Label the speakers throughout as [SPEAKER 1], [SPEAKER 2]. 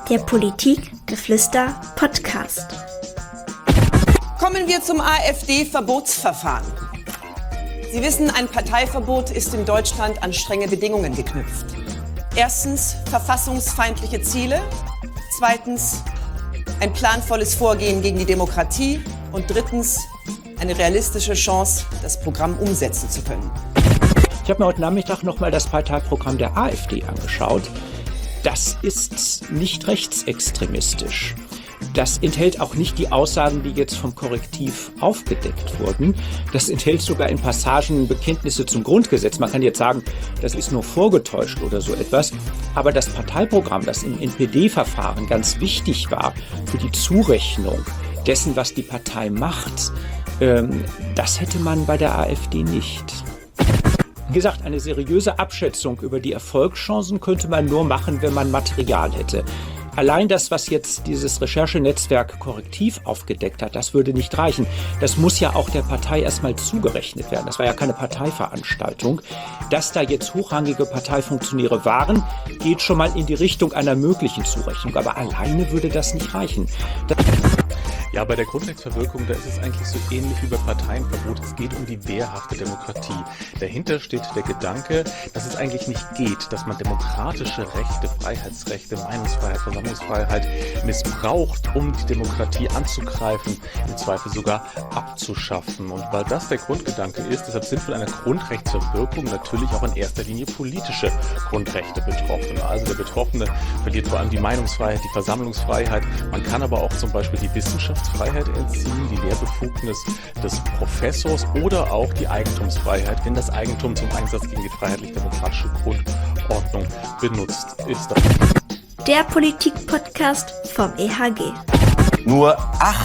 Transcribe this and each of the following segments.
[SPEAKER 1] Der Politikgeflüster Podcast.
[SPEAKER 2] Kommen wir zum AfD-Verbotsverfahren. Sie wissen, ein Parteiverbot ist in Deutschland an strenge Bedingungen geknüpft. Erstens verfassungsfeindliche Ziele, zweitens ein planvolles Vorgehen gegen die Demokratie und drittens eine realistische Chance, das Programm umsetzen zu können.
[SPEAKER 3] Ich habe mir heute Nachmittag nochmal das Parteiprogramm der AfD angeschaut. Das ist nicht rechtsextremistisch. Das enthält auch nicht die Aussagen, die jetzt vom Korrektiv aufgedeckt wurden. Das enthält sogar in Passagen Bekenntnisse zum Grundgesetz. Man kann jetzt sagen, das ist nur vorgetäuscht oder so etwas. Aber das Parteiprogramm, das im NPD-Verfahren ganz wichtig war für die Zurechnung dessen, was die Partei macht, das hätte man bei der AfD nicht. Wie gesagt, eine seriöse Abschätzung über die Erfolgschancen könnte man nur machen, wenn man Material hätte. Allein das, was jetzt dieses Recherchenetzwerk Korrektiv aufgedeckt hat, das würde nicht reichen. Das muss ja auch der Partei erstmal zugerechnet werden. Das war ja keine Parteiveranstaltung. Dass da jetzt hochrangige Parteifunktionäre waren, geht schon mal in die Richtung einer möglichen Zurechnung. Aber alleine würde das nicht reichen.
[SPEAKER 4] Ja, bei der Grundrechtsverwirkung, da ist es eigentlich so ähnlich wie bei Parteienverbot. Es geht um die wehrhafte Demokratie. Dahinter steht der Gedanke, dass es eigentlich nicht geht, dass man demokratische Rechte, Freiheitsrechte, Meinungsfreiheit, Versammlungsfreiheit missbraucht, um die Demokratie anzugreifen, im Zweifel sogar abzuschaffen. Und weil das der Grundgedanke ist, deshalb sind von einer Grundrechtsverwirkung natürlich auch in erster Linie politische Grundrechte betroffen. Also der Betroffene verliert vor allem die Meinungsfreiheit, die Versammlungsfreiheit. Man kann aber auch zum Beispiel die Wissenschaftsfreiheit entziehen, die Lehrbefugnis des Professors oder auch die Eigentumsfreiheit, wenn das Eigentum zum Einsatz gegen die freiheitlich-demokratische Grundordnung benutzt ist.
[SPEAKER 1] Der Politik-Podcast vom EHG.
[SPEAKER 5] Nur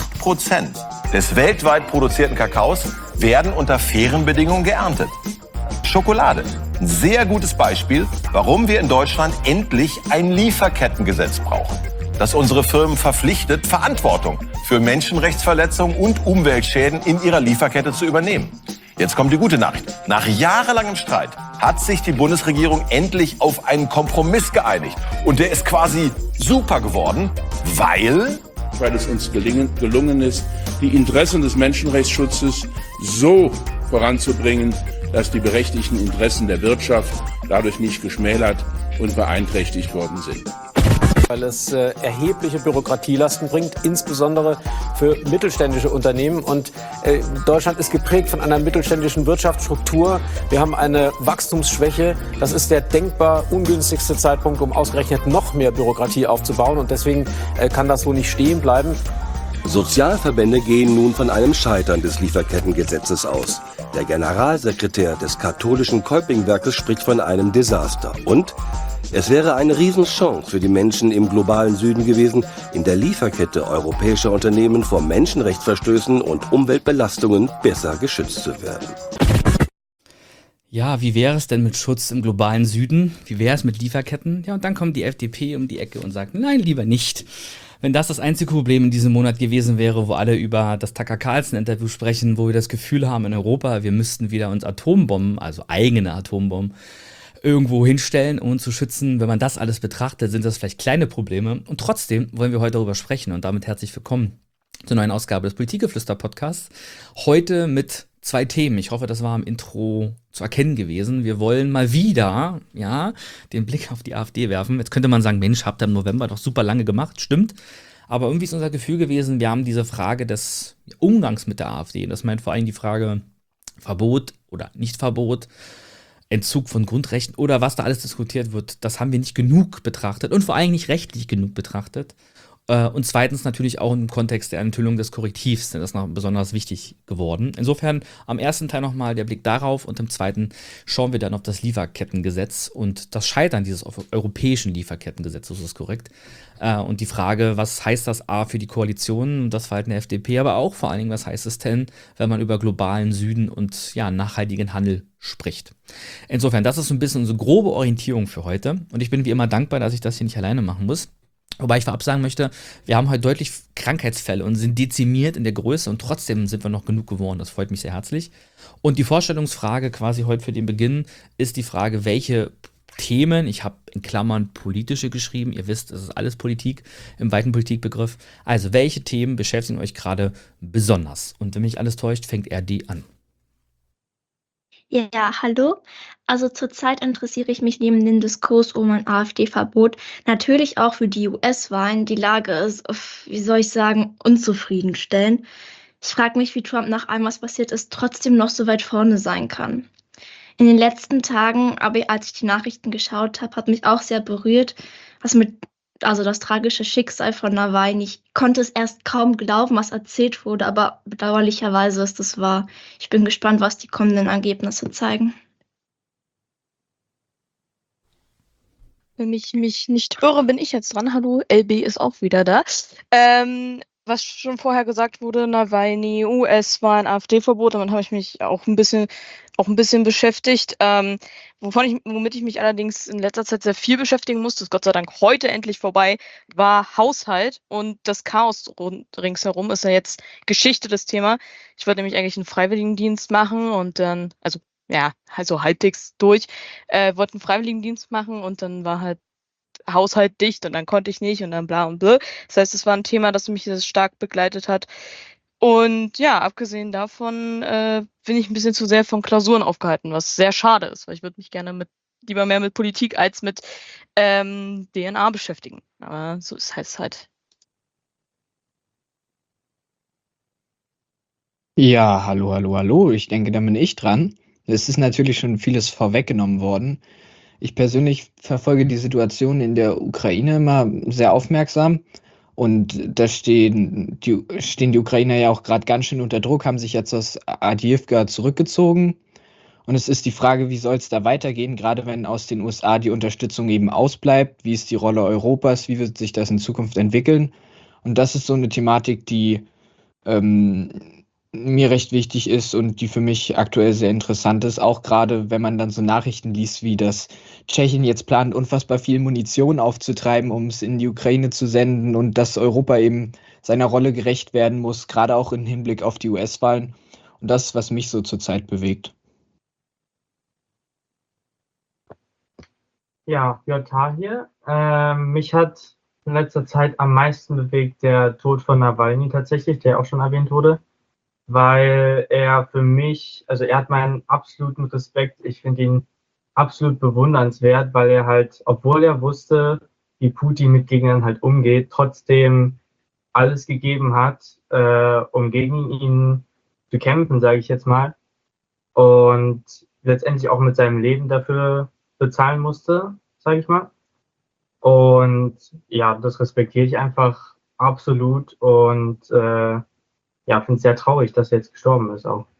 [SPEAKER 5] 8% des weltweit produzierten Kakaos werden unter fairen Bedingungen geerntet. Schokolade. Ein sehr gutes Beispiel, warum wir in Deutschland endlich ein Lieferkettengesetz brauchen, das unsere Firmen verpflichtet, Verantwortung für Menschenrechtsverletzungen und Umweltschäden in ihrer Lieferkette zu übernehmen. Jetzt kommt die gute Nachricht. Nach jahrelangem Streit hat sich die Bundesregierung endlich auf einen Kompromiss geeinigt. Und der ist quasi super geworden, weil
[SPEAKER 6] es uns gelungen ist, die Interessen des Menschenrechtsschutzes so voranzubringen, dass die berechtigten Interessen der Wirtschaft dadurch nicht geschmälert und beeinträchtigt worden sind.
[SPEAKER 7] Weil es erhebliche Bürokratielasten bringt, insbesondere für mittelständische Unternehmen. Und Deutschland ist geprägt von einer mittelständischen Wirtschaftsstruktur. Wir haben eine Wachstumsschwäche. Das ist der denkbar ungünstigste Zeitpunkt, um ausgerechnet noch mehr Bürokratie aufzubauen. Und deswegen kann das so nicht stehen bleiben.
[SPEAKER 8] Sozialverbände gehen nun von einem Scheitern des Lieferkettengesetzes aus. Der Generalsekretär des katholischen Kolpingwerkes spricht von einem Desaster. Und es wäre eine Riesenchance für die Menschen im globalen Süden gewesen, in der Lieferkette europäischer Unternehmen vor Menschenrechtsverstößen und Umweltbelastungen besser geschützt zu werden.
[SPEAKER 9] Ja, wie wäre es denn mit Schutz im globalen Süden? Wie wäre es mit Lieferketten? Ja, und dann kommt die FDP um die Ecke und sagt, nein, lieber nicht. Wenn das einzige Problem in diesem Monat gewesen wäre, wo alle über das Tucker-Carlson-Interview sprechen, wo wir das Gefühl haben in Europa, wir müssten wieder uns Atombomben, also eigene Atombomben, irgendwo hinstellen, um uns zu schützen. Wenn man das alles betrachtet, sind das vielleicht kleine Probleme. Und trotzdem wollen wir heute darüber sprechen und damit herzlich willkommen zur neuen Ausgabe des Politikgeflüster-Podcasts. Heute mit 2 Themen. Ich hoffe, das war im Intro zu erkennen gewesen. Wir wollen mal wieder, den Blick auf die AfD werfen. Jetzt könnte man sagen, Mensch, habt ihr im November doch super lange gemacht. Stimmt. Aber irgendwie ist unser Gefühl gewesen, wir haben diese Frage des Umgangs mit der AfD. Das meint vor allem die Frage Verbot oder Nichtverbot, Entzug von Grundrechten oder was da alles diskutiert wird, das haben wir nicht genug betrachtet und vor allem nicht rechtlich genug betrachtet. Und zweitens natürlich auch im Kontext der Enthüllung des Korrektivs, denn das ist noch besonders wichtig geworden. Insofern am ersten Teil nochmal der Blick darauf und im zweiten schauen wir dann auf das Lieferkettengesetz und das Scheitern dieses europäischen Lieferkettengesetzes, so ist es korrekt. Und die Frage, was heißt das A für die Koalition und das Verhalten der FDP, aber auch vor allen Dingen, was heißt es denn, wenn man über globalen Süden und nachhaltigen Handel spricht. Insofern, das ist so ein bisschen unsere grobe Orientierung für heute und ich bin wie immer dankbar, dass ich das hier nicht alleine machen muss. Wobei ich vorab sagen möchte, wir haben heute deutlich Krankheitsfälle und sind dezimiert in der Größe und trotzdem sind wir noch genug geworden. Das freut mich sehr herzlich. Und die Vorstellungsfrage quasi heute für den Beginn ist die Frage, welche Themen. Ich habe in Klammern politische geschrieben. Ihr wisst, es ist alles Politik im weiten Politikbegriff. Also, welche Themen beschäftigen euch gerade besonders? Und wenn mich alles täuscht, fängt RD an.
[SPEAKER 10] Ja, hallo. Also zurzeit interessiere ich mich neben dem Diskurs um ein AfD-Verbot natürlich auch für die US-Wahlen. Die Lage ist, wie soll ich sagen, unzufriedenstellend. Ich frage mich, wie Trump nach allem, was passiert ist, trotzdem noch so weit vorne sein kann. In den letzten Tagen, aber als ich die Nachrichten geschaut habe, hat mich auch sehr berührt, also das tragische Schicksal von Nawalny. Ich konnte es erst kaum glauben, was erzählt wurde, aber bedauerlicherweise ist es wahr. Ich bin gespannt, was die kommenden Ergebnisse zeigen.
[SPEAKER 11] Wenn ich mich nicht irre, bin ich jetzt dran. Hallo, LB ist auch wieder da. Was schon vorher gesagt wurde, Nawalny, US-Wahlen, AfD-Verbot, damit habe ich mich auch ein bisschen beschäftigt. Womit ich mich allerdings in letzter Zeit sehr viel beschäftigen musste, ist Gott sei Dank heute endlich vorbei, war Haushalt und das Chaos ringsherum ist ja jetzt Geschichte das Thema. Ich wollte nämlich eigentlich einen Freiwilligendienst machen und dann, also halbwegs durch, wollte einen Freiwilligendienst machen und dann war halt Haushalt dicht und dann konnte ich nicht und dann bla und bla. Das heißt, es war ein Thema, das mich sehr stark begleitet hat. Und ja, abgesehen davon bin ich ein bisschen zu sehr von Klausuren aufgehalten, was sehr schade ist, weil ich würde mich gerne lieber mehr mit Politik als mit DNA beschäftigen. Aber so ist es halt.
[SPEAKER 12] Ja, hallo. Ich denke, da bin ich dran. Es ist natürlich schon vieles vorweggenommen worden. Ich persönlich verfolge die Situation in der Ukraine immer sehr aufmerksam. Und da stehen die Ukrainer ja auch gerade ganz schön unter Druck, haben sich jetzt aus Awdijiwka zurückgezogen. Und es ist die Frage, wie soll es da weitergehen, gerade wenn aus den USA die Unterstützung eben ausbleibt. Wie ist die Rolle Europas? Wie wird sich das in Zukunft entwickeln? Und das ist so eine Thematik, die mir recht wichtig ist und die für mich aktuell sehr interessant ist, auch gerade wenn man dann so Nachrichten liest, wie das Tschechien jetzt plant, unfassbar viel Munition aufzutreiben, um es in die Ukraine zu senden und dass Europa eben seiner Rolle gerecht werden muss, gerade auch im Hinblick auf die US-Wahlen. Und das ist, was mich so zurzeit bewegt.
[SPEAKER 13] Ja, JH hier. Mich hat in letzter Zeit am meisten bewegt der Tod von Nawalny tatsächlich, der auch schon erwähnt wurde. Weil er für mich, also er hat meinen absoluten Respekt, ich finde ihn absolut bewundernswert, weil er halt, obwohl er wusste, wie Putin mit Gegnern halt umgeht, trotzdem alles gegeben hat, um gegen ihn zu kämpfen, sage ich jetzt mal. Und letztendlich auch mit seinem Leben dafür bezahlen musste, sage ich mal. Und ja, das respektiere ich einfach absolut und ja, finde es sehr traurig, dass er jetzt gestorben ist auch.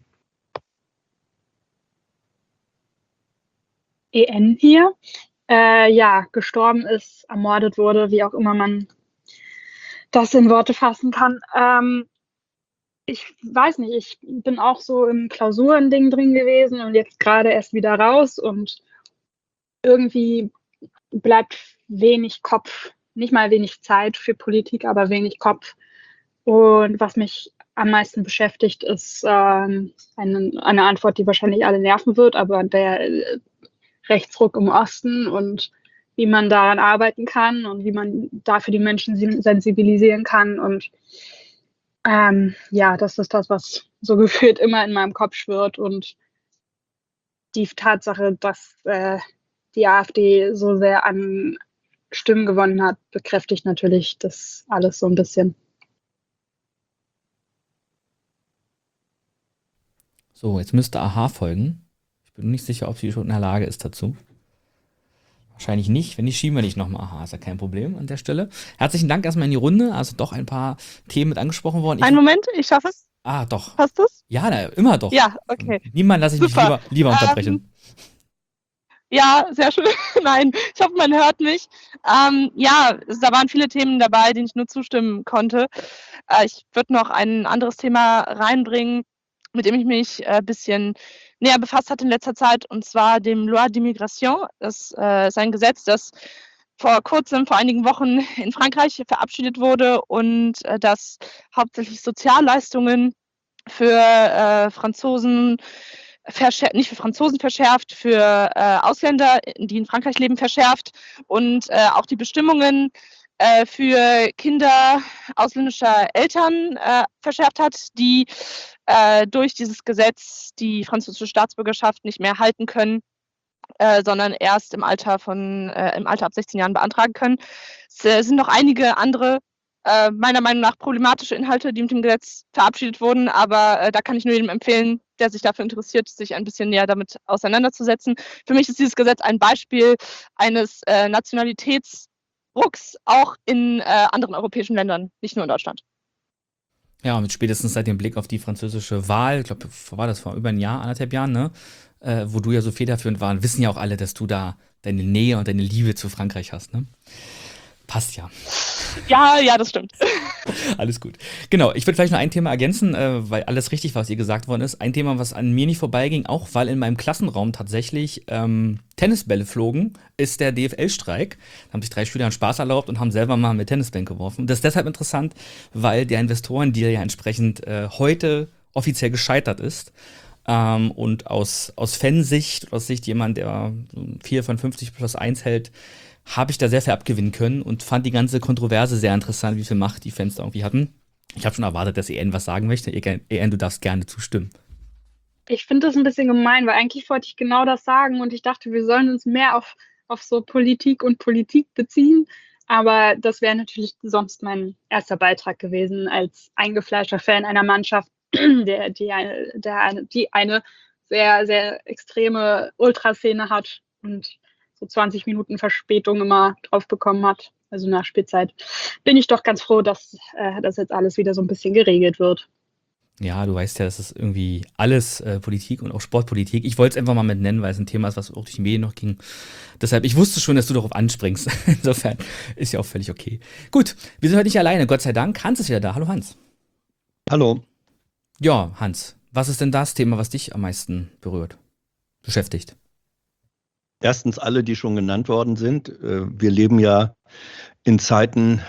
[SPEAKER 14] EN hier. Ja, gestorben ist, ermordet wurde, wie auch immer man das in Worte fassen kann. Ich weiß nicht, ich bin auch so im Klausurending drin gewesen und jetzt gerade erst wieder raus und irgendwie bleibt wenig Kopf, nicht mal wenig Zeit für Politik, aber wenig Kopf. Und was mich am meisten beschäftigt, ist eine Antwort, die wahrscheinlich alle nerven wird, aber der Rechtsruck im Osten und wie man daran arbeiten kann und wie man dafür die Menschen sensibilisieren kann. Und ja, das ist das, was so gefühlt immer in meinem Kopf schwirrt. Und die Tatsache, dass die AfD so sehr an Stimmen gewonnen hat, bekräftigt natürlich das alles so ein bisschen.
[SPEAKER 9] So, jetzt müsste AHA folgen. Ich bin nicht sicher, ob sie schon in der Lage ist dazu. Wahrscheinlich nicht. Wenn nicht, schieben wir nicht nochmal AHA. Ist ja kein Problem an der Stelle. Herzlichen Dank erstmal in die Runde. Also doch ein paar Themen mit angesprochen worden.
[SPEAKER 11] Einen Moment, ich schaffe es.
[SPEAKER 9] Ah, doch.
[SPEAKER 11] Passt das?
[SPEAKER 9] Ja, immer doch.
[SPEAKER 11] Ja, okay.
[SPEAKER 9] Niemand lasse ich mich lieber unterbrechen.
[SPEAKER 11] Ja, sehr schön. Nein, ich hoffe, man hört mich. Ja, da waren viele Themen dabei, denen ich nur zustimmen konnte. Ich würde noch ein anderes Thema reinbringen, mit dem ich mich ein bisschen näher befasst hatte in letzter Zeit, und zwar dem Loi d'immigration. Das ist ein Gesetz, das vor einigen Wochen in Frankreich verabschiedet wurde und das hauptsächlich Sozialleistungen für Franzosen nicht für Franzosen verschärft, für Ausländer, die in Frankreich leben, verschärft und auch die Bestimmungen für Kinder ausländischer Eltern verschärft hat, die durch dieses Gesetz die französische Staatsbürgerschaft nicht mehr halten können, sondern erst im Alter ab 16 Jahren beantragen können. Es sind noch einige andere meiner Meinung nach problematische Inhalte, die mit dem Gesetz verabschiedet wurden, aber da kann ich nur jedem empfehlen, der sich dafür interessiert, sich ein bisschen näher damit auseinanderzusetzen. Für mich ist dieses Gesetz ein Beispiel eines Nationalitätsrucks auch in anderen europäischen Ländern, nicht nur in Deutschland.
[SPEAKER 9] Ja, und spätestens seit dem Blick auf die französische Wahl, ich glaube, war das vor über ein Jahr, 1,5 Jahren, ne? Wo du ja so federführend warst, wissen ja auch alle, dass du da deine Nähe und deine Liebe zu Frankreich hast, ne? Passt ja.
[SPEAKER 11] Ja, das stimmt.
[SPEAKER 9] Alles gut. Genau, ich würde vielleicht noch ein Thema ergänzen, weil alles richtig war, was hier gesagt worden ist. Ein Thema, was an mir nicht vorbeiging, auch weil in meinem Klassenraum tatsächlich Tennisbälle flogen, ist der DFL-Streik. Da haben sich 3 Schüler einen Spaß erlaubt und haben selber mal mit Tennisbällen geworfen. Das ist deshalb interessant, weil der Investorendeal ja entsprechend heute offiziell gescheitert ist. Und aus Fansicht, aus Sicht jemand, der 4 von 50 plus 1 hält, habe ich da sehr viel abgewinnen können und fand die ganze Kontroverse sehr interessant, wie viel Macht die Fans da irgendwie hatten. Ich habe schon erwartet, dass EN was sagen möchte. EN, du darfst gerne zustimmen.
[SPEAKER 14] Ich finde das ein bisschen gemein, weil eigentlich wollte ich genau das sagen und ich dachte, wir sollen uns mehr auf so Politik und Politik beziehen. Aber das wäre natürlich sonst mein erster Beitrag gewesen als eingefleischter Fan einer Mannschaft, die eine sehr, sehr extreme Ultraszene hat und so 20 Minuten Verspätung immer drauf bekommen hat, also nach Spielzeit, bin ich doch ganz froh, dass das jetzt alles wieder so ein bisschen geregelt wird.
[SPEAKER 9] Ja, du weißt ja, das ist irgendwie alles Politik und auch Sportpolitik. Ich wollte es einfach mal mit nennen, weil es ein Thema ist, was auch durch die Medien noch ging. Deshalb, ich wusste schon, dass du darauf anspringst. Insofern ist ja auch völlig okay. Gut, wir sind heute nicht alleine, Gott sei Dank. Hans ist wieder da. Hallo Hans.
[SPEAKER 15] Hallo.
[SPEAKER 9] Ja, Hans, was ist denn das Thema, was dich am meisten beschäftigt?
[SPEAKER 15] Erstens alle, die schon genannt worden sind. Wir leben ja in Zeiten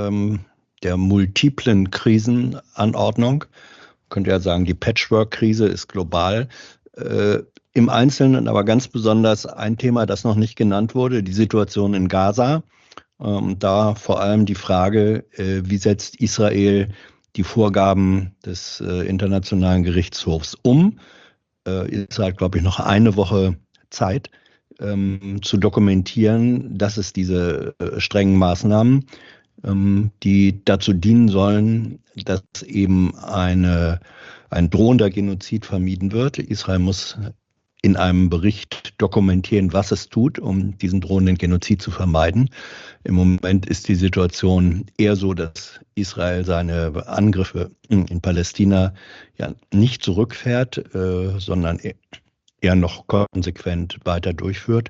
[SPEAKER 15] der multiplen Krisenanordnung. Man könnte ja sagen, die Patchwork-Krise ist global. Im Einzelnen aber ganz besonders ein Thema, das noch nicht genannt wurde, die Situation in Gaza. Da vor allem die Frage, wie setzt Israel die Vorgaben des Internationalen Gerichtshofs um? Israel hat, glaube ich, noch eine Woche Zeit, zu dokumentieren, dass es diese strengen Maßnahmen, die dazu dienen sollen, dass eben ein drohender Genozid vermieden wird. Israel muss in einem Bericht dokumentieren, was es tut, um diesen drohenden Genozid zu vermeiden. Im Moment ist die Situation eher so, dass Israel seine Angriffe in Palästina ja nicht zurückfährt, sondern eher noch konsequent weiter durchführt.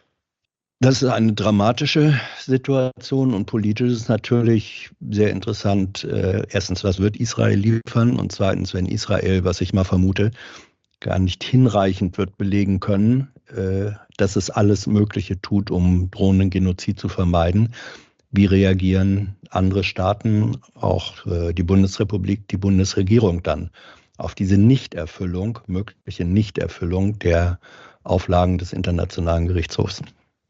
[SPEAKER 15] Das ist eine dramatische Situation und politisch ist natürlich sehr interessant. Erstens, was wird Israel liefern? Und zweitens, wenn Israel, was ich mal vermute, gar nicht hinreichend wird belegen können, dass es alles Mögliche tut, um drohenden Genozid zu vermeiden. Wie reagieren andere Staaten, auch die Bundesrepublik, die Bundesregierung dann auf diese mögliche Nichterfüllung der Auflagen des Internationalen Gerichtshofs?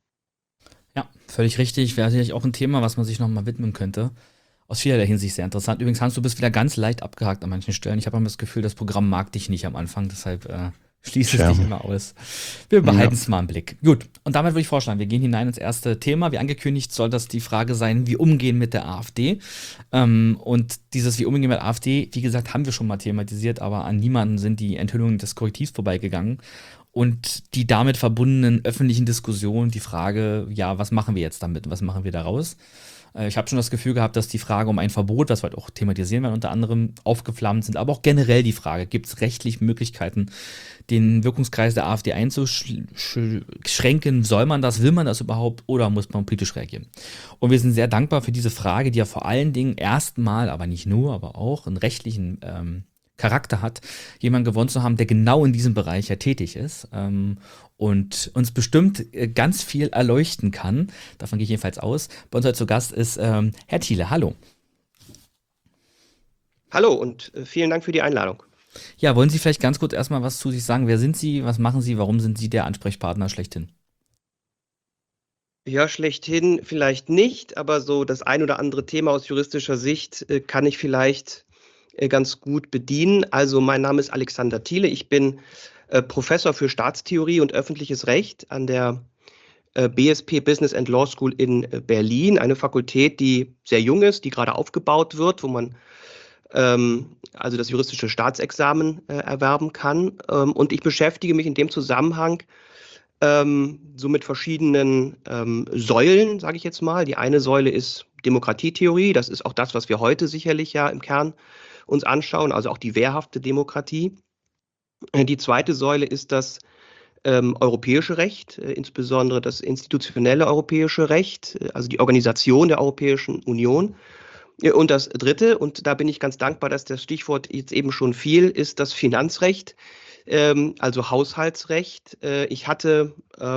[SPEAKER 9] Ja, völlig richtig. Wäre sicherlich auch ein Thema, was man sich nochmal widmen könnte. Aus vielerlei Hinsicht sehr interessant. Übrigens, Hans, du bist wieder ganz leicht abgehakt an manchen Stellen. Ich habe immer das Gefühl, das Programm mag dich nicht am Anfang, deshalb schließt es dich immer aus. Wir behalten es mal im Blick. Gut, und damit würde ich vorschlagen, wir gehen hinein ins erste Thema. Wie angekündigt soll das die Frage sein, wie umgehen mit der AfD. Und dieses wie umgehen mit der AfD, wie gesagt, haben wir schon mal thematisiert, aber an niemanden sind die Enthüllungen des Korrektivs vorbeigegangen. Und die damit verbundenen öffentlichen Diskussionen, die Frage, ja, was machen wir jetzt damit, was machen wir daraus? Ich habe schon das Gefühl gehabt, dass die Frage um ein Verbot, was wir halt auch thematisieren werden, unter anderem aufgeflammt sind, aber auch generell die Frage, gibt es rechtlich Möglichkeiten, den Wirkungskreis der AfD einzuschränken? Soll man das, will man das überhaupt oder muss man politisch reagieren? Und wir sind sehr dankbar für diese Frage, die ja vor allen Dingen erstmal, aber nicht nur, aber auch einen rechtlichen Charakter hat, jemanden gewonnen zu haben, der genau in diesem Bereich ja tätig ist und uns bestimmt ganz viel erleuchten kann. Davon gehe ich jedenfalls aus. Bei uns heute zu Gast ist Herr Thiele. Hallo.
[SPEAKER 16] Hallo und vielen Dank für die Einladung.
[SPEAKER 9] Ja, wollen Sie vielleicht ganz kurz erstmal was zu sich sagen? Wer sind Sie? Was machen Sie? Warum sind Sie der Ansprechpartner schlechthin?
[SPEAKER 16] Ja, schlechthin vielleicht nicht, aber so das ein oder andere Thema aus juristischer Sicht kann ich vielleicht ganz gut bedienen. Also mein Name ist Alexander Thiele. Ich bin Professor für Staatstheorie und öffentliches Recht an der BSP Business and Law School in Berlin, eine Fakultät, die sehr jung ist, die gerade aufgebaut wird, wo man also das juristische Staatsexamen erwerben kann. Und ich beschäftige mich in dem Zusammenhang so mit verschiedenen Säulen, sage ich jetzt mal. Die eine Säule ist Demokratietheorie. Das ist auch das, was wir heute sicherlich ja im Kern uns anschauen, also auch die wehrhafte Demokratie. Die zweite Säule ist das europäische Recht, insbesondere das institutionelle europäische Recht, also die Organisation der Europäischen Union. Und das dritte, und da bin ich ganz dankbar, dass das Stichwort jetzt eben schon fiel, ist das Finanzrecht, also Haushaltsrecht. Ich hatte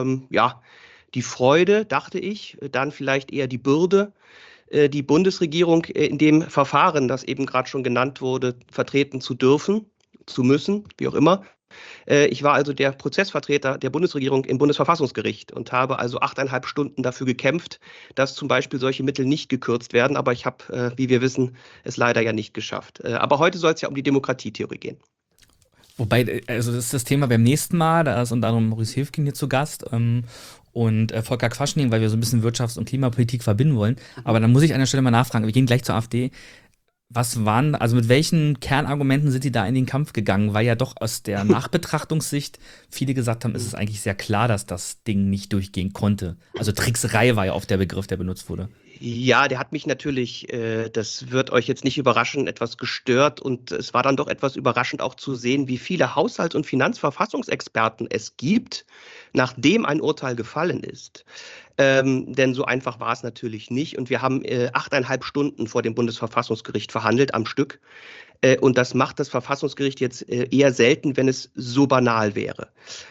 [SPEAKER 16] die Freude, dachte ich, dann vielleicht eher die Bürde, die Bundesregierung in dem Verfahren, das eben gerade schon genannt wurde, vertreten zu dürfen, zu müssen, wie auch immer. Ich war also der Prozessvertreter der Bundesregierung im Bundesverfassungsgericht und habe also 8,5 Stunden dafür gekämpft, dass zum Beispiel solche Mittel nicht gekürzt werden. Aber ich habe, wie wir wissen, es leider ja nicht geschafft. Aber heute soll es ja um die Demokratietheorie gehen.
[SPEAKER 9] Wobei, also das ist das Thema beim nächsten Mal, da ist unter anderem Maurice Höfgen hier zu Gast und Volker Quaschning, weil wir so ein bisschen Wirtschafts- und Klimapolitik verbinden wollen. Aber dann muss ich an der Stelle mal nachfragen, wir gehen gleich zur AfD. Also mit welchen Kernargumenten sind Sie da in den Kampf gegangen? Weil ja doch aus der Nachbetrachtungssicht viele gesagt haben, ist es eigentlich sehr klar, dass das Ding nicht durchgehen konnte. Also Trickserei war ja oft der Begriff, der benutzt wurde.
[SPEAKER 16] Ja, der hat mich natürlich, das wird euch jetzt nicht überraschen, etwas gestört. Und es war dann doch etwas überraschend auch zu sehen, wie viele Haushalts- und Finanzverfassungsexperten es gibt, nachdem ein Urteil gefallen ist. Denn so einfach war es natürlich nicht. Und wir haben 8,5 Stunden vor dem Bundesverfassungsgericht verhandelt am Stück. Und das macht das Verfassungsgericht jetzt eher selten, wenn es so banal wäre.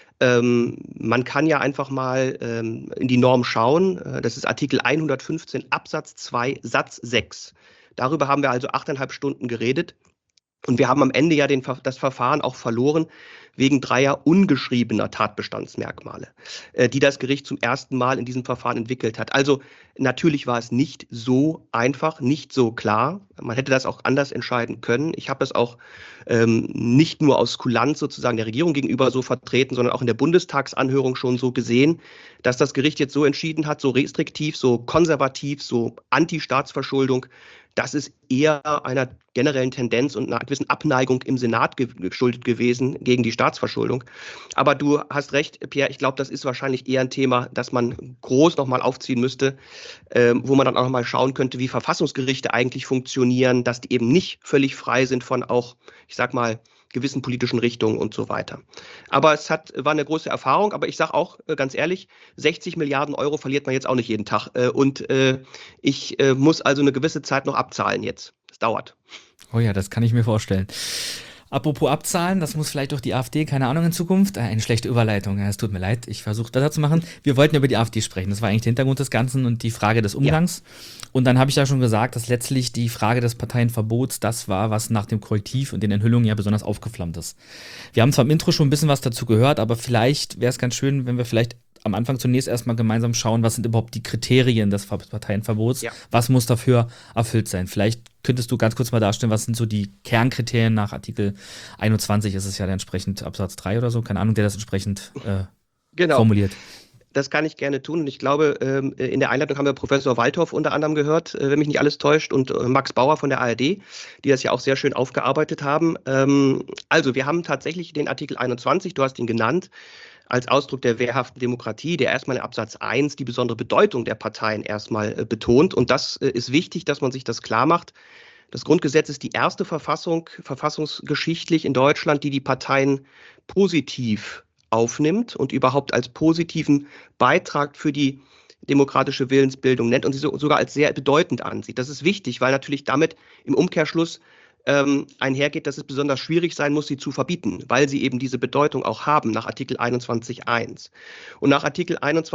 [SPEAKER 16] Man kann ja einfach mal in die Norm schauen. Das ist Artikel 115 Absatz 2 Satz 6. Darüber haben wir also 8,5 Stunden geredet. Und wir haben am Ende ja das Verfahren auch verloren wegen 3 ungeschriebener Tatbestandsmerkmale, die das Gericht zum ersten Mal in diesem Verfahren entwickelt hat. Also natürlich war es nicht so einfach, nicht so klar. Man hätte das auch anders entscheiden können. Ich habe es auch nicht nur aus Kulanz sozusagen der Regierung gegenüber so vertreten, sondern auch in der Bundestagsanhörung schon so gesehen, dass das Gericht jetzt so entschieden hat, so restriktiv, so konservativ, so Anti-Staatsverschuldung. Das ist eher einer generellen Tendenz und einer gewissen Abneigung im Senat geschuldet gewesen gegen die Staatsverschuldung. Aber du hast recht, Pierre, ich glaube, das ist wahrscheinlich eher ein Thema, das man groß nochmal aufziehen müsste, wo man dann auch nochmal schauen könnte, wie Verfassungsgerichte eigentlich funktionieren, dass die eben nicht völlig frei sind von auch, ich sag mal, gewissen politischen Richtungen und so weiter. Aber es war eine große Erfahrung, aber ich sage auch ganz ehrlich, 60 Milliarden Euro verliert man jetzt auch nicht jeden Tag. Und ich muss also eine gewisse Zeit noch abzahlen jetzt. Das dauert.
[SPEAKER 9] Oh ja, das kann ich mir vorstellen. Apropos abzahlen, das muss vielleicht doch die AfD, keine Ahnung in Zukunft. Eine schlechte Überleitung, ja, es tut mir leid, ich versuche besser zu machen. Wir wollten über die AfD sprechen, das war eigentlich der Hintergrund des Ganzen und die Frage des Umgangs. Ja. Und dann habe ich ja schon gesagt, dass letztlich die Frage des Parteienverbots das war, was nach dem Korrektiv und den Enthüllungen ja besonders aufgeflammt ist. Wir haben zwar im Intro schon ein bisschen was dazu gehört, aber vielleicht wäre es ganz schön, wenn wir vielleicht am Anfang zunächst erstmal gemeinsam schauen, was sind überhaupt die Kriterien des Parteienverbots, was muss dafür erfüllt sein. Vielleicht könntest du ganz kurz mal darstellen, was sind so die Kernkriterien nach Artikel 21, ist es ja dann entsprechend Absatz 3 oder so, keine Ahnung, der das entsprechend formuliert.
[SPEAKER 16] Das kann ich gerne tun. Und ich glaube, in der Einleitung haben wir Professor Waldhoff unter anderem gehört, wenn mich nicht alles täuscht, und Max Bauer von der ARD, die das ja auch sehr schön aufgearbeitet haben. Also wir haben tatsächlich den Artikel 21, du hast ihn genannt, als Ausdruck der wehrhaften Demokratie, der erstmal in Absatz 1 die besondere Bedeutung der Parteien erstmal betont. Und das ist wichtig, dass man sich das klar macht. Das Grundgesetz ist die erste Verfassung, verfassungsgeschichtlich in Deutschland, die Parteien positiv aufnimmt und überhaupt als positiven Beitrag für die demokratische Willensbildung nennt und sie sogar als sehr bedeutend ansieht. Das ist wichtig, weil natürlich damit im Umkehrschluss einhergeht, dass es besonders schwierig sein muss, sie zu verbieten, weil sie eben diese Bedeutung auch haben nach Artikel 21.1. Und nach Artikel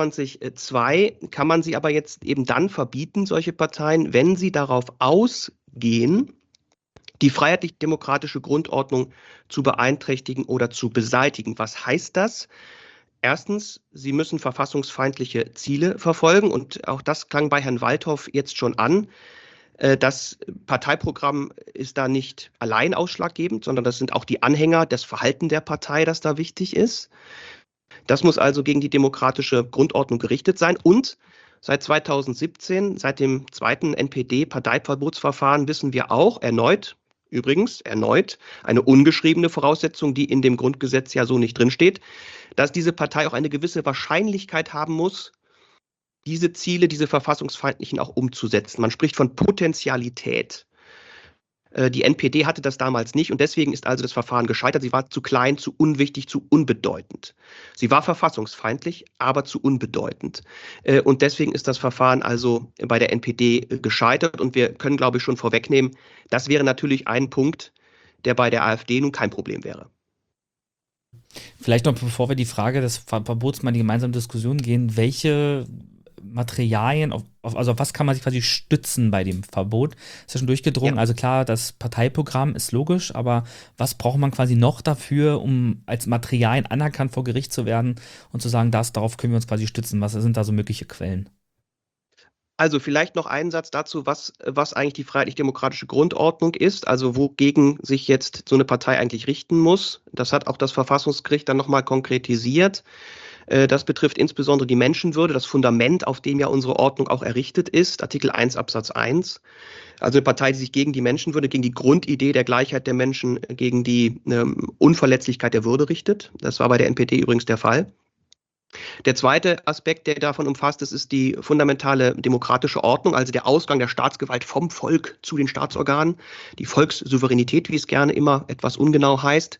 [SPEAKER 16] 21.2 kann man sie aber jetzt eben dann verbieten, solche Parteien, wenn sie darauf ausgehen, die freiheitlich-demokratische Grundordnung zu beeinträchtigen oder zu beseitigen. Was heißt das? Erstens, sie müssen verfassungsfeindliche Ziele verfolgen und auch das klang bei Herrn Waldhoff jetzt schon an. Das Parteiprogramm ist da nicht allein ausschlaggebend, sondern das sind auch die Anhänger, das Verhalten der Partei, das da wichtig ist. Das muss also gegen die demokratische Grundordnung gerichtet sein. Und seit 2017, seit dem zweiten NPD-Parteiverbotsverfahren, wissen wir auch erneut eine ungeschriebene Voraussetzung, die in dem Grundgesetz ja so nicht drinsteht, dass diese Partei auch eine gewisse Wahrscheinlichkeit haben muss, diese Ziele, diese verfassungsfeindlichen auch umzusetzen. Man spricht von Potentialität. Die NPD hatte das damals nicht und deswegen ist also das Verfahren gescheitert. Sie war zu klein, zu unwichtig, zu unbedeutend. Sie war verfassungsfeindlich, aber zu unbedeutend. Und deswegen ist das Verfahren also bei der NPD gescheitert und wir können, glaube ich, schon vorwegnehmen, das wäre natürlich ein Punkt, der bei der AfD nun kein Problem wäre.
[SPEAKER 9] Vielleicht noch, bevor wir die Frage des Verbots mal in die gemeinsame Diskussion gehen, welche Materialien, also auf was kann man sich quasi stützen bei dem Verbot? Ist ja schon durchgedrungen. Ja. Also klar, das Parteiprogramm ist logisch, aber was braucht man quasi noch dafür, um als Materialien anerkannt vor Gericht zu werden und zu sagen, darauf können wir uns quasi stützen? Was sind da so mögliche Quellen?
[SPEAKER 16] Also vielleicht noch einen Satz dazu, was eigentlich die freiheitlich-demokratische Grundordnung ist, also wogegen sich jetzt so eine Partei eigentlich richten muss. Das hat auch das Verfassungsgericht dann nochmal konkretisiert. Das betrifft insbesondere die Menschenwürde, das Fundament, auf dem ja unsere Ordnung auch errichtet ist, Artikel 1 Absatz 1. Also eine Partei, die sich gegen die Menschenwürde, gegen die Grundidee der Gleichheit der Menschen, gegen die Unverletzlichkeit der Würde richtet. Das war bei der NPD übrigens der Fall. Der zweite Aspekt, der davon umfasst ist, ist die fundamentale demokratische Ordnung, also der Ausgang der Staatsgewalt vom Volk zu den Staatsorganen, die Volkssouveränität, wie es gerne immer etwas ungenau heißt,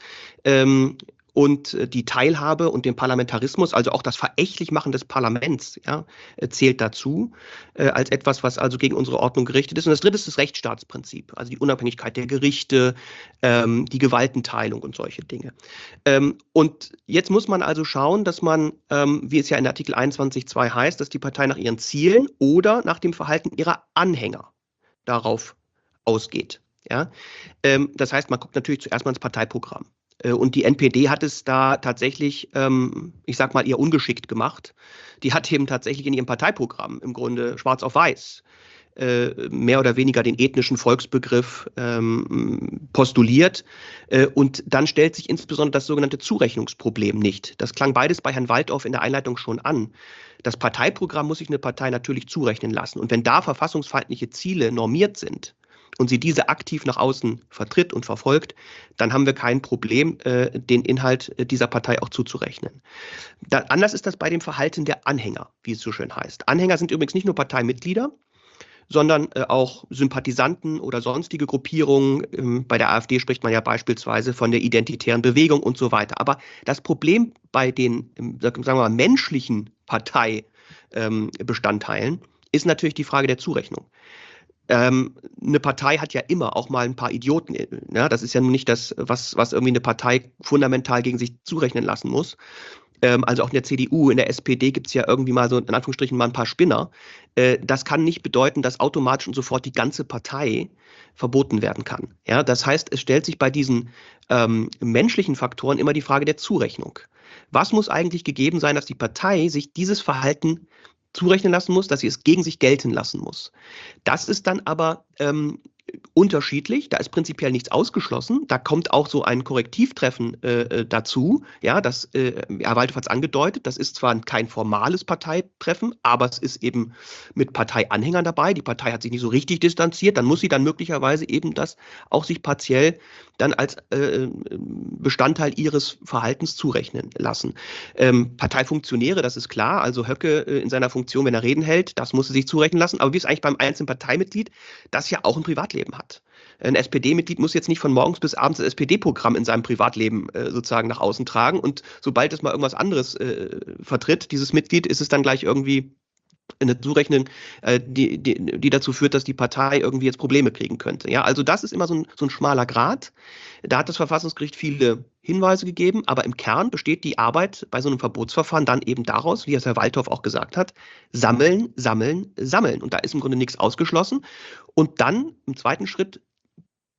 [SPEAKER 16] und die Teilhabe und den Parlamentarismus, also auch das Verächtlichmachen des Parlaments, ja, zählt dazu, als etwas, was also gegen unsere Ordnung gerichtet ist. Und das dritte ist das Rechtsstaatsprinzip, also die Unabhängigkeit der Gerichte, die Gewaltenteilung und solche Dinge. Und jetzt muss man also schauen, dass man, wie es ja in Artikel 21.2 heißt, dass die Partei nach ihren Zielen oder nach dem Verhalten ihrer Anhänger darauf ausgeht. Ja? Das heißt, man guckt natürlich zuerst mal ins Parteiprogramm. Und die NPD hat es da tatsächlich, ich sag mal, eher ungeschickt gemacht. Die hat eben tatsächlich in ihrem Parteiprogramm im Grunde schwarz auf weiß mehr oder weniger den ethnischen Volksbegriff postuliert. Und dann stellt sich insbesondere das sogenannte Zurechnungsproblem nicht. Das klang beides bei Herrn Waldhoff in der Einleitung schon an. Das Parteiprogramm muss sich eine Partei natürlich zurechnen lassen. Und wenn da verfassungsfeindliche Ziele normiert sind, und sie diese aktiv nach außen vertritt und verfolgt, dann haben wir kein Problem, den Inhalt dieser Partei auch zuzurechnen. Anders ist das bei dem Verhalten der Anhänger, wie es so schön heißt. Anhänger sind übrigens nicht nur Parteimitglieder, sondern auch Sympathisanten oder sonstige Gruppierungen. Bei der AfD spricht man ja beispielsweise von der identitären Bewegung und so weiter. Aber das Problem bei den, sagen wir mal, menschlichen Parteibestandteilen ist natürlich die Frage der Zurechnung. Eine Partei hat ja immer auch mal ein paar Idioten. Ja, das ist ja nun nicht das, was irgendwie eine Partei fundamental gegen sich zurechnen lassen muss. Also auch in der CDU, in der SPD gibt es ja irgendwie mal so in Anführungsstrichen mal ein paar Spinner. Das kann nicht bedeuten, dass automatisch und sofort die ganze Partei verboten werden kann. Ja, das heißt, es stellt sich bei diesen menschlichen Faktoren immer die Frage der Zurechnung. Was muss eigentlich gegeben sein, dass die Partei sich dieses Verhalten zurechnen lassen muss, dass sie es gegen sich gelten lassen muss. Das ist dann aber unterschiedlich, da ist prinzipiell nichts ausgeschlossen, da kommt auch so ein Korrektivtreffen dazu, ja, das, Herr Waldhoff hat es angedeutet, das ist zwar kein formales Parteitreffen, aber es ist eben mit Parteianhängern dabei, die Partei hat sich nicht so richtig distanziert, dann muss sie dann möglicherweise eben das auch sich partiell dann als Bestandteil ihres Verhaltens zurechnen lassen. Parteifunktionäre, das ist klar, also Höcke in seiner Funktion, wenn er Reden hält, das muss er sich zurechnen lassen, aber wie es eigentlich beim einzelnen Parteimitglied, das ja auch ein Privatleben hat. Ein SPD-Mitglied muss jetzt nicht von morgens bis abends das SPD-Programm in seinem Privatleben sozusagen nach außen tragen und sobald es mal irgendwas anderes vertritt, dieses Mitglied, ist es dann gleich irgendwie eine Zurechnung, die dazu führt, dass die Partei irgendwie jetzt Probleme kriegen könnte. Ja, also das ist immer so ein schmaler Grat. Da hat das Verfassungsgericht viele Hinweise gegeben, aber im Kern besteht die Arbeit bei so einem Verbotsverfahren dann eben daraus, wie es Herr Waldhoff auch gesagt hat, sammeln, sammeln, sammeln. Und da ist im Grunde nichts ausgeschlossen. Und dann im zweiten Schritt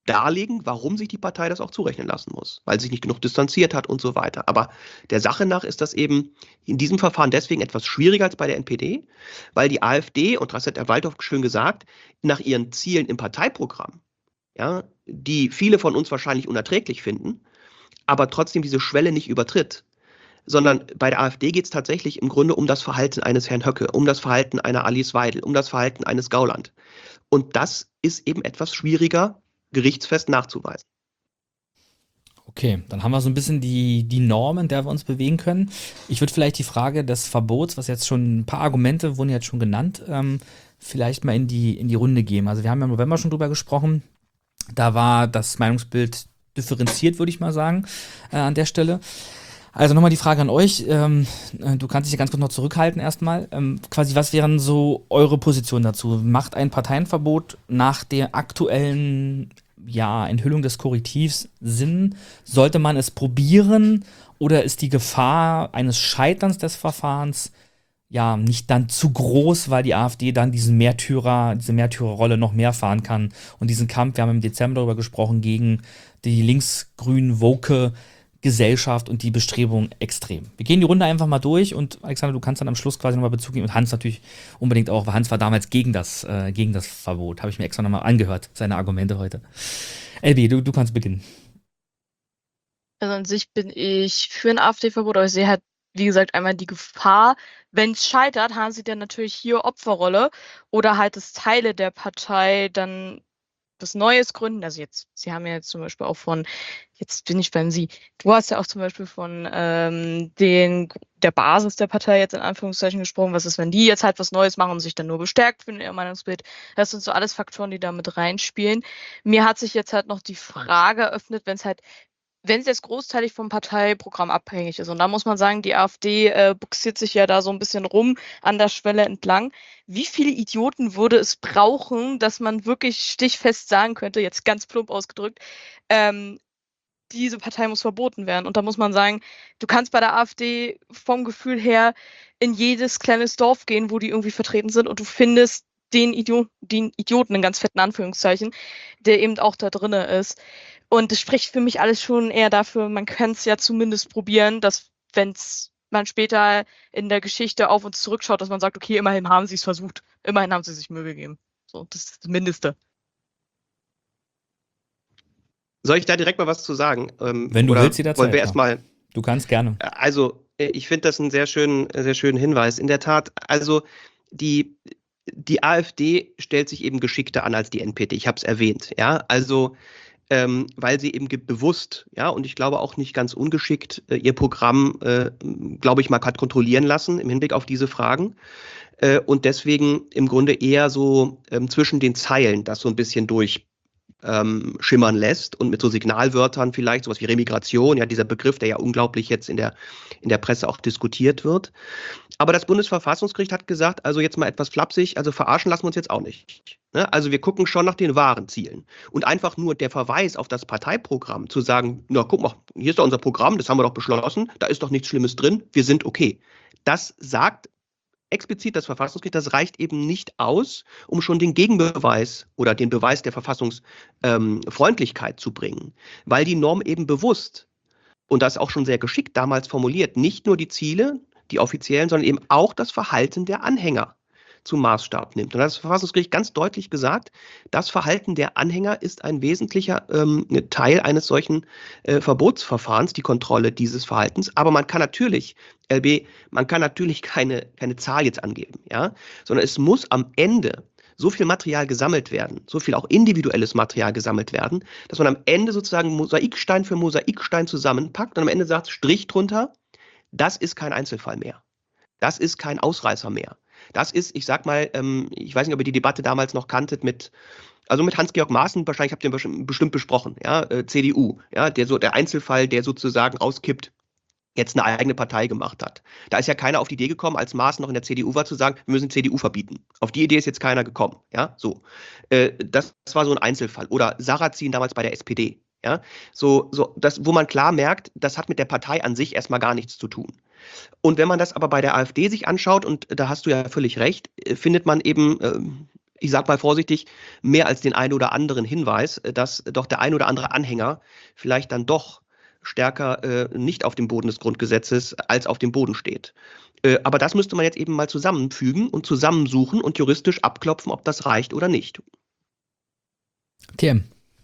[SPEAKER 16] darlegen, warum sich die Partei das auch zurechnen lassen muss, weil sie sich nicht genug distanziert hat und so weiter. Aber der Sache nach ist das eben in diesem Verfahren deswegen etwas schwieriger als bei der NPD, weil die AfD, und das hat Herr Waldhoff schön gesagt, nach ihren Zielen im Parteiprogramm, ja, die viele von uns wahrscheinlich unerträglich finden, aber trotzdem diese Schwelle nicht übertritt. Sondern bei der AfD geht es tatsächlich im Grunde um das Verhalten eines Herrn Höcke, um das Verhalten einer Alice Weidel, um das Verhalten eines Gauland. Und das ist eben etwas schwieriger, gerichtsfest nachzuweisen.
[SPEAKER 9] Okay, dann haben wir so ein bisschen die Norm, in der wir uns bewegen können. Ich würde vielleicht die Frage des Verbots, was jetzt schon ein paar Argumente wurden jetzt schon genannt, vielleicht mal in die Runde geben. Also wir haben ja im November schon drüber gesprochen. Da war das Meinungsbild differenziert, würde ich mal sagen, an der Stelle. Also nochmal die Frage an euch. Du kannst dich ja ganz kurz noch zurückhalten erstmal. Quasi, was wären so eure Positionen dazu? Macht ein Parteienverbot nach der aktuellen Enthüllung des Korrektivs Sinn? Sollte man es probieren oder ist die Gefahr eines Scheiterns des Verfahrens nicht dann zu groß, weil die AfD dann diese Märtyrerrolle noch mehr fahren kann und diesen Kampf, wir haben im Dezember darüber gesprochen, gegen die linksgrün woke Gesellschaft und die Bestrebung extrem. Wir gehen die Runde einfach mal durch und Alexander, du kannst dann am Schluss quasi nochmal Bezug nehmen und Hans natürlich unbedingt auch, weil Hans war damals gegen das Verbot. Habe ich mir extra nochmal angehört, seine Argumente heute. LB, du kannst beginnen.
[SPEAKER 11] Also an sich bin ich für ein AfD-Verbot, aber ich sehe halt, wie gesagt, einmal die Gefahr, wenn es scheitert, haben sie dann natürlich hier Opferrolle oder halt, dass Teile der Partei dann was Neues gründen. Also jetzt, Sie haben ja jetzt zum Beispiel auch jetzt bin ich beim Sie, du hast ja auch zum Beispiel von der Basis der Partei jetzt in Anführungszeichen gesprochen. Was ist, wenn die jetzt halt was Neues machen und sich dann nur bestärkt fühlen in ihrem Meinungsbild? Das sind so alles Faktoren, die da mit reinspielen. Mir hat sich jetzt halt noch die Frage eröffnet, wenn es jetzt großteilig vom Parteiprogramm abhängig ist. Und da muss man sagen, die AfD buxiert sich ja da so ein bisschen rum an der Schwelle entlang. Wie viele Idioten würde es brauchen, dass man wirklich stichfest sagen könnte, jetzt ganz plump ausgedrückt, diese Partei muss verboten werden. Und da muss man sagen, du kannst bei der AfD vom Gefühl her in jedes kleines Dorf gehen, wo die irgendwie vertreten sind und du findest den Idioten in ganz fetten Anführungszeichen, der eben auch da drinne ist. Und das spricht für mich alles schon eher dafür, man kann es ja zumindest probieren, dass, wenn man später in der Geschichte auf uns zurückschaut, dass man sagt, okay, immerhin haben sie es versucht, immerhin haben sie sich Mühe gegeben. So, das ist das Mindeste.
[SPEAKER 16] Soll ich da direkt mal was zu sagen?
[SPEAKER 9] Wenn du willst, jederzeit.
[SPEAKER 16] Wollen wir erstmal.
[SPEAKER 9] Du kannst gerne.
[SPEAKER 16] Also, ich finde das einen sehr schönen Hinweis. In der Tat, also die AfD stellt sich eben geschickter an als die NPD. Ich habe es erwähnt. Ja, also weil sie eben bewusst, und ich glaube auch nicht ganz ungeschickt, ihr Programm, glaube ich mal, hat kontrollieren lassen im Hinblick auf diese Fragen und deswegen im Grunde eher so zwischen den Zeilen das so ein bisschen schimmern lässt und mit so Signalwörtern vielleicht, sowas wie Remigration, dieser Begriff, der ja unglaublich jetzt in der Presse auch diskutiert wird. Aber das Bundesverfassungsgericht hat gesagt, also jetzt mal etwas flapsig, also verarschen lassen wir uns jetzt auch nicht. Ne? Also wir gucken schon nach den wahren Zielen. Und einfach nur der Verweis auf das Parteiprogramm zu sagen, na guck mal, hier ist doch unser Programm, das haben wir doch beschlossen, da ist doch nichts Schlimmes drin, wir sind okay. Das sagt explizit das Verfassungsgericht, das reicht eben nicht aus, um schon den Gegenbeweis oder den Beweis der Verfassungsfreundlichkeit zu bringen, weil die Norm eben bewusst, und das auch schon sehr geschickt damals formuliert, nicht nur die Ziele, die offiziellen, sondern eben auch das Verhalten der Anhänger zum Maßstab nimmt. Und da hat das Verfassungsgericht ganz deutlich gesagt, das Verhalten der Anhänger ist ein wesentlicher Teil eines solchen Verbotsverfahrens, die Kontrolle dieses Verhaltens. Aber man kann natürlich, keine Zahl jetzt angeben, sondern es muss am Ende so viel Material gesammelt werden, so viel auch individuelles Material gesammelt werden, dass man am Ende sozusagen Mosaikstein für Mosaikstein zusammenpackt und am Ende sagt, Strich drunter, das ist kein Einzelfall mehr. Das ist kein Ausreißer mehr. Das ist, ich sag mal, ich weiß nicht, ob ihr die Debatte damals noch kanntet mit Hans-Georg Maaßen, wahrscheinlich habt ihr bestimmt besprochen, CDU, der Einzelfall, der sozusagen rauskippt, jetzt eine eigene Partei gemacht hat. Da ist ja keiner auf die Idee gekommen, als Maaßen noch in der CDU war, zu sagen, wir müssen CDU verbieten. Auf die Idee ist jetzt keiner gekommen. Das war so ein Einzelfall. Oder Sarrazin damals bei der SPD. Wo man klar merkt, das hat mit der Partei an sich erstmal gar nichts zu tun. Und wenn man das aber bei der AfD sich anschaut, und da hast du ja völlig recht, findet man eben ich sage mal vorsichtig, mehr als den einen oder anderen Hinweis, dass doch der ein oder andere Anhänger vielleicht dann doch stärker nicht auf dem Boden des Grundgesetzes als auf dem Boden steht. Aber das müsste man jetzt eben mal zusammenfügen und zusammensuchen und juristisch abklopfen, ob das reicht oder nicht.
[SPEAKER 9] TM.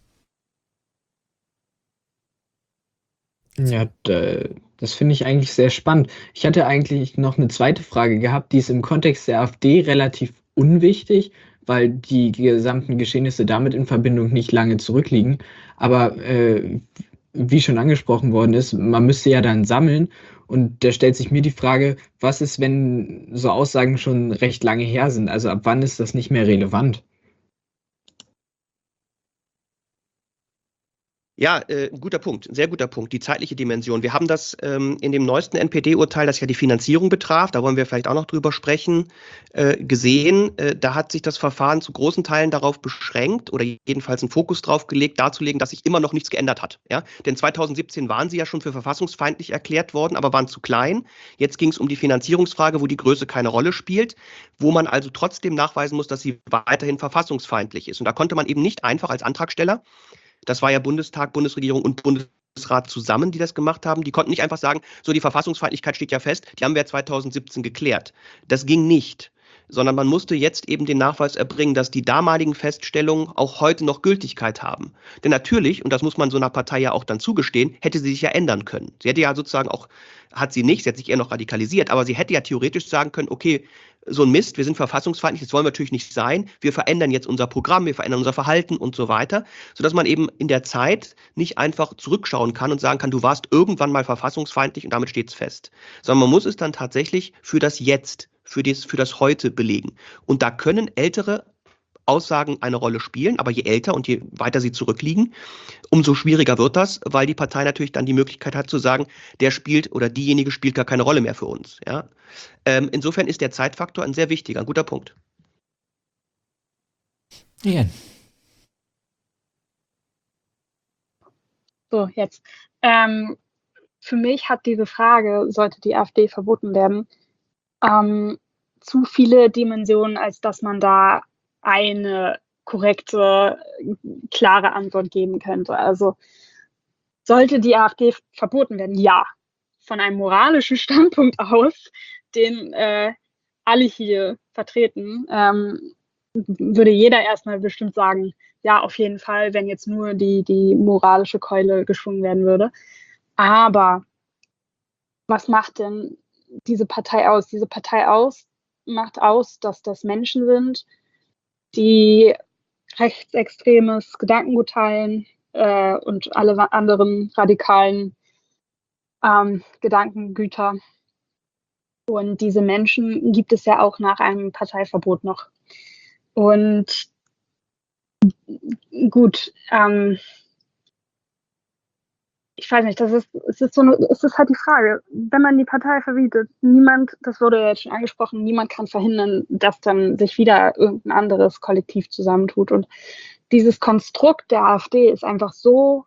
[SPEAKER 12] Ja, das finde ich eigentlich sehr spannend. Ich hatte eigentlich noch eine zweite Frage gehabt, die ist im Kontext der AfD relativ unwichtig, weil die gesamten Geschehnisse damit in Verbindung nicht lange zurückliegen. Aber wie schon angesprochen worden ist, man müsste ja dann sammeln. Und da stellt sich mir die Frage, was ist, wenn so Aussagen schon recht lange her sind? Also ab wann ist das nicht mehr relevant?
[SPEAKER 16] Ja, guter Punkt, sehr guter Punkt, die zeitliche Dimension. Wir haben das in dem neuesten NPD-Urteil, das ja die Finanzierung betraf, da wollen wir vielleicht auch noch drüber sprechen, gesehen. Da hat sich das Verfahren zu großen Teilen darauf beschränkt oder jedenfalls einen Fokus drauf gelegt, darzulegen, dass sich immer noch nichts geändert hat. Ja? Denn 2017 waren sie ja schon für verfassungsfeindlich erklärt worden, aber waren zu klein. Jetzt ging es um die Finanzierungsfrage, wo die Größe keine Rolle spielt, wo man also trotzdem nachweisen muss, dass sie weiterhin verfassungsfeindlich ist. Und da konnte man eben nicht einfach als Antragsteller, das war ja Bundestag, Bundesregierung und Bundesrat zusammen, die das gemacht haben. Die konnten nicht einfach sagen, so die Verfassungsfeindlichkeit steht ja fest, die haben wir 2017 geklärt. Das ging nicht, sondern man musste jetzt eben den Nachweis erbringen, dass die damaligen Feststellungen auch heute noch Gültigkeit haben. Denn natürlich, und das muss man so einer Partei ja auch dann zugestehen, hätte sie sich ja ändern können. Sie hätte ja sozusagen auch, hat sie nicht, sie hat sich eher noch radikalisiert, aber sie hätte ja theoretisch sagen können, okay, so ein Mist, wir sind verfassungsfeindlich, das wollen wir natürlich nicht sein, wir verändern jetzt unser Programm, wir verändern unser Verhalten und so weiter, sodass man eben in der Zeit nicht einfach zurückschauen kann und sagen kann, du warst irgendwann mal verfassungsfeindlich und damit steht es fest. Sondern man muss es dann tatsächlich für das Jetzt, für das Heute belegen. Und da können ältere Aussagen eine Rolle spielen, aber je älter und je weiter sie zurückliegen, umso schwieriger wird das, weil die Partei natürlich dann die Möglichkeit hat zu sagen, der spielt oder diejenige spielt gar keine Rolle mehr für uns. Ja? Insofern ist der Zeitfaktor ein sehr wichtiger, ein guter Punkt.
[SPEAKER 9] Ian.
[SPEAKER 14] So, jetzt. Für mich hat diese Frage, sollte die AfD verboten werden, zu viele Dimensionen, als dass man da eine korrekte, klare Antwort geben könnte. Also sollte die AfD verboten werden? Ja. Von einem moralischen Standpunkt aus, den alle hier vertreten, würde jeder erstmal bestimmt sagen, ja, auf jeden Fall, wenn jetzt nur die moralische Keule geschwungen werden würde. Aber was macht denn diese Partei aus? Diese Partei macht aus, dass das Menschen sind, die rechtsextremes Gedankengut teilen und alle anderen radikalen Gedankengüter. Und diese Menschen gibt es ja auch nach einem Parteiverbot noch. Und gut, ich weiß nicht, es ist halt die Frage, wenn man die Partei verbietet, niemand, das wurde ja jetzt schon angesprochen, niemand kann verhindern, dass dann sich wieder irgendein anderes Kollektiv zusammentut. Und dieses Konstrukt der AfD ist einfach so,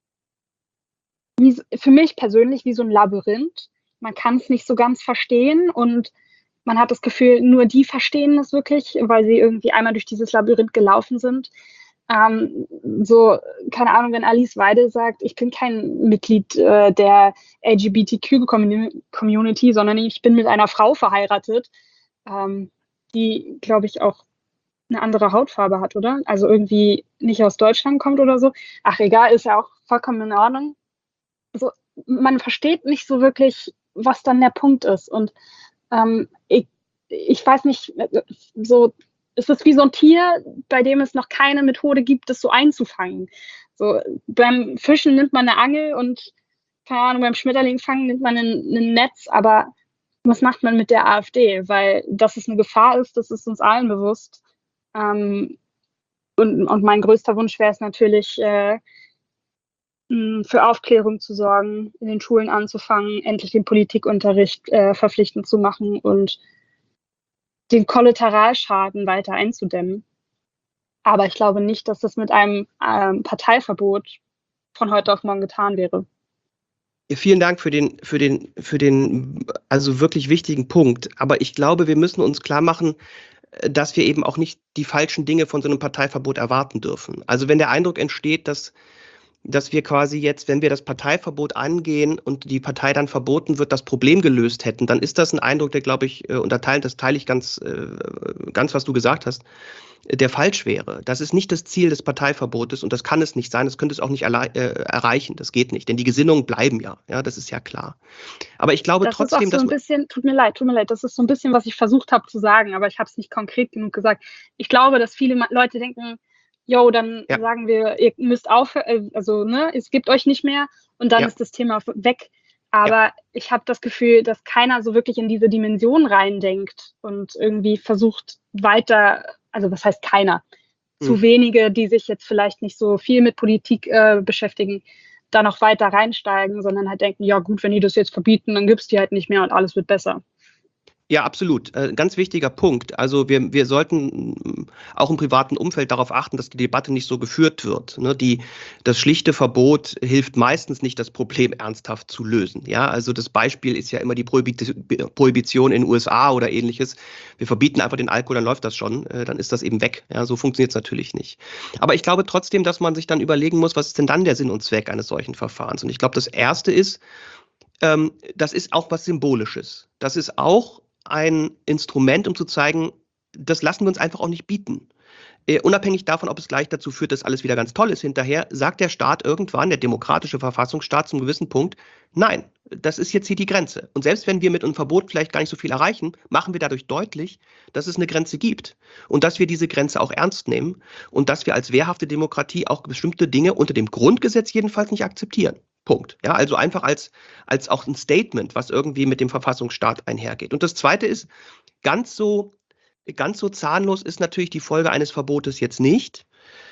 [SPEAKER 14] für mich persönlich, wie so ein Labyrinth. Man kann es nicht so ganz verstehen und man hat das Gefühl, nur die verstehen es wirklich, weil sie irgendwie einmal durch dieses Labyrinth gelaufen sind. So, keine Ahnung, wenn Alice Weidel sagt, ich bin kein Mitglied der LGBTQ-Community, sondern ich bin mit einer Frau verheiratet, die, glaube ich, auch eine andere Hautfarbe hat, oder? Also irgendwie nicht aus Deutschland kommt oder so. Ach, egal, ist ja auch vollkommen in Ordnung. Also, man versteht nicht so wirklich, was dann der Punkt ist. Und ich weiß nicht, so, es ist wie so ein Tier, bei dem es noch keine Methode gibt, das so einzufangen. So, beim Fischen nimmt man eine Angel und, keine Ahnung, beim Schmetterling fangen nimmt man ein Netz, aber was macht man mit der AfD? Weil, dass es eine Gefahr ist, das ist uns allen bewusst. Und mein größter Wunsch wäre es natürlich, für Aufklärung zu sorgen, in den Schulen anzufangen, endlich den Politikunterricht verpflichtend zu machen und den Kollateralschaden weiter einzudämmen. Aber ich glaube nicht, dass das mit einem Parteiverbot von heute auf morgen getan wäre.
[SPEAKER 16] Vielen Dank für den also wirklich wichtigen Punkt. Aber ich glaube, wir müssen uns klar machen, dass wir eben auch nicht die falschen Dinge von so einem Parteiverbot erwarten dürfen. Also wenn der Eindruck entsteht, dass wir quasi jetzt, wenn wir das Parteiverbot angehen und die Partei dann verboten wird, das Problem gelöst hätten, dann ist das ein Eindruck, der, glaube ich, das teile ich ganz, was du gesagt hast, der falsch wäre. Das ist nicht das Ziel des Parteiverbotes und das kann es nicht sein, das könnte es auch nicht erreichen, das geht nicht, denn die Gesinnungen bleiben ja, das ist ja klar. Aber ich glaube
[SPEAKER 14] Das
[SPEAKER 16] trotzdem,
[SPEAKER 14] ist auch so ein bisschen, tut mir leid, das ist so ein bisschen, was ich versucht habe zu sagen, aber ich habe es nicht konkret genug gesagt. Ich glaube, dass viele Leute denken, dann sagen wir, ihr müsst aufhören, es gibt euch nicht mehr und dann ist das Thema weg. Aber ich habe das Gefühl, dass keiner so wirklich in diese Dimension reindenkt und irgendwie versucht weiter, also was heißt keiner? Zu wenige, die sich jetzt vielleicht nicht so viel mit Politik beschäftigen, da noch weiter reinsteigen, sondern halt denken, ja gut, wenn die das jetzt verbieten, dann gibt es die halt nicht mehr und alles wird besser.
[SPEAKER 16] Ja, absolut. Ganz wichtiger Punkt. Also wir sollten auch im privaten Umfeld darauf achten, dass die Debatte nicht so geführt wird. Ne? Das schlichte Verbot hilft meistens nicht, das Problem ernsthaft zu lösen. Ja, also das Beispiel ist ja immer die Prohibition in den USA oder ähnliches. Wir verbieten einfach den Alkohol, dann läuft das schon, dann ist das eben weg. Ja, so funktioniert es natürlich nicht. Aber ich glaube trotzdem, dass man sich dann überlegen muss, was ist denn dann der Sinn und Zweck eines solchen Verfahrens? Und ich glaube, das Erste ist, das ist auch was Symbolisches. Das ist auch ein Instrument, um zu zeigen, das lassen wir uns einfach auch nicht bieten. Unabhängig davon, ob es gleich dazu führt, dass alles wieder ganz toll ist hinterher, sagt der Staat irgendwann, der demokratische Verfassungsstaat zum gewissen Punkt, nein, das ist jetzt hier die Grenze. Und selbst wenn wir mit einem Verbot vielleicht gar nicht so viel erreichen, machen wir dadurch deutlich, dass es eine Grenze gibt und dass wir diese Grenze auch ernst nehmen und dass wir als wehrhafte Demokratie auch bestimmte Dinge unter dem Grundgesetz jedenfalls nicht akzeptieren. Punkt. Ja, also einfach als auch ein Statement, was irgendwie mit dem Verfassungsstaat einhergeht. Und das Zweite ist, ganz so zahnlos ist natürlich die Folge eines Verbotes jetzt nicht,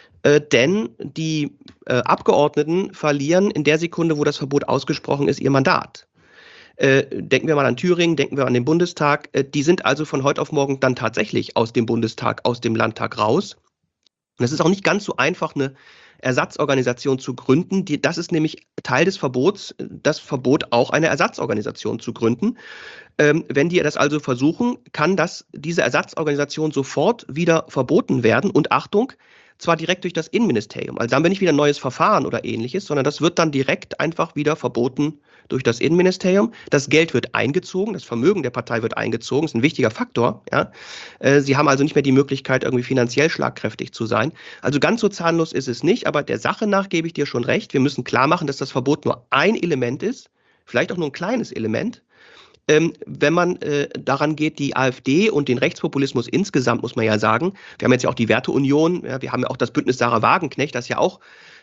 [SPEAKER 16] denn die Abgeordneten verlieren in der Sekunde, wo das Verbot ausgesprochen ist, ihr Mandat. Denken wir mal an Thüringen, denken wir an den Bundestag. Die sind also von heute auf morgen dann tatsächlich aus dem Bundestag, aus dem Landtag raus. Und es ist auch nicht ganz so einfach, eine Ersatzorganisation zu gründen. Das ist nämlich Teil des Verbots, das Verbot auch eine Ersatzorganisation zu gründen. Wenn die das also versuchen, kann diese Ersatzorganisation sofort wieder verboten werden und Achtung, zwar direkt durch das Innenministerium. Also haben wir nicht wieder ein neues Verfahren oder ähnliches, sondern das wird dann direkt einfach wieder verboten durch das Innenministerium. Das Geld wird eingezogen, das Vermögen der Partei wird eingezogen, das ist ein wichtiger Faktor. Ja? Sie haben also nicht mehr die Möglichkeit, irgendwie finanziell schlagkräftig zu sein. Also ganz so zahnlos ist es nicht, aber der Sache nach gebe ich dir schon recht. Wir müssen klar machen, dass das Verbot nur ein Element ist, vielleicht auch nur ein kleines Element. Wenn man daran geht, die AfD und den Rechtspopulismus insgesamt, muss man ja sagen, wir haben jetzt ja auch die Werteunion, ja, wir haben ja auch das Bündnis Sarah Wagenknecht, das ja auch,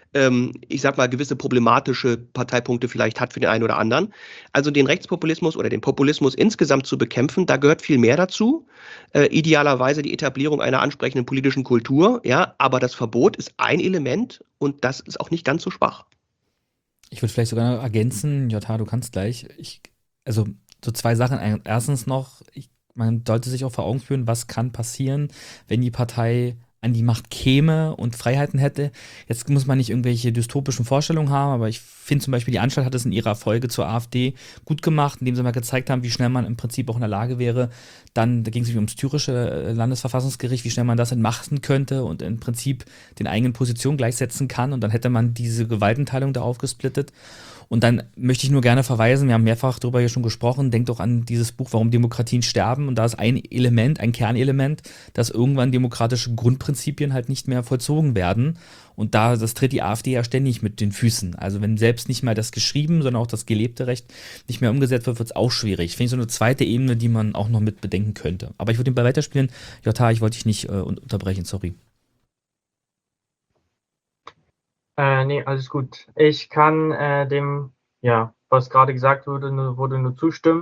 [SPEAKER 16] ich sag mal, gewisse problematische Parteipunkte vielleicht hat für den einen oder anderen. Also den Rechtspopulismus oder den Populismus insgesamt zu bekämpfen, da gehört viel mehr dazu. Idealerweise die Etablierung einer ansprechenden politischen Kultur, ja, aber das Verbot ist ein Element und das ist auch nicht ganz so schwach.
[SPEAKER 9] Ich würde vielleicht sogar noch ergänzen, Jota, du kannst gleich, also so zwei Sachen. Erstens noch, man sollte sich auch vor Augen führen, was kann passieren, wenn die Partei an die Macht käme und Freiheiten hätte. Jetzt muss man nicht irgendwelche dystopischen Vorstellungen haben, aber ich finde zum Beispiel, die Anstalt hat es in ihrer Folge zur AfD gut gemacht, indem sie mal gezeigt haben, wie schnell man im Prinzip auch in der Lage wäre, dann, da ging es ums thürische Landesverfassungsgericht, wie schnell man das entmachten könnte und im Prinzip den eigenen Positionen gleichsetzen kann und dann hätte man diese Gewaltenteilung da aufgesplittet. Und dann möchte ich nur gerne verweisen, wir haben mehrfach darüber hier schon gesprochen, denkt auch an dieses Buch, Warum Demokratien sterben. Und da ist ein Element, ein Kernelement, dass irgendwann demokratische Grundprinzipien halt nicht mehr vollzogen werden. Und das tritt die AfD ja ständig mit den Füßen. Also wenn selbst nicht mal das geschrieben, sondern auch das gelebte Recht nicht mehr umgesetzt wird, wird es auch schwierig. Finde ich so eine zweite Ebene, die man auch noch mit bedenken könnte. Aber ich würde den Ball weiterspielen. Jota, ich wollte dich nicht unterbrechen, sorry.
[SPEAKER 13] Nee, alles gut. Ich kann dem, was gerade gesagt wurde, nur zustimmen.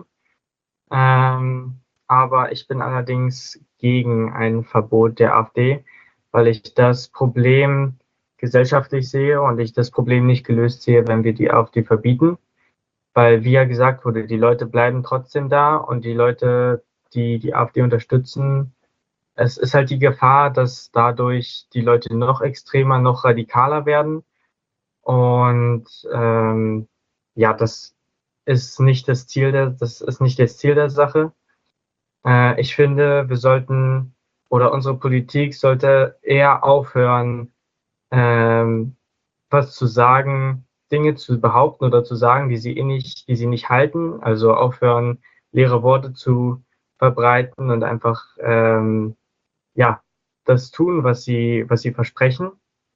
[SPEAKER 13] Aber ich bin allerdings gegen ein Verbot der AfD, weil ich das Problem gesellschaftlich sehe und ich das Problem nicht gelöst sehe, wenn wir die AfD verbieten. Weil, wie ja gesagt wurde, die Leute bleiben trotzdem da und die Leute, die die AfD unterstützen, es ist halt die Gefahr, dass dadurch die Leute noch extremer, noch radikaler werden. Und das ist nicht das Ziel der Sache. Ich finde, wir sollten oder unsere Politik sollte eher aufhören, was zu sagen, Dinge zu behaupten oder zu sagen, die sie nicht halten. Also aufhören, leere Worte zu verbreiten und einfach das tun, was sie versprechen.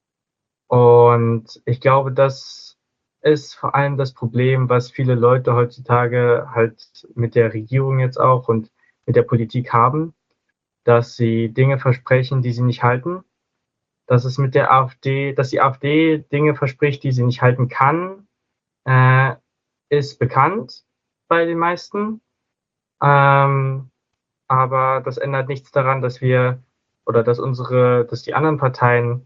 [SPEAKER 13] Und ich glaube, das ist vor allem das Problem, was viele Leute heutzutage halt mit der Regierung jetzt auch und mit der Politik haben, dass sie Dinge versprechen, die sie nicht halten. Dass es mit der AfD, dass die AfD Dinge verspricht, die sie nicht halten kann, ist bekannt bei den meisten. Aber das ändert nichts daran, dass wir oder dass die anderen Parteien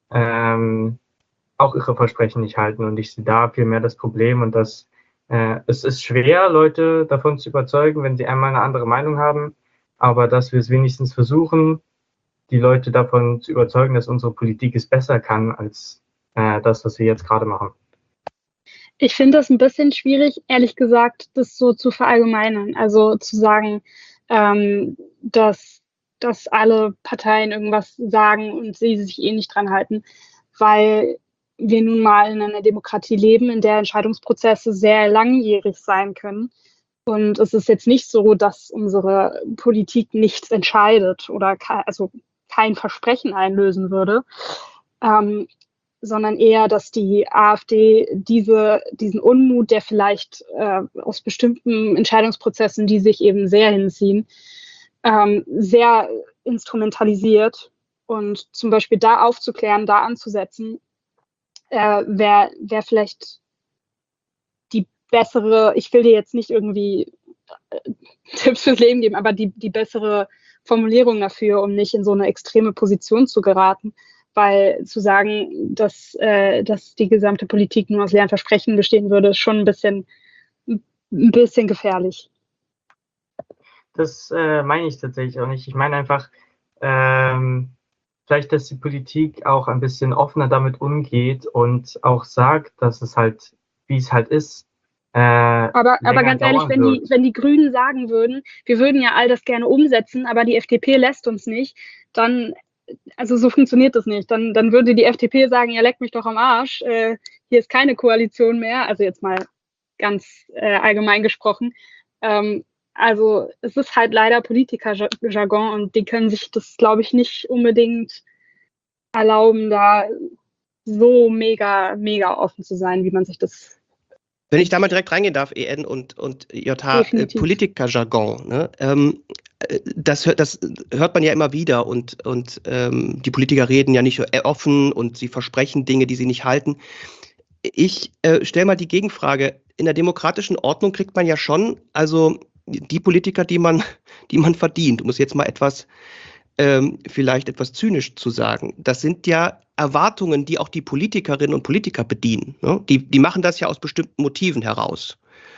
[SPEAKER 13] auch ihre Versprechen nicht halten. Und ich sehe da vielmehr das Problem und dass es ist schwer, Leute davon zu überzeugen, wenn sie einmal eine andere Meinung haben, aber dass wir es wenigstens versuchen, die Leute davon zu überzeugen, dass unsere Politik es besser kann als das, was wir jetzt gerade machen.
[SPEAKER 14] Ich finde das ein bisschen schwierig, ehrlich gesagt, das so zu verallgemeinern. Also zu sagen, dass alle Parteien irgendwas sagen und sie sich eh nicht dran halten, weil wir nun mal in einer Demokratie leben, in der Entscheidungsprozesse sehr langjährig sein können. Und es ist jetzt nicht so, dass unsere Politik nichts entscheidet oder kein Versprechen einlösen würde, sondern eher, dass die AfD diesen Unmut, der vielleicht aus bestimmten Entscheidungsprozessen, die sich eben sehr hinziehen, sehr instrumentalisiert. Und zum Beispiel da aufzuklären, da anzusetzen, wäre vielleicht die bessere, ich will dir jetzt nicht irgendwie Tipps fürs Leben geben, aber die bessere Formulierung dafür, um nicht in so eine extreme Position zu geraten. Weil zu sagen, dass die gesamte Politik nur aus leeren Versprechen bestehen würde, ist schon ein bisschen gefährlich.
[SPEAKER 13] Das meine ich tatsächlich auch nicht. Ich meine einfach, vielleicht, dass die Politik auch ein bisschen offener damit umgeht und auch sagt, dass es halt, wie es halt ist.
[SPEAKER 14] Aber ganz ehrlich, wenn die Grünen sagen würden, wir würden ja all das gerne umsetzen, aber die FDP lässt uns nicht, dann, also so funktioniert das nicht. Dann würde die FDP sagen, ja, leck mich doch am Arsch, hier ist keine Koalition mehr, also jetzt mal ganz allgemein gesprochen. Also es ist halt leider Politikerjargon und die können sich das, glaube ich, nicht unbedingt erlauben, da so mega, mega offen zu sein, wie man sich das...
[SPEAKER 16] Wenn ich da mal direkt reingehen darf, EN und JH, Politikerjargon, ne? Das hört man ja immer wieder und die Politiker reden ja nicht so offen und sie versprechen Dinge, die sie nicht halten. Ich stelle mal die Gegenfrage. In der demokratischen Ordnung kriegt man ja schon, also die Politiker, die man verdient, um es jetzt mal vielleicht etwas zynisch zu sagen, das sind ja Erwartungen, die auch die Politikerinnen und Politiker bedienen. Ne? Die machen das ja aus bestimmten Motiven heraus.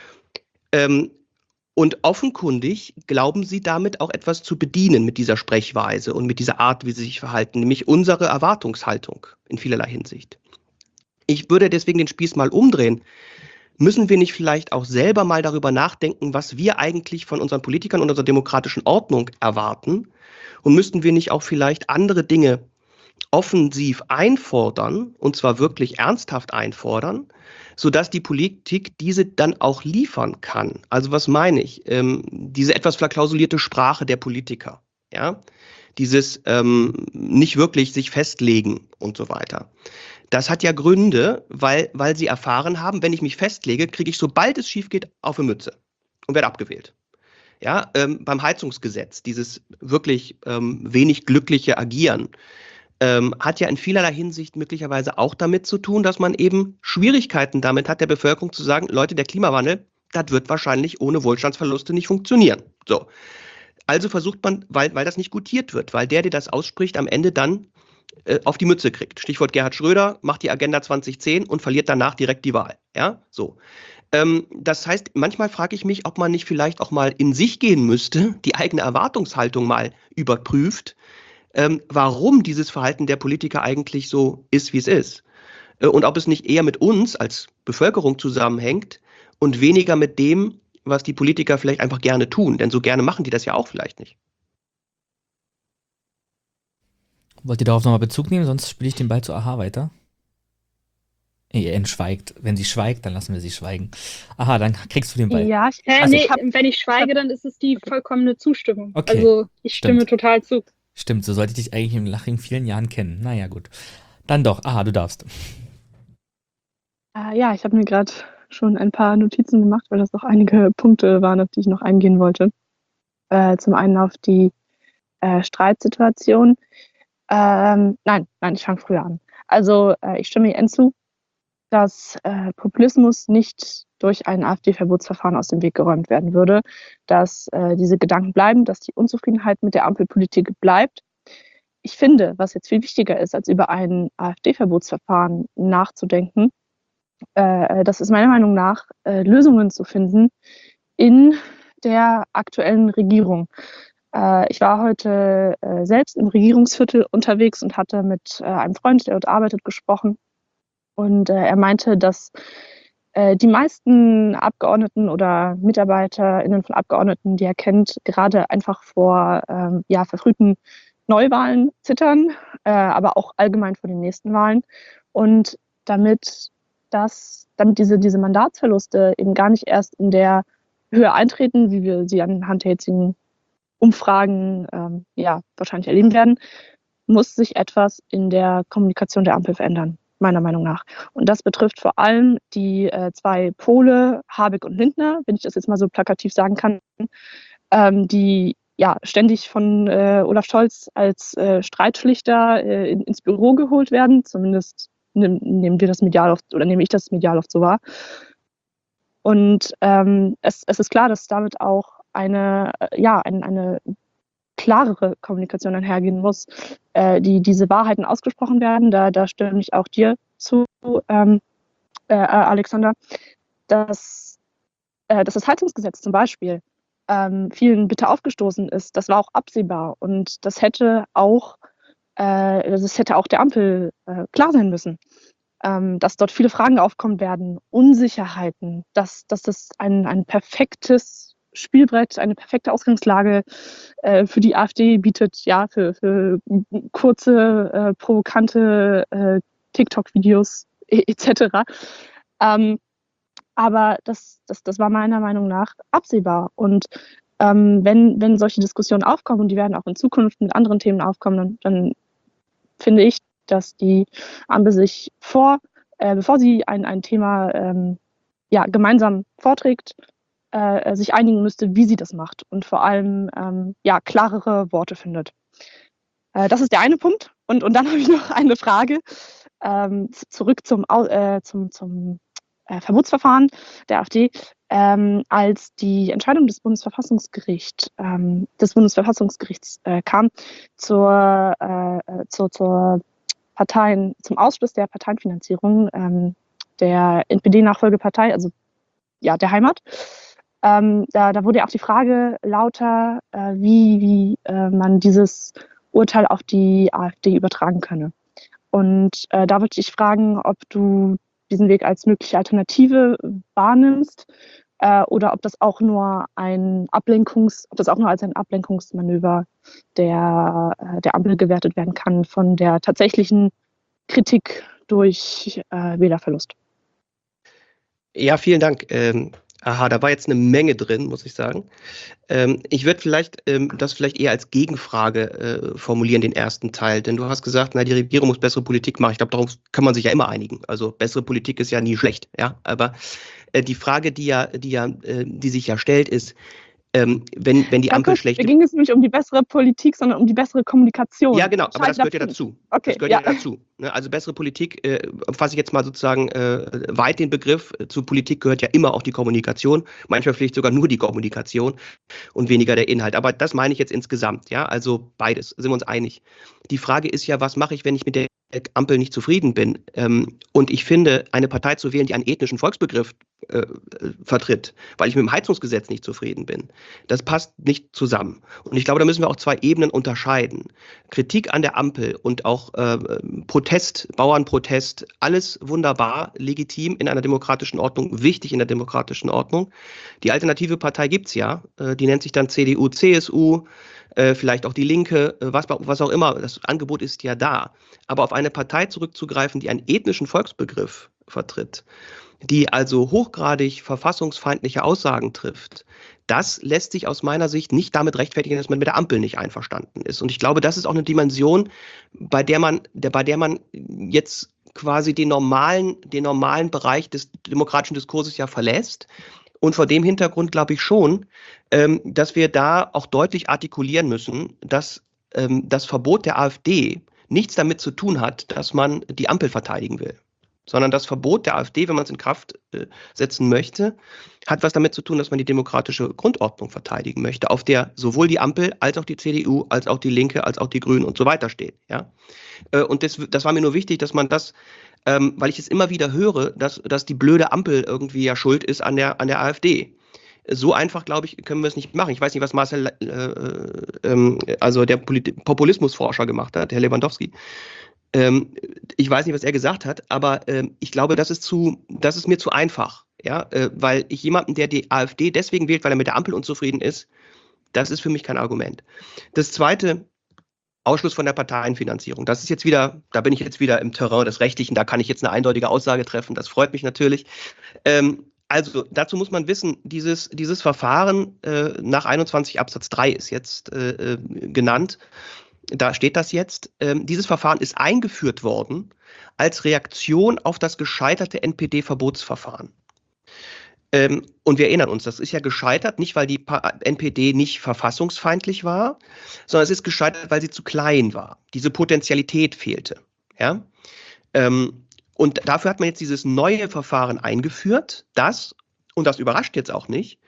[SPEAKER 16] Und offenkundig glauben sie damit auch etwas zu bedienen mit dieser Sprechweise und mit dieser Art, wie sie sich verhalten, nämlich unsere Erwartungshaltung in vielerlei Hinsicht. Ich würde deswegen den Spieß mal umdrehen. Müssen wir nicht vielleicht auch selber mal darüber nachdenken, was wir eigentlich von unseren Politikern und unserer demokratischen Ordnung erwarten? Und müssten wir nicht auch vielleicht andere Dinge offensiv einfordern, und zwar wirklich ernsthaft einfordern, sodass die Politik diese dann auch liefern kann? Also was meine ich? Diese etwas verklausulierte Sprache der Politiker, ja? Dieses nicht wirklich sich festlegen und so weiter. Das hat ja Gründe, weil sie erfahren haben, wenn ich mich festlege, kriege ich, sobald es schief geht, auf eine Mütze und werde abgewählt. Ja, beim Heizungsgesetz, dieses wirklich wenig glückliche Agieren, hat ja in vielerlei Hinsicht möglicherweise auch damit zu tun, dass man eben Schwierigkeiten damit hat, der Bevölkerung zu sagen, Leute, der Klimawandel, das wird wahrscheinlich ohne Wohlstandsverluste nicht funktionieren. So. Also versucht man, weil das nicht gutiert wird, weil der das ausspricht, am Ende dann auf die Mütze kriegt. Stichwort Gerhard Schröder, macht die Agenda 2010 und verliert danach direkt die Wahl. Ja, so. Das heißt, manchmal frage ich mich, ob man nicht vielleicht auch mal in sich gehen müsste, die eigene Erwartungshaltung mal überprüft, warum dieses Verhalten der Politiker eigentlich so ist, wie es ist. Und ob es nicht eher mit uns als Bevölkerung zusammenhängt und weniger mit dem, was die Politiker vielleicht einfach gerne tun. Denn so gerne machen die das ja auch vielleicht nicht.
[SPEAKER 9] Wollt ihr darauf nochmal Bezug nehmen? Sonst spiele ich den Ball zu Aha weiter. Schweigt. Wenn sie schweigt, dann lassen wir sie schweigen. Aha, dann kriegst du den Ball.
[SPEAKER 14] Ja, wenn ich schweige, dann ist es die vollkommene Zustimmung.
[SPEAKER 9] Okay,
[SPEAKER 14] Also ich stimme
[SPEAKER 9] stimmt.
[SPEAKER 14] total zu.
[SPEAKER 9] Stimmt, so sollte ich dich eigentlich in vielen Jahren kennen. Naja, gut. Dann doch. Aha, du darfst.
[SPEAKER 17] Ja, ich habe mir gerade schon ein paar Notizen gemacht, weil das noch einige Punkte waren, auf die ich noch eingehen wollte. Zum einen auf die Streitsituation. Nein, ich fange früher an. Also ich stimme Ihnen zu, dass Populismus nicht durch ein AfD-Verbotsverfahren aus dem Weg geräumt werden würde, dass diese Gedanken bleiben, dass die Unzufriedenheit mit der Ampelpolitik bleibt. Ich finde, was jetzt viel wichtiger ist, als über ein AfD-Verbotsverfahren nachzudenken, das ist meiner Meinung nach, Lösungen zu finden in der aktuellen Regierung. Ich war heute selbst im Regierungsviertel unterwegs und hatte mit einem Freund, der dort arbeitet, gesprochen. Und er meinte, dass die meisten Abgeordneten oder MitarbeiterInnen von Abgeordneten, die er kennt, gerade einfach vor verfrühten Neuwahlen zittern, aber auch allgemein vor den nächsten Wahlen. Und damit diese Mandatsverluste eben gar nicht erst in der Höhe eintreten, wie wir sie anhand der jetzigen Umfragen wahrscheinlich erleben werden, muss sich etwas in der Kommunikation der Ampel verändern, meiner Meinung nach. Und das betrifft vor allem die zwei Pole, Habeck und Lindner, wenn ich das jetzt mal so plakativ sagen kann, die ständig von Olaf Scholz als Streitschlichter ins Büro geholt werden. Zumindest nehme ich das medial oft so wahr. Und es ist klar, dass damit auch eine klarere Kommunikation einhergehen muss, diese Wahrheiten ausgesprochen werden. Da stimme ich auch dir zu, Alexander, dass das Heizungsgesetz zum Beispiel vielen bitter aufgestoßen ist. Das war auch absehbar und das hätte auch der Ampel klar sein müssen, dass dort viele Fragen aufkommen werden, Unsicherheiten, dass das ein perfektes Spielbrett, eine perfekte Ausgangslage für die AfD bietet, für kurze, provokante TikTok-Videos etc. Aber das war meiner Meinung nach absehbar. Und wenn solche Diskussionen aufkommen, und die werden auch in Zukunft mit anderen Themen aufkommen, dann finde ich, dass die Ampel sich bevor sie ein Thema gemeinsam vorträgt, sich einigen müsste, wie sie das macht und vor allem klarere Worte findet. Das ist der eine Punkt. Und dann habe ich noch eine Frage zurück zum Verbotsverfahren der AfD. Als die Entscheidung des Bundesverfassungsgerichts kam zum Ausschluss der Parteienfinanzierung der NPD-Nachfolgepartei, also der Heimat. Da wurde ja auch die Frage lauter, wie man dieses Urteil auf die AfD übertragen könne. Und da wollte ich fragen, ob du diesen Weg als mögliche Alternative wahrnimmst oder ob das auch nur als ein Ablenkungsmanöver der Ampel gewertet werden kann von der tatsächlichen Kritik durch Wählerverlust.
[SPEAKER 16] Ja, vielen Dank. Da war jetzt eine Menge drin, muss ich sagen. Ich würde das vielleicht eher als Gegenfrage formulieren, den ersten Teil. Denn du hast gesagt, die Regierung muss bessere Politik machen. Ich glaube, darauf kann man sich ja immer einigen. Also bessere Politik ist ja nie schlecht. Ja? Aber die Frage, die sich ja stellt, ist, wenn die Ampel schlecht ist.
[SPEAKER 17] Mir ging es nicht um die bessere Politik, sondern um die bessere Kommunikation.
[SPEAKER 16] Ja, genau, aber das gehört ja dazu.
[SPEAKER 17] Okay,
[SPEAKER 16] das gehört ja dazu. Also bessere Politik, fasse ich jetzt mal sozusagen weit den Begriff. Zu Politik gehört ja immer auch die Kommunikation. Manchmal vielleicht sogar nur die Kommunikation und weniger der Inhalt. Aber das meine ich jetzt insgesamt. Ja, also beides, sind wir uns einig. Die Frage ist ja, was mache ich, wenn ich mit der Ampel nicht zufrieden bin? Und ich finde, eine Partei zu wählen, die einen ethnischen Volksbegriff vertritt, weil ich mit dem Heizungsgesetz nicht zufrieden bin, das passt nicht zusammen. Und ich glaube, da müssen wir auch zwei Ebenen unterscheiden. Kritik an der Ampel und auch Protest, Bauernprotest, alles wunderbar, legitim in einer demokratischen Ordnung, wichtig in der demokratischen Ordnung. Die alternative Partei gibt's ja, die nennt sich dann CDU, CSU, vielleicht auch die Linke, was auch immer. Das Angebot ist ja da. Aber auf eine Partei zurückzugreifen, die einen ethnischen Volksbegriff vertritt, die also hochgradig verfassungsfeindliche Aussagen trifft, das lässt sich aus meiner Sicht nicht damit rechtfertigen, dass man mit der Ampel nicht einverstanden ist. Und ich glaube, das ist auch eine Dimension, bei der man jetzt quasi den normalen Bereich des demokratischen Diskurses ja verlässt. Und vor dem Hintergrund glaube ich schon, dass wir da auch deutlich artikulieren müssen, dass das Verbot der AfD nichts damit zu tun hat, dass man die Ampel verteidigen will. Sondern das Verbot der AfD, wenn man es in Kraft setzen möchte, hat was damit zu tun, dass man die demokratische Grundordnung verteidigen möchte, auf der sowohl die Ampel als auch die CDU, als auch die Linke, als auch die Grünen und so weiter stehen. Ja? Und das war mir nur wichtig, dass man das, weil ich es immer wieder höre, dass die blöde Ampel irgendwie ja schuld ist an der AfD. So einfach, glaube ich, können wir es nicht machen. Ich weiß nicht, was Marcel, also der Populismusforscher gemacht hat, Herr Lewandowski. Ich weiß nicht, was er gesagt hat, aber ich glaube, das ist mir zu einfach. Ja? Weil ich jemanden, der die AfD deswegen wählt, weil er mit der Ampel unzufrieden ist, das ist für mich kein Argument. Das Zweite, Ausschluss von der Parteienfinanzierung. Das ist jetzt wieder, da bin ich jetzt wieder im Terrain des Rechtlichen, da kann ich jetzt eine eindeutige Aussage treffen, das freut mich natürlich. Also dazu muss man wissen, dieses Verfahren nach 21 Absatz 3 ist jetzt genannt. Da steht das jetzt. Dieses Verfahren ist eingeführt worden als Reaktion auf das gescheiterte NPD-Verbotsverfahren. Und wir erinnern uns, das ist ja gescheitert, nicht weil die NPD nicht verfassungsfeindlich war, sondern es ist gescheitert, weil sie zu klein war. Diese Potentialität fehlte. Ja? Und dafür hat man jetzt dieses neue Verfahren eingeführt, das, und das überrascht jetzt auch nicht,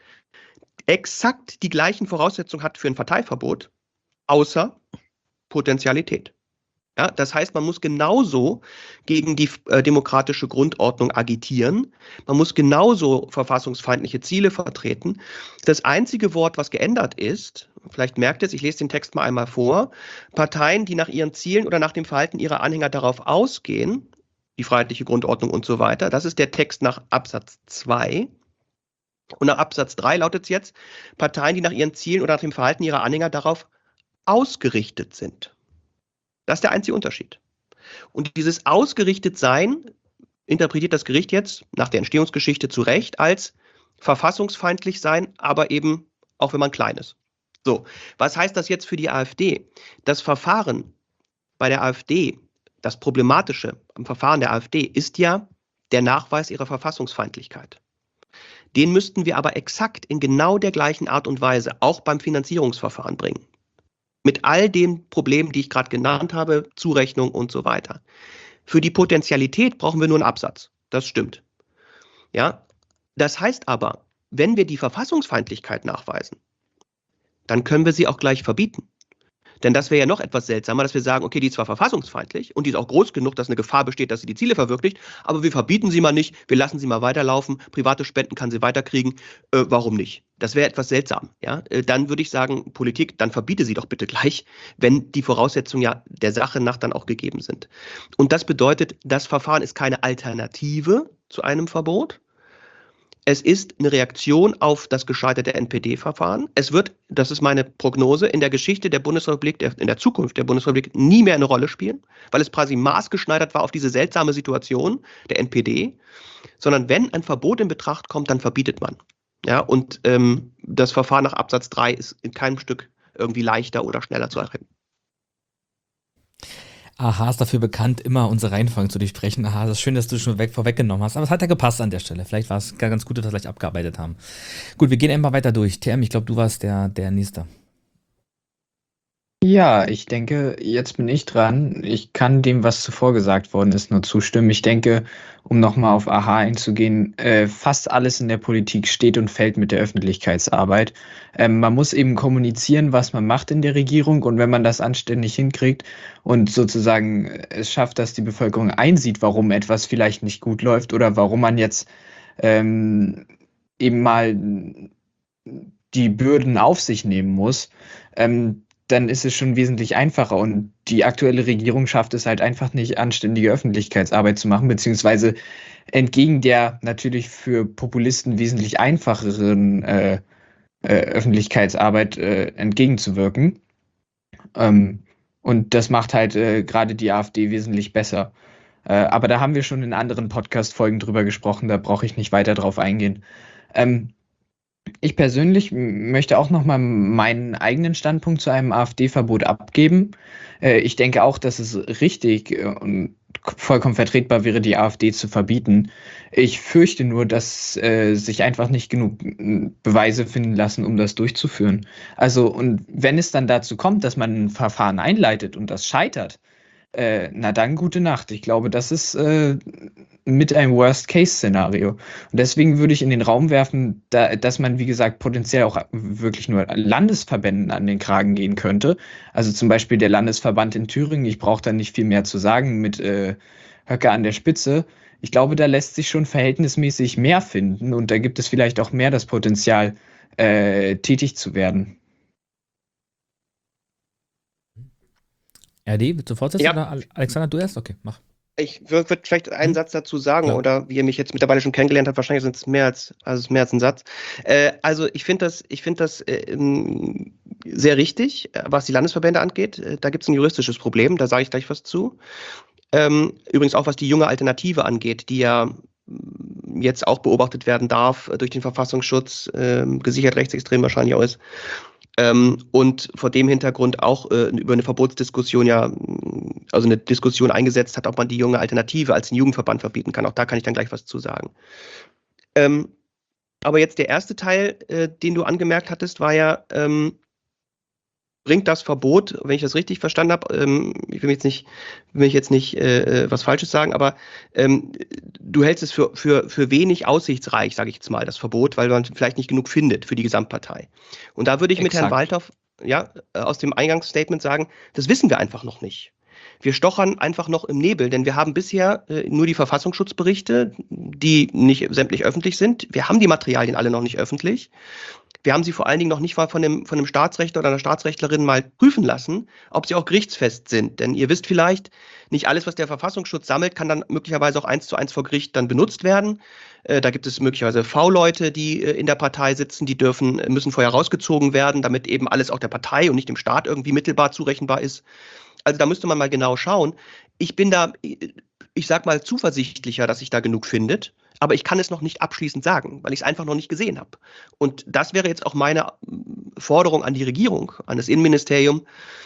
[SPEAKER 16] exakt die gleichen Voraussetzungen hat für ein Parteiverbot, außer Potentialität. Ja, das heißt, man muss genauso gegen die demokratische Grundordnung agitieren. Man muss genauso verfassungsfeindliche Ziele vertreten. Das einzige Wort, was geändert ist, vielleicht merkt ihr es, ich lese den Text mal einmal vor, Parteien, die nach ihren Zielen oder nach dem Verhalten ihrer Anhänger darauf ausgehen, die freiheitliche Grundordnung und so weiter, das ist der Text nach Absatz 2. Und nach Absatz 3 lautet es jetzt, Parteien, die nach ihren Zielen oder nach dem Verhalten ihrer Anhänger darauf ausgerichtet sind. Das ist der einzige Unterschied. Und dieses Ausgerichtetsein interpretiert das Gericht jetzt nach der Entstehungsgeschichte zu Recht als verfassungsfeindlich sein, aber eben auch wenn man klein ist. So, was heißt das jetzt für die AfD? Das Verfahren bei der AfD, das Problematische am Verfahren der AfD ist ja der Nachweis ihrer Verfassungsfeindlichkeit. Den müssten wir aber exakt in genau der gleichen Art und Weise auch beim Finanzierungsverfahren bringen. Mit all den Problemen, die ich gerade genannt habe, Zurechnung und so weiter. Für die Potentialität brauchen wir nur einen Absatz. Das stimmt. Ja, das heißt aber, wenn wir die Verfassungsfeindlichkeit nachweisen, dann können wir sie auch gleich verbieten. Denn das wäre ja noch etwas seltsamer, dass wir sagen, okay, die ist zwar verfassungsfeindlich und die ist auch groß genug, dass eine Gefahr besteht, dass sie die Ziele verwirklicht, aber wir verbieten sie mal nicht, wir lassen sie mal weiterlaufen, private Spenden kann sie weiterkriegen, warum nicht? Das wäre etwas seltsam. Ja? Dann würde ich sagen, Politik, dann verbiete sie doch bitte gleich, wenn die Voraussetzungen ja der Sache nach dann auch gegeben sind. Und das bedeutet, das Verfahren ist keine Alternative zu einem Verbot. Es ist eine Reaktion auf das gescheiterte NPD-Verfahren. Es wird, das ist meine Prognose, in der Geschichte der Bundesrepublik, in der Zukunft der Bundesrepublik nie mehr eine Rolle spielen, weil es quasi maßgeschneidert war auf diese seltsame Situation der NPD, sondern wenn ein Verbot in Betracht kommt, dann verbietet man. Ja, und das Verfahren nach Absatz 3 ist in keinem Stück irgendwie leichter oder schneller zu erkennen.
[SPEAKER 9] Aha ist dafür bekannt, immer unsere Reihenfolgen zu durchbrechen. Aha, das ist schön, dass du schon vorweggenommen hast. Aber es hat ja gepasst an der Stelle. Vielleicht war es ganz gut, dass wir gleich abgearbeitet haben. Gut, wir gehen einfach weiter durch. TM, ich glaube, du warst der Nächste.
[SPEAKER 12] Ja, ich denke, jetzt bin ich dran. Ich kann dem, was zuvor gesagt worden ist, nur zustimmen. Ich denke, um nochmal auf Aha einzugehen, fast alles in der Politik steht und fällt mit der Öffentlichkeitsarbeit. Man muss eben kommunizieren, was man macht in der Regierung, und wenn man das anständig hinkriegt und sozusagen es schafft, dass die Bevölkerung einsieht, warum etwas vielleicht nicht gut läuft oder warum man jetzt eben mal die Bürden auf sich nehmen muss, dann ist es schon wesentlich einfacher, und die aktuelle Regierung schafft es halt einfach nicht, anständige Öffentlichkeitsarbeit zu machen, beziehungsweise entgegen der natürlich für Populisten wesentlich einfacheren Öffentlichkeitsarbeit entgegenzuwirken. Und das macht halt gerade die AfD wesentlich besser. Aber da haben wir schon in anderen Podcast-Folgen drüber gesprochen, da brauche ich nicht weiter drauf eingehen. Ich persönlich möchte auch nochmal meinen eigenen Standpunkt zu einem AfD-Verbot abgeben. Ich denke auch, dass es richtig und vollkommen vertretbar wäre, die AfD zu verbieten. Ich fürchte nur, dass sich einfach nicht genug Beweise finden lassen, um das durchzuführen. Also, und wenn es dann dazu kommt, dass man ein Verfahren einleitet und das scheitert, na dann gute Nacht. Ich glaube, das ist mit einem Worst-Case-Szenario. Und deswegen würde ich in den Raum werfen, dass man, wie gesagt, potenziell auch wirklich nur Landesverbänden an den Kragen gehen könnte. Also zum Beispiel der Landesverband in Thüringen. Ich brauche da nicht viel mehr zu sagen mit Höcke an der Spitze. Ich glaube, da lässt sich schon verhältnismäßig mehr finden und da gibt es vielleicht auch mehr das Potenzial, tätig zu werden.
[SPEAKER 9] RD, willst du fortsetzen?
[SPEAKER 16] Ja.
[SPEAKER 9] Oder Alexander, du erst? Okay, mach.
[SPEAKER 16] Ich würde vielleicht einen Satz dazu sagen, oder wie ihr mich jetzt mittlerweile schon kennengelernt habt, wahrscheinlich sind es mehr als ein Satz. Also ich finde das sehr richtig, was die Landesverbände angeht. Da gibt es ein juristisches Problem, da sage ich gleich was zu. Übrigens auch, was die junge Alternative angeht, die ja jetzt auch beobachtet werden darf durch den Verfassungsschutz, gesichert rechtsextrem wahrscheinlich auch ist. Und vor dem Hintergrund auch über eine Verbotsdiskussion also eine Diskussion eingesetzt hat, ob man die junge Alternative als einen Jugendverband verbieten kann. Auch da kann ich dann gleich was zu sagen. Aber jetzt der erste Teil, den du angemerkt hattest, war ja, bringt das Verbot, wenn ich das richtig verstanden habe, ich will jetzt nicht was Falsches sagen, aber du hältst es für wenig aussichtsreich, sage ich jetzt mal, das Verbot, weil man vielleicht nicht genug findet für die Gesamtpartei. Und da würde ich mit Herrn Walthoff aus dem Eingangsstatement sagen, das wissen wir einfach noch nicht. Wir stochern einfach noch im Nebel, denn wir haben bisher nur die Verfassungsschutzberichte, die nicht sämtlich öffentlich sind. Wir haben die Materialien alle noch nicht öffentlich. Wir haben sie vor allen Dingen noch nicht mal von einem Staatsrechtler oder einer Staatsrechtlerin mal prüfen lassen, ob sie auch gerichtsfest sind. Denn ihr wisst vielleicht, nicht alles, was der Verfassungsschutz sammelt, kann dann möglicherweise auch 1:1 vor Gericht dann benutzt werden. Da gibt es möglicherweise V-Leute, die in der Partei sitzen, die müssen vorher rausgezogen werden, damit eben alles auch der Partei und nicht dem Staat irgendwie mittelbar zurechenbar ist. Also da müsste man mal genau schauen. Ich bin da, ich sag mal, zuversichtlicher, dass sich da genug findet. Aber ich kann es noch nicht abschließend sagen, weil ich es einfach noch nicht gesehen habe. Und das wäre jetzt auch meine Forderung an die Regierung, an das Innenministerium,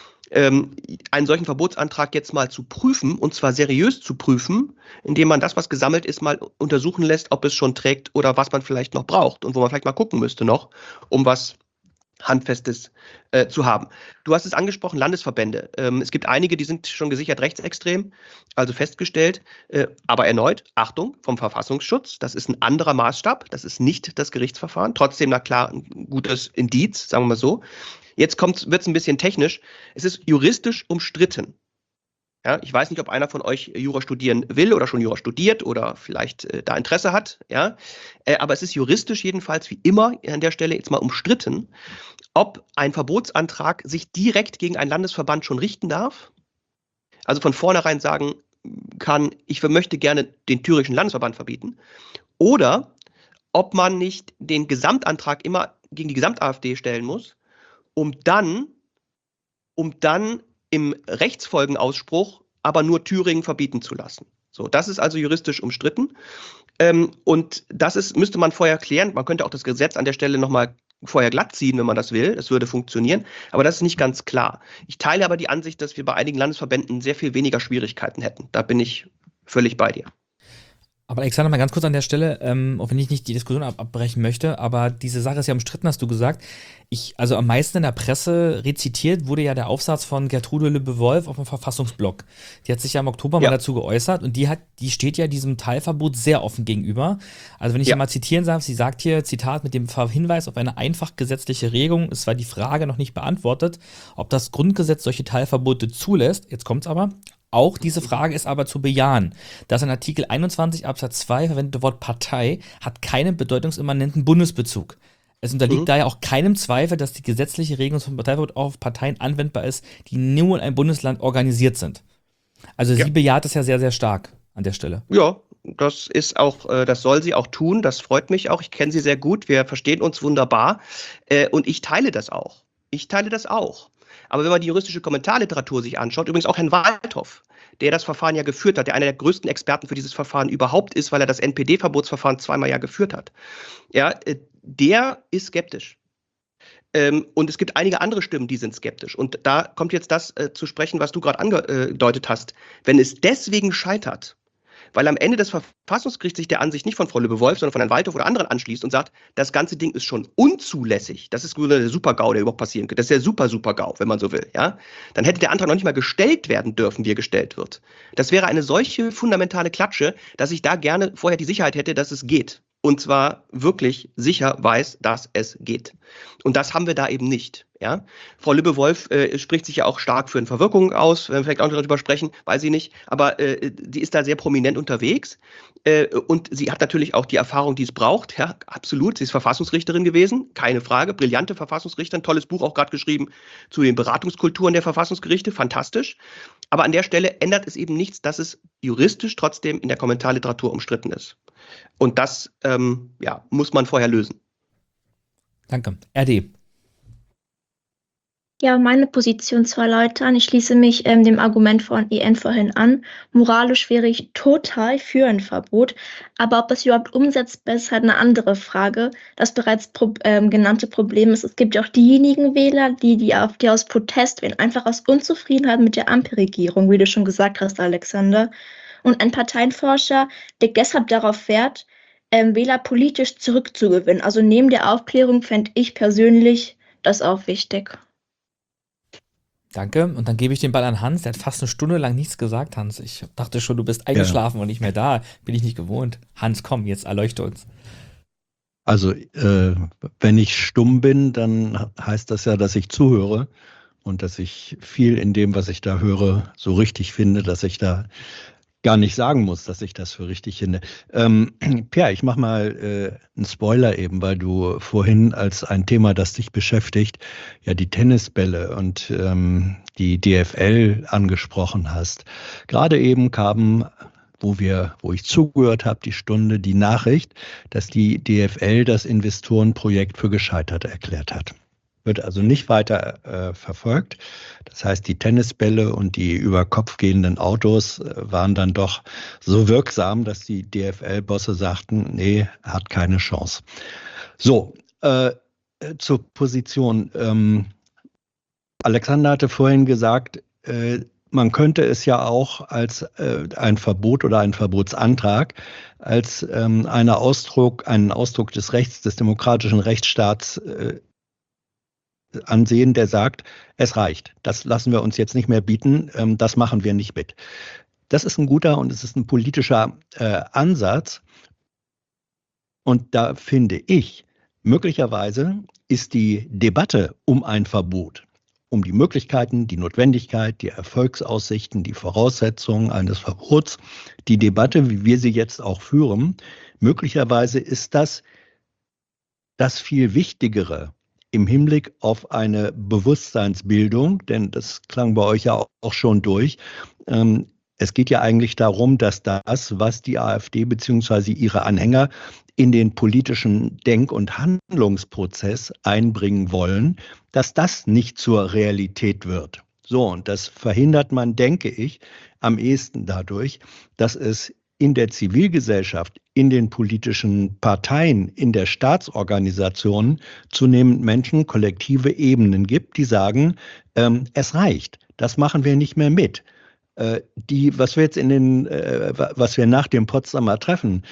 [SPEAKER 16] einen solchen Verbotsantrag jetzt mal zu prüfen, und zwar seriös zu prüfen, indem man das, was gesammelt ist, mal untersuchen lässt, ob es schon trägt oder was man vielleicht noch braucht und wo man vielleicht mal gucken müsste noch, um was Handfestes zu haben. Du hast es angesprochen, Landesverbände. Es gibt einige, die sind schon gesichert rechtsextrem, also festgestellt. Aber erneut, Achtung, vom Verfassungsschutz, das ist ein anderer Maßstab, das ist nicht das Gerichtsverfahren. Trotzdem, na klar, ein gutes Indiz, sagen wir mal so. Jetzt wird es ein bisschen technisch. Es ist juristisch umstritten. Ja, ich weiß nicht, ob einer von euch Jura studieren will oder schon Jura studiert oder vielleicht da Interesse hat. Ja, aber es ist juristisch jedenfalls wie immer an der Stelle jetzt mal umstritten, ob ein Verbotsantrag sich direkt gegen einen Landesverband schon richten darf. Also von vornherein sagen kann, ich möchte gerne den thüringischen Landesverband verbieten. Oder ob man nicht den Gesamtantrag immer gegen die Gesamt-AfD stellen muss, um dann im Rechtsfolgenausspruch aber nur Thüringen verbieten zu lassen. So, das ist also juristisch umstritten. Und das müsste man vorher klären. Man könnte auch das Gesetz an der Stelle nochmal vorher glatt ziehen, wenn man das will. Das würde funktionieren. Aber das ist nicht ganz klar. Ich teile aber die Ansicht, dass wir bei einigen Landesverbänden sehr viel weniger Schwierigkeiten hätten. Da bin ich völlig bei dir.
[SPEAKER 9] Aber Alexander, mal ganz kurz an der Stelle, auch wenn ich nicht die Diskussion abbrechen möchte, aber diese Sache ist ja umstritten, hast du gesagt. Also am meisten in der Presse rezitiert wurde ja der Aufsatz von Gertrude Lübbe-Wolf auf dem Verfassungsblog. Die hat sich ja im Oktober mal dazu geäußert und die steht ja diesem Teilverbot sehr offen gegenüber. Also wenn ich mal zitieren darf, sie sagt hier, Zitat, mit dem Hinweis auf eine einfach gesetzliche Regelung ist zwar die Frage noch nicht beantwortet, ob das Grundgesetz solche Teilverbote zulässt, jetzt kommt's aber. Auch diese Frage ist aber zu bejahen. Das in Artikel 21 Absatz 2 verwendete Wort Partei hat keinen bedeutungsimmanenten Bundesbezug. Es unterliegt daher auch keinem Zweifel, dass die gesetzliche Regelung zum Parteiverbot auf Parteien anwendbar ist, die nur in einem Bundesland organisiert sind. Also sie bejaht es ja sehr, sehr stark an der Stelle.
[SPEAKER 16] Ja, das ist auch, das soll sie auch tun. Das freut mich auch. Ich kenne sie sehr gut. Wir verstehen uns wunderbar. Und ich teile das auch. Aber wenn man die juristische Kommentarliteratur sich anschaut, übrigens auch Herrn Waldhoff, der das Verfahren ja geführt hat, der einer der größten Experten für dieses Verfahren überhaupt ist, weil er das NPD-Verbotsverfahren zweimal ja geführt hat, ja, der ist skeptisch. Und es gibt einige andere Stimmen, die sind skeptisch. Und da kommt jetzt das zu sprechen, was du gerade angedeutet hast. Wenn es deswegen scheitert, weil am Ende das Verfassungsgericht sich der Ansicht nicht von Frau Lübbe-Wolf, sondern von Herrn Waldhoff oder anderen anschließt und sagt, das ganze Ding ist schon unzulässig. Das ist der Super-GAU, der überhaupt passieren könnte. Das ist der Super-GAU, wenn man so will. Ja? Dann hätte der Antrag noch nicht mal gestellt werden dürfen, wie er gestellt wird. Das wäre eine solche fundamentale Klatsche, dass ich da gerne vorher die Sicherheit hätte, dass es geht. Und zwar wirklich sicher weiß, dass es geht. Und das haben wir da eben nicht. Ja? Frau Lübbe-Wolf spricht sich ja auch stark für eine Verwirkung aus, wenn wir vielleicht auch noch darüber sprechen, weiß ich nicht. Aber die ist da sehr prominent unterwegs. Und sie hat natürlich auch die Erfahrung, die es braucht. Ja, absolut. Sie ist Verfassungsrichterin gewesen, keine Frage. Brillante Verfassungsrichterin, tolles Buch auch gerade geschrieben zu den Beratungskulturen der Verfassungsgerichte, fantastisch. Aber an der Stelle ändert es eben nichts, dass es juristisch trotzdem in der Kommentarliteratur umstritten ist. Und das muss man vorher lösen.
[SPEAKER 9] Danke. RD.
[SPEAKER 10] Ja, meine Position zu erläutern. Ich schließe mich dem Argument von EN vorhin an. Moralisch wäre ich total für ein Verbot, aber ob das überhaupt umsetzbar ist, halt eine andere Frage. Das bereits genannte Problem ist, es gibt ja auch diejenigen Wähler, die aus Protest wählen, einfach aus Unzufriedenheit mit der Ampelregierung, wie du schon gesagt hast, Alexander. Und ein Parteienforscher legt deshalb darauf Wert, Wähler politisch zurückzugewinnen. Also neben der Aufklärung fände ich persönlich das auch wichtig.
[SPEAKER 9] Danke. Und dann gebe ich den Ball an Hans. Der hat fast eine Stunde lang nichts gesagt, Hans. Ich dachte schon, du bist eingeschlafen und nicht mehr da. Bin ich nicht gewohnt. Hans, komm, jetzt erleuchte uns.
[SPEAKER 15] Also, wenn ich stumm bin, dann heißt das ja, dass ich zuhöre und dass ich viel in dem, was ich da höre, so richtig finde, dass ich da gar nicht sagen muss, dass ich das für richtig finde. Pierre, ich mach mal einen Spoiler eben, weil du vorhin als ein Thema, das dich beschäftigt, ja die Tennisbälle und die DFL angesprochen hast. Gerade eben kam, wo ich zugehört habe, die Nachricht, dass die DFL das Investorenprojekt für gescheitert erklärt hat. Wird also nicht weiter verfolgt. Das heißt, die Tennisbälle und die über Kopf gehenden Autos waren dann doch so wirksam, dass die DFL-Bosse sagten, nee, hat keine Chance. So, zur Position. Alexander hatte vorhin gesagt, man könnte es ja auch als ein Verbot oder einen Verbotsantrag als einen Ausdruck des demokratischen Rechtsstaats ansehen, der sagt, es reicht. Das lassen wir uns jetzt nicht mehr bieten, das machen wir nicht mit. Das ist ein guter und es ist ein politischer Ansatz. Und da finde ich, möglicherweise ist die Debatte um ein Verbot, um die Möglichkeiten, die Notwendigkeit, die Erfolgsaussichten, die Voraussetzungen eines Verbots, die Debatte, wie wir sie jetzt auch führen, möglicherweise ist das viel Wichtigere im Hinblick auf eine Bewusstseinsbildung, denn das klang bei euch ja auch schon durch. Es geht ja eigentlich darum, dass das, was die AfD bzw. ihre Anhänger in den politischen Denk- und Handlungsprozess einbringen wollen, dass das nicht zur Realität wird. So, und das verhindert man, denke ich, am ehesten dadurch, dass es in der Zivilgesellschaft, in den politischen Parteien, in der Staatsorganisation zunehmend Menschen, kollektive Ebenen gibt, die sagen, es reicht, das machen wir nicht mehr mit. Was wir nach dem Potsdamer Treffen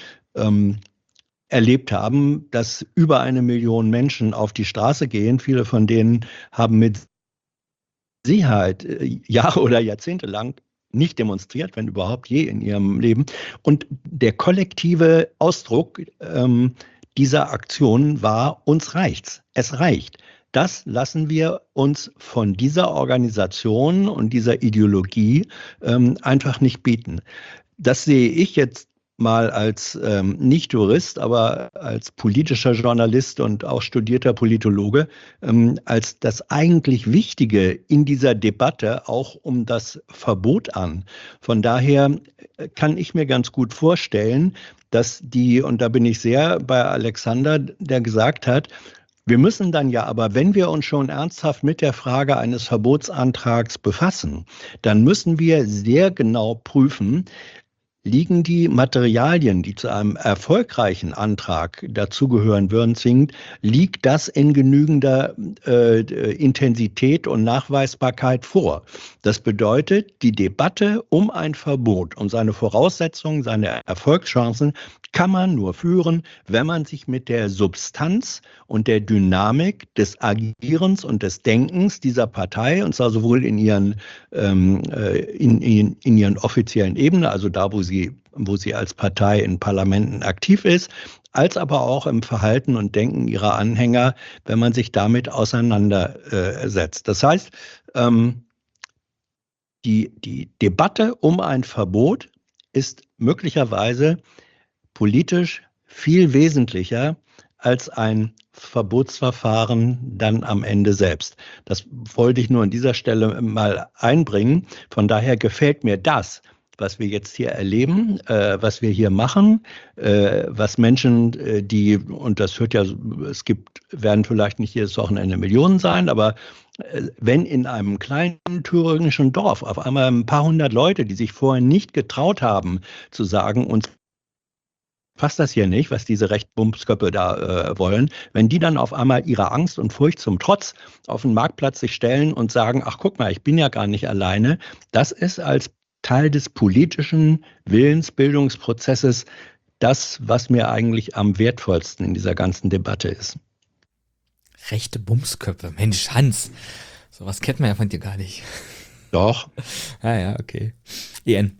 [SPEAKER 15] erlebt haben, dass über 1 Million Menschen auf die Straße gehen, viele von denen haben mit Sicherheit Jahre oder Jahrzehnte lang nicht demonstriert, wenn überhaupt je in ihrem Leben. Und der kollektive Ausdruck dieser Aktion war, uns reicht's. Es reicht. Das lassen wir uns von dieser Organisation und dieser Ideologie einfach nicht bieten. Das sehe ich jetzt mal als Nicht-Jurist, aber als politischer Journalist und auch studierter Politologe, als das eigentlich Wichtige in dieser Debatte auch um das Verbot an. Von daher kann ich mir ganz gut vorstellen, dass und da bin ich sehr bei Alexander, der gesagt hat, Wir müssen dann ja aber, wenn wir uns schon ernsthaft mit der Frage eines Verbotsantrags befassen, dann müssen wir sehr genau prüfen, liegen die Materialien, die zu einem erfolgreichen Antrag dazugehören würden, zwingend, liegt das in genügender Intensität und Nachweisbarkeit vor. Das bedeutet, die Debatte um ein Verbot und seine Voraussetzungen, seine Erfolgschancen kann man nur führen, wenn man sich mit der Substanz und der Dynamik des Agierens und des Denkens dieser Partei, und zwar sowohl in ihren offiziellen Ebenen, also da, wo sie als Partei in Parlamenten aktiv ist, als aber auch im Verhalten und Denken ihrer Anhänger, wenn man sich damit auseinandersetzt. Das heißt, die Debatte um ein Verbot ist möglicherweise politisch viel wesentlicher als ein Verbotsverfahren dann am Ende selbst. Das wollte ich nur an dieser Stelle mal einbringen. Von daher gefällt mir das, was wir jetzt hier erleben, was wir hier machen, was Menschen, die, und das hört ja, werden vielleicht nicht jedes Wochenende Millionen sein, aber wenn in einem kleinen thüringischen Dorf auf einmal ein paar hundert Leute, die sich vorher nicht getraut haben, zu sagen, uns passt das hier nicht, was diese Rechtbumsköppe da wollen, wenn die dann auf einmal ihrer Angst und Furcht zum Trotz auf den Marktplatz sich stellen und sagen, ach guck mal, ich bin ja gar nicht alleine, das ist als Teil des politischen Willensbildungsprozesses das, was mir eigentlich am wertvollsten in dieser ganzen Debatte ist.
[SPEAKER 9] Rechte Bumsköpfe, Mensch, Hans, sowas kennt man ja von dir gar nicht.
[SPEAKER 15] Doch.
[SPEAKER 9] Ja, okay. Ian.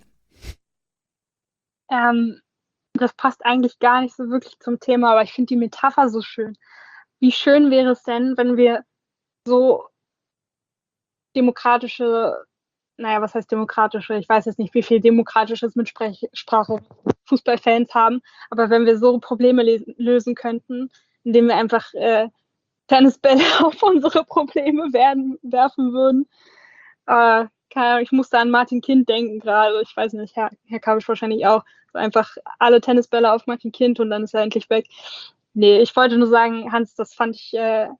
[SPEAKER 14] Das passt eigentlich gar nicht so wirklich zum Thema, aber ich finde die Metapher so schön. Wie schön wäre es denn, wenn wir so demokratische, naja, was heißt demokratische? Ich weiß jetzt nicht, wie viel demokratisches Mitsprache Fußballfans haben, aber wenn wir so Probleme lösen könnten, indem wir einfach Tennisbälle auf unsere Probleme werfen würden. Ich musste an Martin Kind denken gerade. Ich weiß nicht, Herr Kabisch wahrscheinlich auch. Einfach alle Tennisbälle auf Martin Kind und dann ist er endlich weg. Nee, ich wollte nur sagen, Hans, das fand ich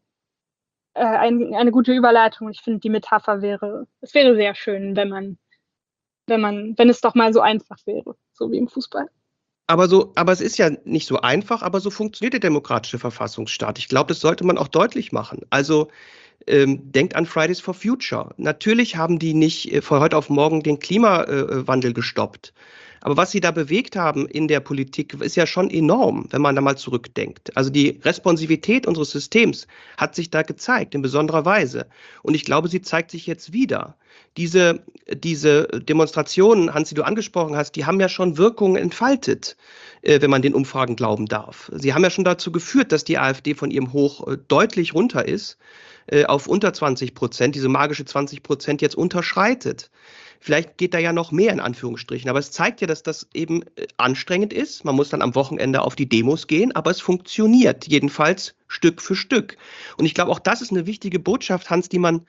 [SPEAKER 14] eine gute Überleitung. Ich finde, die Metapher wäre sehr schön, wenn es doch mal so einfach wäre, so wie im Fußball.
[SPEAKER 16] Aber es ist ja nicht so einfach, aber so funktioniert der demokratische Verfassungsstaat. Ich glaube, das sollte man auch deutlich machen. Also denkt an Fridays for Future. Natürlich haben die nicht von heute auf morgen den Klimawandel gestoppt. Aber was sie da bewegt haben in der Politik, ist ja schon enorm, wenn man da mal zurückdenkt. Also die Responsivität unseres Systems hat sich da gezeigt, in besonderer Weise. Und ich glaube, sie zeigt sich jetzt wieder. Diese Demonstrationen, Hans, die du angesprochen hast, die haben ja schon Wirkungen entfaltet, wenn man den Umfragen glauben darf. Sie haben ja schon dazu geführt, dass die AfD von ihrem Hoch deutlich runter ist, auf unter 20%, diese magische 20% jetzt unterschreitet. Vielleicht geht da ja noch mehr in Anführungsstrichen, aber es zeigt ja, dass das eben anstrengend ist. Man muss dann am Wochenende auf die Demos gehen, aber es funktioniert, jedenfalls Stück für Stück. Und ich glaube, auch das ist eine wichtige Botschaft, Hans, die man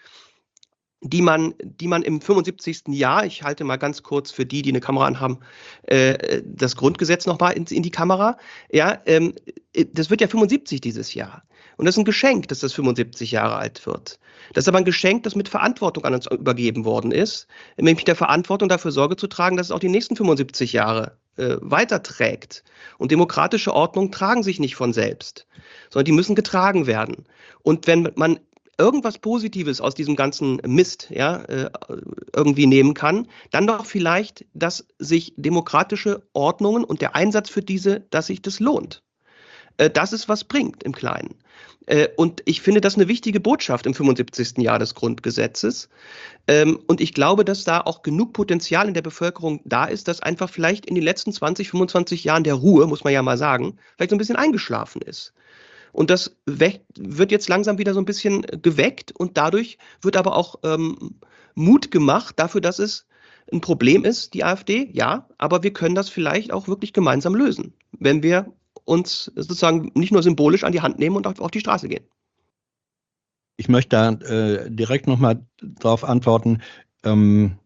[SPEAKER 16] im 75. Jahr, ich halte mal ganz kurz für die eine Kamera anhaben, das Grundgesetz nochmal in die Kamera, ja, das wird ja 75 dieses Jahr. Und das ist ein Geschenk, dass das 75 Jahre alt wird. Das ist aber ein Geschenk, das mit Verantwortung an uns übergeben worden ist, nämlich mit der Verantwortung dafür Sorge zu tragen, dass es auch die nächsten 75 Jahre weiterträgt. Und demokratische Ordnungen tragen sich nicht von selbst, sondern die müssen getragen werden. Und wenn man irgendwas Positives aus diesem ganzen Mist irgendwie nehmen kann, dann doch vielleicht, dass sich demokratische Ordnungen und der Einsatz für diese, dass sich das lohnt. Dass es was bringt im Kleinen. Und ich finde das eine wichtige Botschaft im 75. Jahr des Grundgesetzes. Und ich glaube, dass da auch genug Potenzial in der Bevölkerung da ist, dass einfach vielleicht in den letzten 20, 25 Jahren der Ruhe, muss man ja mal sagen, vielleicht so ein bisschen eingeschlafen ist. Und das wird jetzt langsam wieder so ein bisschen geweckt und dadurch wird aber auch Mut gemacht dafür, dass es ein Problem ist, die AfD, ja, aber wir können das vielleicht auch wirklich gemeinsam lösen, wenn wir uns sozusagen nicht nur symbolisch an die Hand nehmen und auf die Straße gehen.
[SPEAKER 15] Ich möchte da direkt nochmal drauf antworten.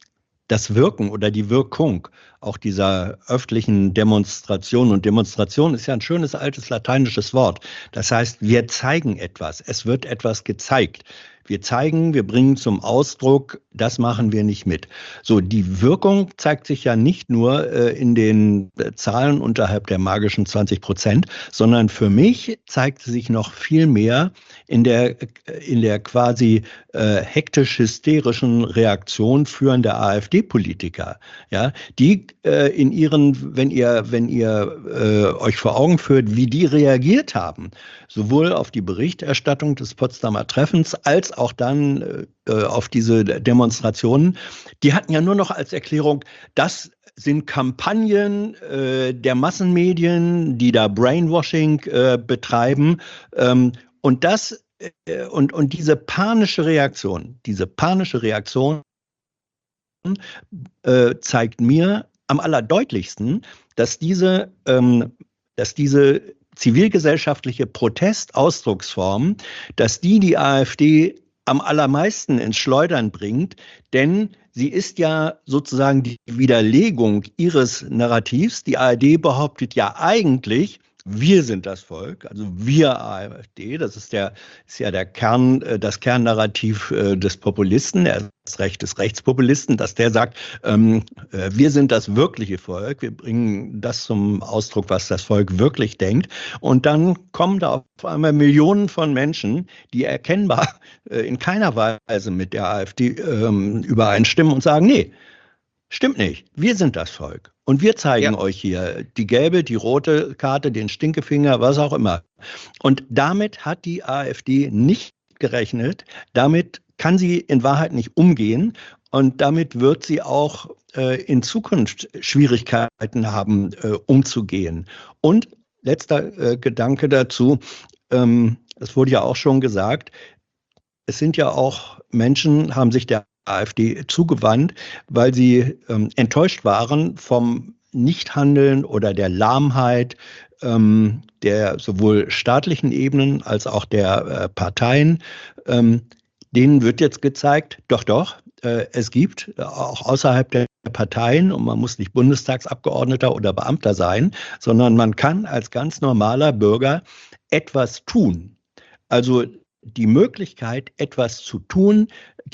[SPEAKER 15] das Wirken oder die Wirkung auch dieser öffentlichen Demonstration, und Demonstration ist ja ein schönes altes lateinisches Wort. Das heißt, wir zeigen etwas, es wird etwas gezeigt. Wir zeigen, wir bringen zum Ausdruck, das machen wir nicht mit. So, die Wirkung zeigt sich ja nicht nur in den Zahlen unterhalb der magischen 20%, sondern für mich zeigt sie sich noch viel mehr in der quasi hektisch-hysterischen Reaktion führender AfD-Politiker, ja, die in ihren, wenn ihr euch vor Augen führt, wie die reagiert haben, sowohl auf die Berichterstattung des Potsdamer Treffens als auch dann auf diese Demonstrationen, die hatten ja nur noch als Erklärung, das sind Kampagnen der Massenmedien, die da Brainwashing betreiben, und das und diese panische Reaktion zeigt mir am allerdeutlichsten, dass diese zivilgesellschaftliche Protestausdrucksform, dass die AfD am allermeisten ins Schleudern bringt, denn sie ist ja sozusagen die Widerlegung ihres Narrativs. Die ARD behauptet ja eigentlich, wir sind das Volk, also wir AfD, das ist ja der Kern, das Kernnarrativ des Populisten, das Recht des Rechtspopulisten, dass der sagt, wir sind das wirkliche Volk, wir bringen das zum Ausdruck, was das Volk wirklich denkt. Und dann kommen da auf einmal Millionen von Menschen, die erkennbar in keiner Weise mit der AfD übereinstimmen und sagen, nee, stimmt nicht, wir sind das Volk. Und wir zeigen euch hier die gelbe, die rote Karte, den Stinkefinger, was auch immer. Und damit hat die AfD nicht gerechnet. Damit kann sie in Wahrheit nicht umgehen. Und damit wird sie auch in Zukunft Schwierigkeiten haben, umzugehen. Und letzter Gedanke dazu. Es wurde ja auch schon gesagt, es sind ja auch Menschen, haben sich der AfD zugewandt, weil sie enttäuscht waren vom Nichthandeln oder der Lahmheit der sowohl staatlichen Ebenen als auch der Parteien. Denen wird jetzt gezeigt, doch, es gibt auch außerhalb der Parteien, und man muss nicht Bundestagsabgeordneter oder Beamter sein, sondern man kann als ganz normaler Bürger etwas tun. Also die Möglichkeit, etwas zu tun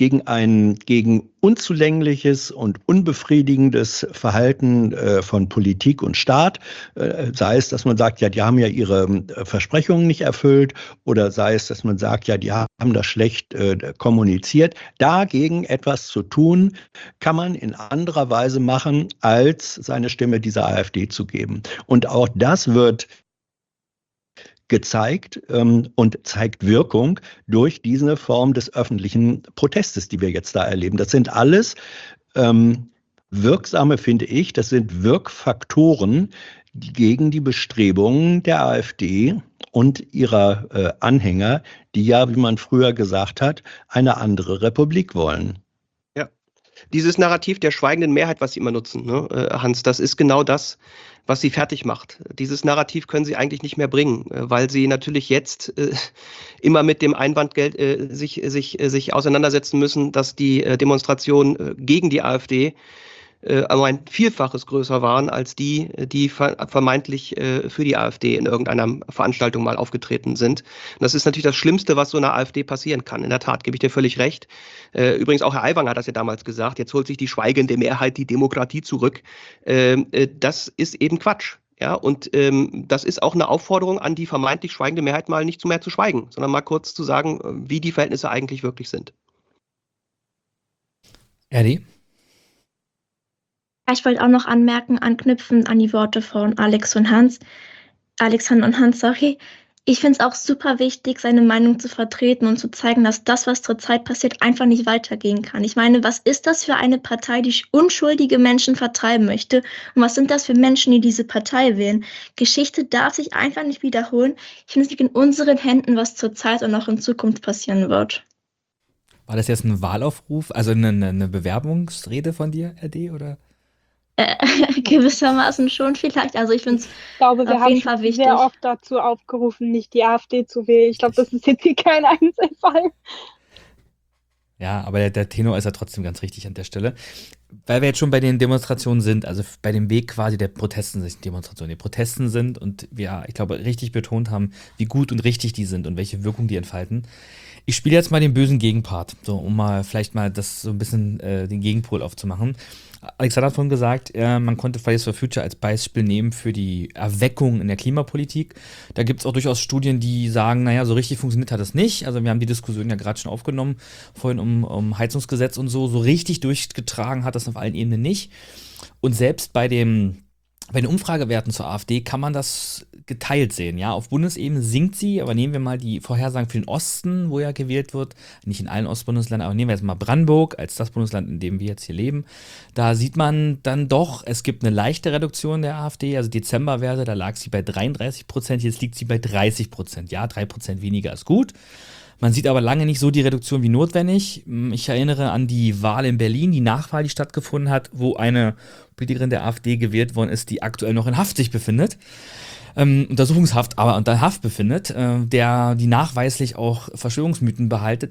[SPEAKER 15] gegen unzulängliches und unbefriedigendes Verhalten von Politik und Staat, sei es, dass man sagt, ja, die haben ja ihre Versprechungen nicht erfüllt, oder sei es, dass man sagt, ja, die haben das schlecht kommuniziert. Dagegen etwas zu tun, kann man in anderer Weise machen, als seine Stimme dieser AfD zu geben. Und auch das wird gezeigt und zeigt Wirkung durch diese Form des öffentlichen Protestes, die wir jetzt da erleben. Das sind alles wirksame, finde ich, das sind Wirkfaktoren gegen die Bestrebungen der AfD und ihrer Anhänger, die ja, wie man früher gesagt hat, eine andere Republik wollen.
[SPEAKER 16] Ja, dieses Narrativ der schweigenden Mehrheit, was Sie immer nutzen, ne, Hans, das ist genau das, was sie fertig macht. Dieses Narrativ können sie eigentlich nicht mehr bringen, weil sie natürlich jetzt immer mit dem Einwand sich auseinandersetzen müssen, dass die Demonstrationen gegen die AfD ein Vielfaches größer waren als die vermeintlich für die AfD in irgendeiner Veranstaltung mal aufgetreten sind. Und das ist natürlich das Schlimmste, was so einer AfD passieren kann. In der Tat, gebe ich dir völlig recht. Übrigens auch Herr Aiwanger hat das ja damals gesagt, jetzt holt sich die schweigende Mehrheit die Demokratie zurück. Das ist eben Quatsch. Ja, und das ist auch eine Aufforderung an die vermeintlich schweigende Mehrheit, mal nicht mehr zu schweigen, sondern mal kurz zu sagen, wie die Verhältnisse eigentlich wirklich sind.
[SPEAKER 9] Eddie?
[SPEAKER 10] Ich wollte auch noch anknüpfen an die Worte von Alexander und Hans, sorry. Ich finde es auch super wichtig, seine Meinung zu vertreten und zu zeigen, dass das, was zurzeit passiert, einfach nicht weitergehen kann. Ich meine, was ist das für eine Partei, die unschuldige Menschen vertreiben möchte? Und was sind das für Menschen, die diese Partei wählen? Geschichte darf sich einfach nicht wiederholen. Ich finde, es liegt in unseren Händen, was zurzeit und auch in Zukunft passieren wird.
[SPEAKER 9] War das jetzt ein Wahlaufruf, also eine Bewerbungsrede von dir, RD, oder?
[SPEAKER 10] Gewissermaßen schon vielleicht. Also ich finde es auf jeden Fall wichtig.
[SPEAKER 14] Sehr oft dazu aufgerufen, nicht die AfD zu wählen. Ich glaube, das ist jetzt hier kein Einzelfall.
[SPEAKER 9] Ja, aber der Tenor ist ja trotzdem ganz richtig an der Stelle. weil wir jetzt schon bei den Demonstrationen sind, also bei dem Weg quasi der Protesten sind und wir, ich glaube, richtig betont haben, wie gut und richtig die sind und welche Wirkung die entfalten. Ich spiele jetzt mal den bösen Gegenpart, so um mal vielleicht mal das so ein bisschen den Gegenpol aufzumachen. Alexander hat vorhin gesagt, man konnte Fridays for Future als Beispiel nehmen für die Erweckung in der Klimapolitik. Da gibt es auch durchaus Studien, die sagen, naja, so richtig funktioniert hat das nicht. Also wir haben die Diskussion ja gerade schon aufgenommen, vorhin um Heizungsgesetz und so. So richtig durchgetragen hat das auf allen Ebenen nicht. Und selbst bei den Umfragewerten zur AfD kann man das geteilt sehen. Ja, auf Bundesebene sinkt sie, aber nehmen wir mal die Vorhersagen für den Osten, wo ja gewählt wird, nicht in allen Ostbundesländern, aber nehmen wir jetzt mal Brandenburg als das Bundesland, in dem wir jetzt hier leben. Da sieht man dann doch, es gibt eine leichte Reduktion der AfD, also Dezemberwerte, da lag sie bei 33%, jetzt liegt sie bei 30%. Ja, 3% weniger ist gut. Man sieht aber lange nicht so die Reduktion wie notwendig. Ich erinnere an die Wahl in Berlin, die Nachwahl, die stattgefunden hat, wo eine Politikerin der AfD gewählt worden ist, die aktuell noch in Haft sich befindet. Untersuchungshaft, aber unter Haft befindet, der die nachweislich auch Verschwörungsmythen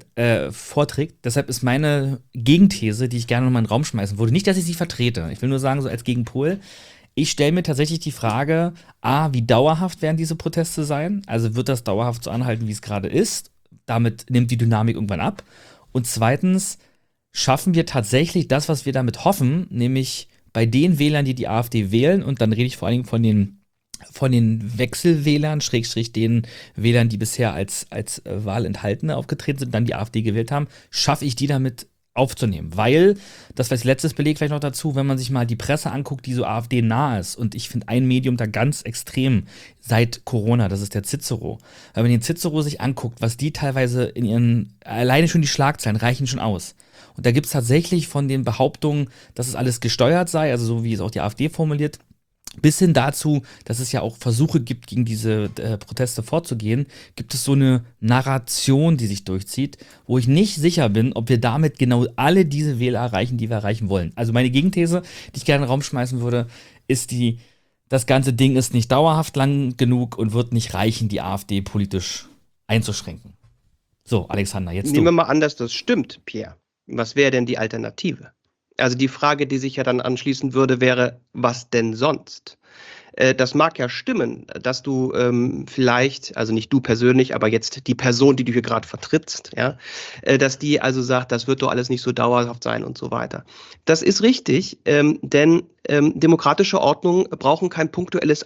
[SPEAKER 9] vorträgt. Deshalb ist meine Gegenthese, die ich gerne noch mal in den Raum schmeißen würde, nicht, dass ich sie vertrete. Ich will nur sagen, so als Gegenpol, ich stelle mir tatsächlich die Frage, wie dauerhaft werden diese Proteste sein? Also wird das dauerhaft so anhalten, wie es gerade ist? Damit nimmt die Dynamik irgendwann ab. Und zweitens, schaffen wir tatsächlich das, was wir damit hoffen, nämlich bei den Wählern, die AfD wählen, und dann rede ich vor allen Dingen von den Wechselwählern, Schrägstrich den Wählern, die bisher als Wahlenthaltene aufgetreten sind, dann die AfD gewählt haben, schaffe ich die damit aufzunehmen. Weil, das vielleicht letztes Beleg vielleicht noch dazu, wenn man sich mal die Presse anguckt, die so AfD nah ist, und ich finde ein Medium da ganz extrem seit Corona, das ist der Cicero. Wenn man den Cicero sich anguckt, was die teilweise alleine schon die Schlagzeilen reichen schon aus. Und da gibt es tatsächlich von den Behauptungen, dass es alles gesteuert sei, also so wie es auch die AfD formuliert, bis hin dazu, dass es ja auch Versuche gibt, gegen diese Proteste vorzugehen, gibt es so eine Narration, die sich durchzieht, wo ich nicht sicher bin, ob wir damit genau alle diese Wähler erreichen, die wir erreichen wollen. Also meine Gegenthese, die ich gerne in den Raum schmeißen würde, ist das ganze Ding ist nicht dauerhaft lang genug und wird nicht reichen, die AfD politisch einzuschränken. So, Alexander, jetzt
[SPEAKER 16] Nehmen wir mal an, dass das stimmt, Pierre. Was wäre denn die Alternative? Also die Frage, die sich ja dann anschließen würde, wäre, was denn sonst? Das mag ja stimmen, dass du vielleicht, also nicht du persönlich, aber jetzt die Person, die du hier gerade vertrittst, ja, dass die also sagt, das wird doch alles nicht so dauerhaft sein und so weiter. Das ist richtig, denn demokratische Ordnungen brauchen kein punktuelles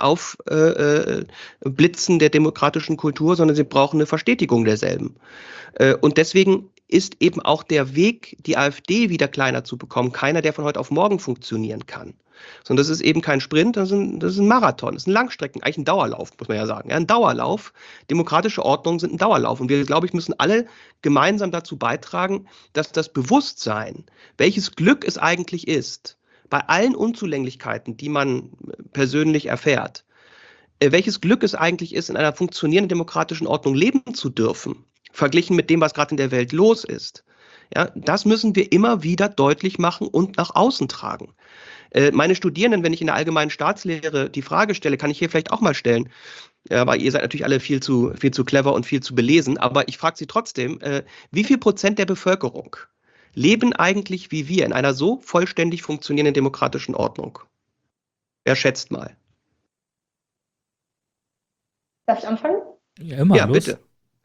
[SPEAKER 16] Aufblitzen der demokratischen Kultur, sondern sie brauchen eine Verstetigung derselben. Und deswegen ist eben auch der Weg, die AfD wieder kleiner zu bekommen, keiner, der von heute auf morgen funktionieren kann. Sondern das ist eben kein Sprint, das ist ein Marathon, das ist ein Langstrecken, eigentlich ein Dauerlauf, muss man ja sagen. Ja, ein Dauerlauf. Demokratische Ordnungen sind ein Dauerlauf. Und wir, glaube ich, müssen alle gemeinsam dazu beitragen, dass das Bewusstsein, welches Glück es eigentlich ist, bei allen Unzulänglichkeiten, die man persönlich erfährt, welches Glück es eigentlich ist, in einer funktionierenden demokratischen Ordnung leben zu dürfen, verglichen mit dem, was gerade in der Welt los ist. Ja, das müssen wir immer wieder deutlich machen und nach außen tragen. Meine Studierenden, wenn ich in der allgemeinen Staatslehre die Frage stelle, kann ich hier vielleicht auch mal stellen, aber ihr seid natürlich alle viel zu clever und viel zu belesen, aber ich frage Sie trotzdem, wie viel Prozent der Bevölkerung leben eigentlich wie wir in einer so vollständig funktionierenden demokratischen Ordnung? Wer schätzt mal?
[SPEAKER 17] Darf ich anfangen?
[SPEAKER 9] Ja, immer,
[SPEAKER 16] ja,
[SPEAKER 9] los.
[SPEAKER 16] Bitte.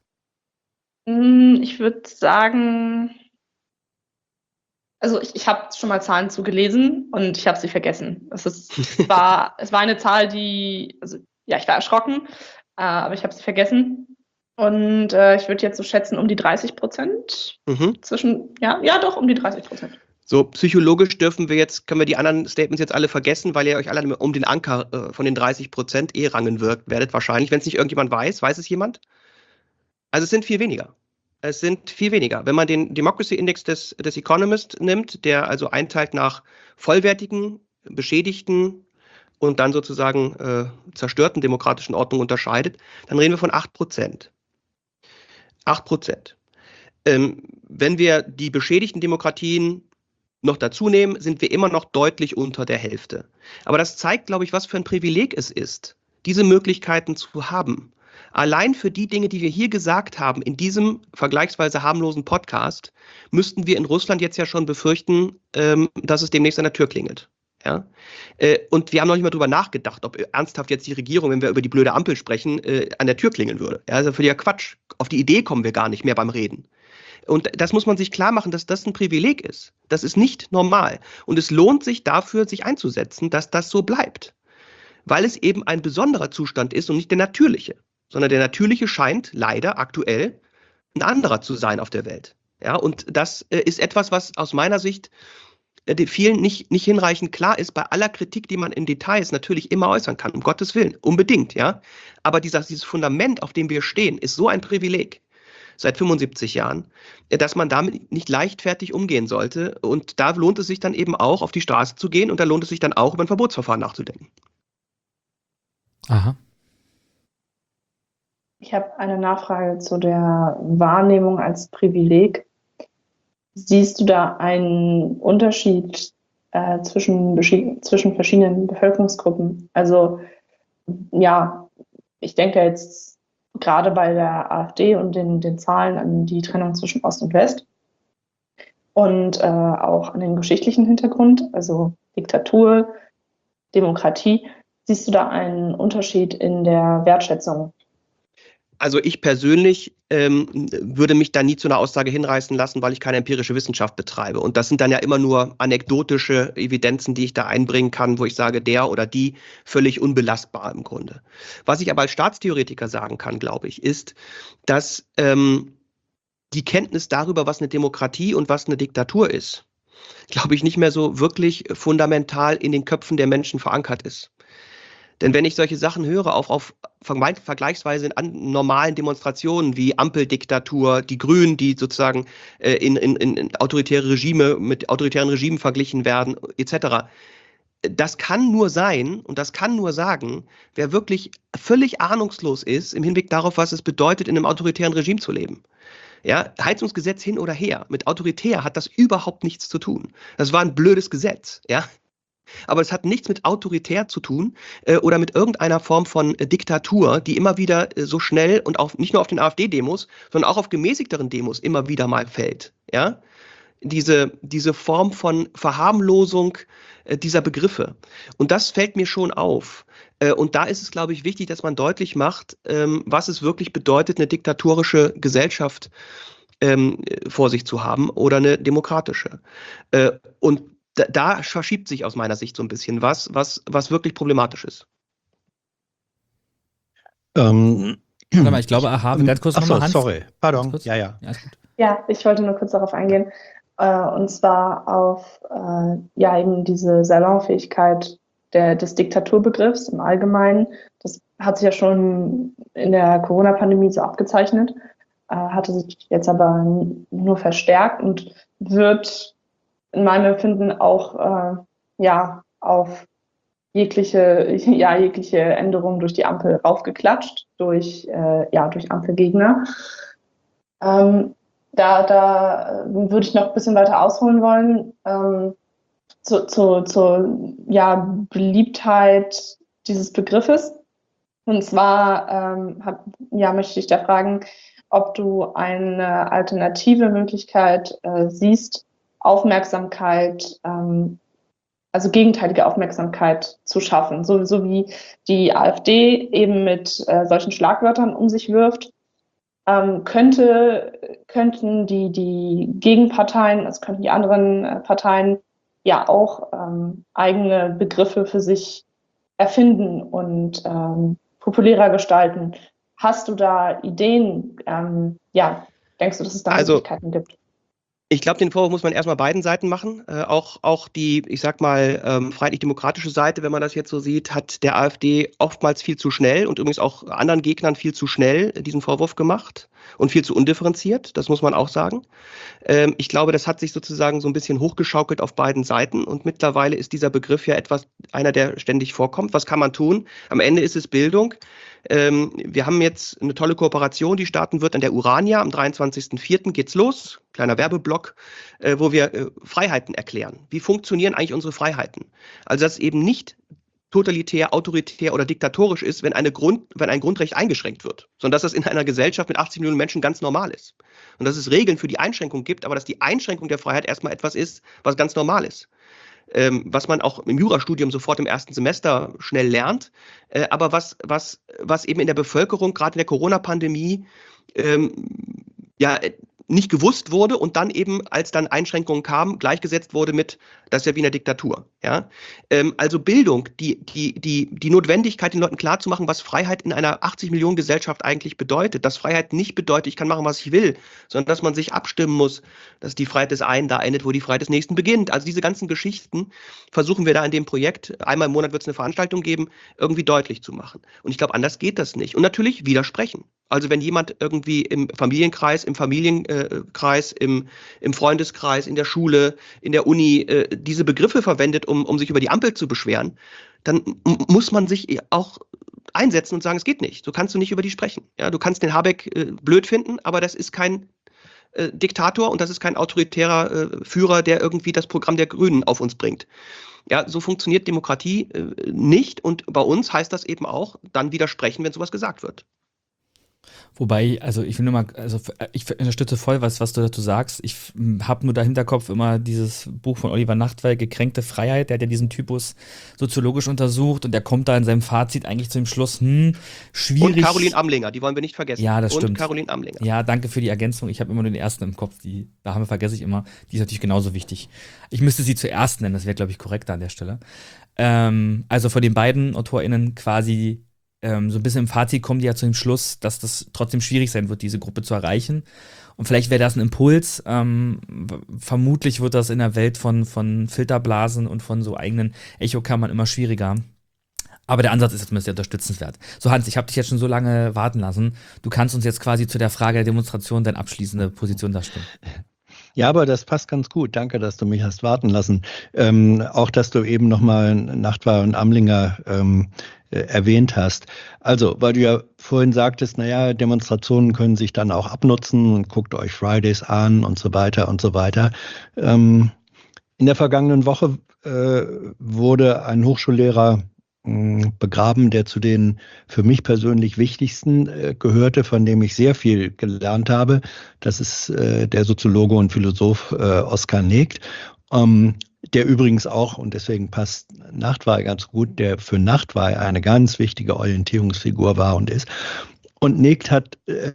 [SPEAKER 17] Ich würde sagen, also ich habe schon mal Zahlen zugelesen und ich habe sie vergessen. Es war eine Zahl, also ja, ich war erschrocken, aber ich habe sie vergessen. Und ich würde jetzt so schätzen, um die 30%. Doch, um die 30%.
[SPEAKER 16] So, psychologisch können wir die anderen Statements jetzt alle vergessen, weil ihr euch alle um den Anker von den 30% rangen werdet wahrscheinlich. Wenn es nicht irgendjemand weiß es jemand? Also es sind viel weniger. Wenn man den Democracy Index des Economist nimmt, der also einteilt nach vollwertigen, beschädigten und dann sozusagen zerstörten demokratischen Ordnungen unterscheidet, dann reden wir von 8%. 8%. Wenn wir die beschädigten Demokratien noch dazu nehmen, sind wir immer noch deutlich unter der Hälfte. Aber das zeigt, glaube ich, was für ein Privileg es ist, diese Möglichkeiten zu haben. Allein für die Dinge, die wir hier gesagt haben, in diesem vergleichsweise harmlosen Podcast, müssten wir in Russland jetzt ja schon befürchten, dass es demnächst an der Tür klingelt. Ja? Und wir haben noch nicht mal drüber nachgedacht, ob ernsthaft jetzt die Regierung, wenn wir über die blöde Ampel sprechen, an der Tür klingeln würde. Ja, das ist völliger Quatsch. Auf die Idee kommen wir gar nicht mehr beim Reden. Und das muss man sich klar machen, dass das ein Privileg ist. Das ist nicht normal. Und es lohnt sich dafür, sich einzusetzen, dass das so bleibt. Weil es eben ein besonderer Zustand ist und nicht der natürliche. Sondern der natürliche scheint leider aktuell ein anderer zu sein auf der Welt. Ja, und das ist etwas, was aus meiner Sicht vielen nicht hinreichend klar ist, bei aller Kritik, die man in Details natürlich immer äußern kann, um Gottes Willen, unbedingt, ja. Aber dieses Fundament, auf dem wir stehen, ist so ein Privileg seit 75 Jahren, dass man damit nicht leichtfertig umgehen sollte. Und da lohnt es sich dann eben auch, auf die Straße zu gehen und da lohnt es sich dann auch, über ein Verbotsverfahren nachzudenken.
[SPEAKER 9] Aha.
[SPEAKER 17] Ich habe eine Nachfrage zu der Wahrnehmung als Privileg. Siehst du da einen Unterschied zwischen verschiedenen Bevölkerungsgruppen? Also ja, ich denke jetzt gerade bei der AfD und den Zahlen an die Trennung zwischen Ost und West und auch an den geschichtlichen Hintergrund, also Diktatur, Demokratie. Siehst du da einen Unterschied in der Wertschätzung?
[SPEAKER 16] Also ich persönlich würde mich da nie zu einer Aussage hinreißen lassen, weil ich keine empirische Wissenschaft betreibe. Und das sind dann ja immer nur anekdotische Evidenzen, die ich da einbringen kann, wo ich sage, der oder die völlig unbelastbar im Grunde. Was ich aber als Staatstheoretiker sagen kann, glaube ich, ist, dass die Kenntnis darüber, was eine Demokratie und was eine Diktatur ist, glaube ich, nicht mehr so wirklich fundamental in den Köpfen der Menschen verankert ist. Denn wenn ich solche Sachen höre, auf vergleichsweise in normalen Demonstrationen wie Ampeldiktatur, die Grünen, die sozusagen in autoritäre Regime mit autoritären Regimen verglichen werden, etc., das kann nur sein und das kann nur sagen, wer wirklich völlig ahnungslos ist im Hinblick darauf, was es bedeutet, in einem autoritären Regime zu leben. Ja, Heizungsgesetz hin oder her. Mit autoritär hat das überhaupt nichts zu tun. Das war ein blödes Gesetz, ja. Aber es hat nichts mit autoritär zu tun oder mit irgendeiner Form von Diktatur, die immer wieder so schnell und auch nicht nur auf den AfD-Demos, sondern auch auf gemäßigteren Demos immer wieder mal fällt. Ja? Diese Form von Verharmlosung dieser Begriffe. Und das fällt mir schon auf. Und da ist es, glaube ich, wichtig, dass man deutlich macht, was es wirklich bedeutet, eine diktatorische Gesellschaft vor sich zu haben oder eine demokratische. Und da verschiebt sich aus meiner Sicht so ein bisschen was wirklich problematisch ist.
[SPEAKER 9] Warte mal, ich glaube, ganz kurz nochmal, Hans.
[SPEAKER 15] Sorry, pardon. Ja.
[SPEAKER 17] Ja, ich wollte nur kurz darauf eingehen. Und zwar auf eben diese Salonfähigkeit des Diktaturbegriffs im Allgemeinen. Das hat sich ja schon in der Corona-Pandemie so abgezeichnet, hatte sich jetzt aber nur verstärkt und wird in meinem Empfinden auch auf jegliche Änderung durch die Ampel raufgeklatscht, durch Ampelgegner. Da würde ich noch ein bisschen weiter ausholen wollen zur Beliebtheit dieses Begriffes. Und zwar möchte ich da fragen, ob du eine alternative Möglichkeit siehst, Aufmerksamkeit, also gegenteilige Aufmerksamkeit zu schaffen, so wie die AfD eben mit solchen Schlagwörtern um sich wirft, könnten die Gegenparteien, also könnten die anderen Parteien ja auch eigene Begriffe für sich erfinden und populärer gestalten. Hast du da Ideen? Denkst du, dass es da Möglichkeiten gibt?
[SPEAKER 16] Ich glaube, den Vorwurf muss man erstmal beiden Seiten machen. Auch die, ich sag mal, freiheitlich-demokratische Seite, wenn man das jetzt so sieht, hat der AfD oftmals viel zu schnell und übrigens auch anderen Gegnern viel zu schnell diesen Vorwurf gemacht und viel zu undifferenziert, das muss man auch sagen. Ich glaube, das hat sich sozusagen so ein bisschen hochgeschaukelt auf beiden Seiten und mittlerweile ist dieser Begriff ja einer, der ständig vorkommt. Was kann man tun? Am Ende ist es Bildung. Wir haben jetzt eine tolle Kooperation, die starten wird an der Urania. Am 23.04. geht's los. Kleiner Werbeblock, wo wir Freiheiten erklären. Wie funktionieren eigentlich unsere Freiheiten? Also, dass eben nicht totalitär, autoritär oder diktatorisch ist, wenn ein Grundrecht eingeschränkt wird, sondern dass das in einer Gesellschaft mit 80 Millionen Menschen ganz normal ist. Und dass es Regeln für die Einschränkung gibt, aber dass die Einschränkung der Freiheit erstmal etwas ist, was ganz normal ist. Was man auch im Jurastudium sofort im ersten Semester schnell lernt, aber was eben in der Bevölkerung, gerade in der Corona-Pandemie, nicht gewusst wurde und dann eben, als dann Einschränkungen kamen, gleichgesetzt wurde mit, das ist ja wie in der Diktatur. Ja? Also Bildung, die Notwendigkeit, den Leuten klarzumachen, was Freiheit in einer 80-Millionen-Gesellschaft eigentlich bedeutet. Dass Freiheit nicht bedeutet, ich kann machen, was ich will, sondern dass man sich abstimmen muss, dass die Freiheit des einen da endet, wo die Freiheit des nächsten beginnt. Also diese ganzen Geschichten versuchen wir da in dem Projekt, einmal im Monat wird es eine Veranstaltung geben, irgendwie deutlich zu machen. Und ich glaube, anders geht das nicht. Und natürlich widersprechen. Also wenn jemand irgendwie im Familienkreis, im Freundeskreis, in der Schule, in der Uni diese Begriffe verwendet, um sich über die Ampel zu beschweren, dann muss man sich auch einsetzen und sagen, es geht nicht. So kannst du nicht über die sprechen. Ja, du kannst den Habeck blöd finden, aber das ist kein Diktator und das ist kein autoritärer Führer, der irgendwie das Programm der Grünen auf uns bringt. Ja, so funktioniert Demokratie nicht und bei uns heißt das eben auch, dann widersprechen, wenn sowas gesagt wird.
[SPEAKER 9] Wobei, also ich will nur mal, also ich unterstütze voll, was du dazu sagst. Ich habe nur da Hinterkopf immer dieses Buch von Oliver Nachtwey, Gekränkte Freiheit, der hat ja diesen Typus soziologisch untersucht und der kommt da in seinem Fazit eigentlich zu dem Schluss, schwierig.
[SPEAKER 16] Und Caroline Amlinger, die wollen wir nicht vergessen.
[SPEAKER 9] Ja, das stimmt.
[SPEAKER 16] Und Caroline Amlinger.
[SPEAKER 9] Ja, danke für die Ergänzung. Ich habe immer nur den ersten im Kopf, vergesse ich immer. Die ist natürlich genauso wichtig. Ich müsste sie zuerst nennen, das wäre, glaube ich, korrekter an der Stelle. Also von den beiden AutorInnen quasi so ein bisschen im Fazit kommen die ja zu dem Schluss, dass das trotzdem schwierig sein wird, diese Gruppe zu erreichen. Und vielleicht wäre das ein Impuls. Vermutlich wird das in der Welt von Filterblasen und von so eigenen Echokammern immer schwieriger. Aber der Ansatz ist zumindest sehr unterstützenswert. So, Hans, ich habe dich jetzt schon so lange warten lassen. Du kannst uns jetzt quasi zu der Frage der Demonstration deine abschließende Position darstellen.
[SPEAKER 15] Ja, aber das passt ganz gut. Danke, dass du mich hast warten lassen. Auch, dass du eben nochmal Nachtwey und Amlinger erwähnt hast. Also, weil du ja vorhin sagtest, naja, Demonstrationen können sich dann auch abnutzen und guckt euch Fridays an und so weiter und so weiter. In der vergangenen Woche wurde ein Hochschullehrer begraben, der zu den für mich persönlich wichtigsten gehörte, von dem ich sehr viel gelernt habe. Das ist der Soziologe und Philosoph Oskar Negt. Der übrigens auch, und deswegen passt Nachtwey ganz gut, der für Nachtwey eine ganz wichtige Orientierungsfigur war und ist. Und Negt hat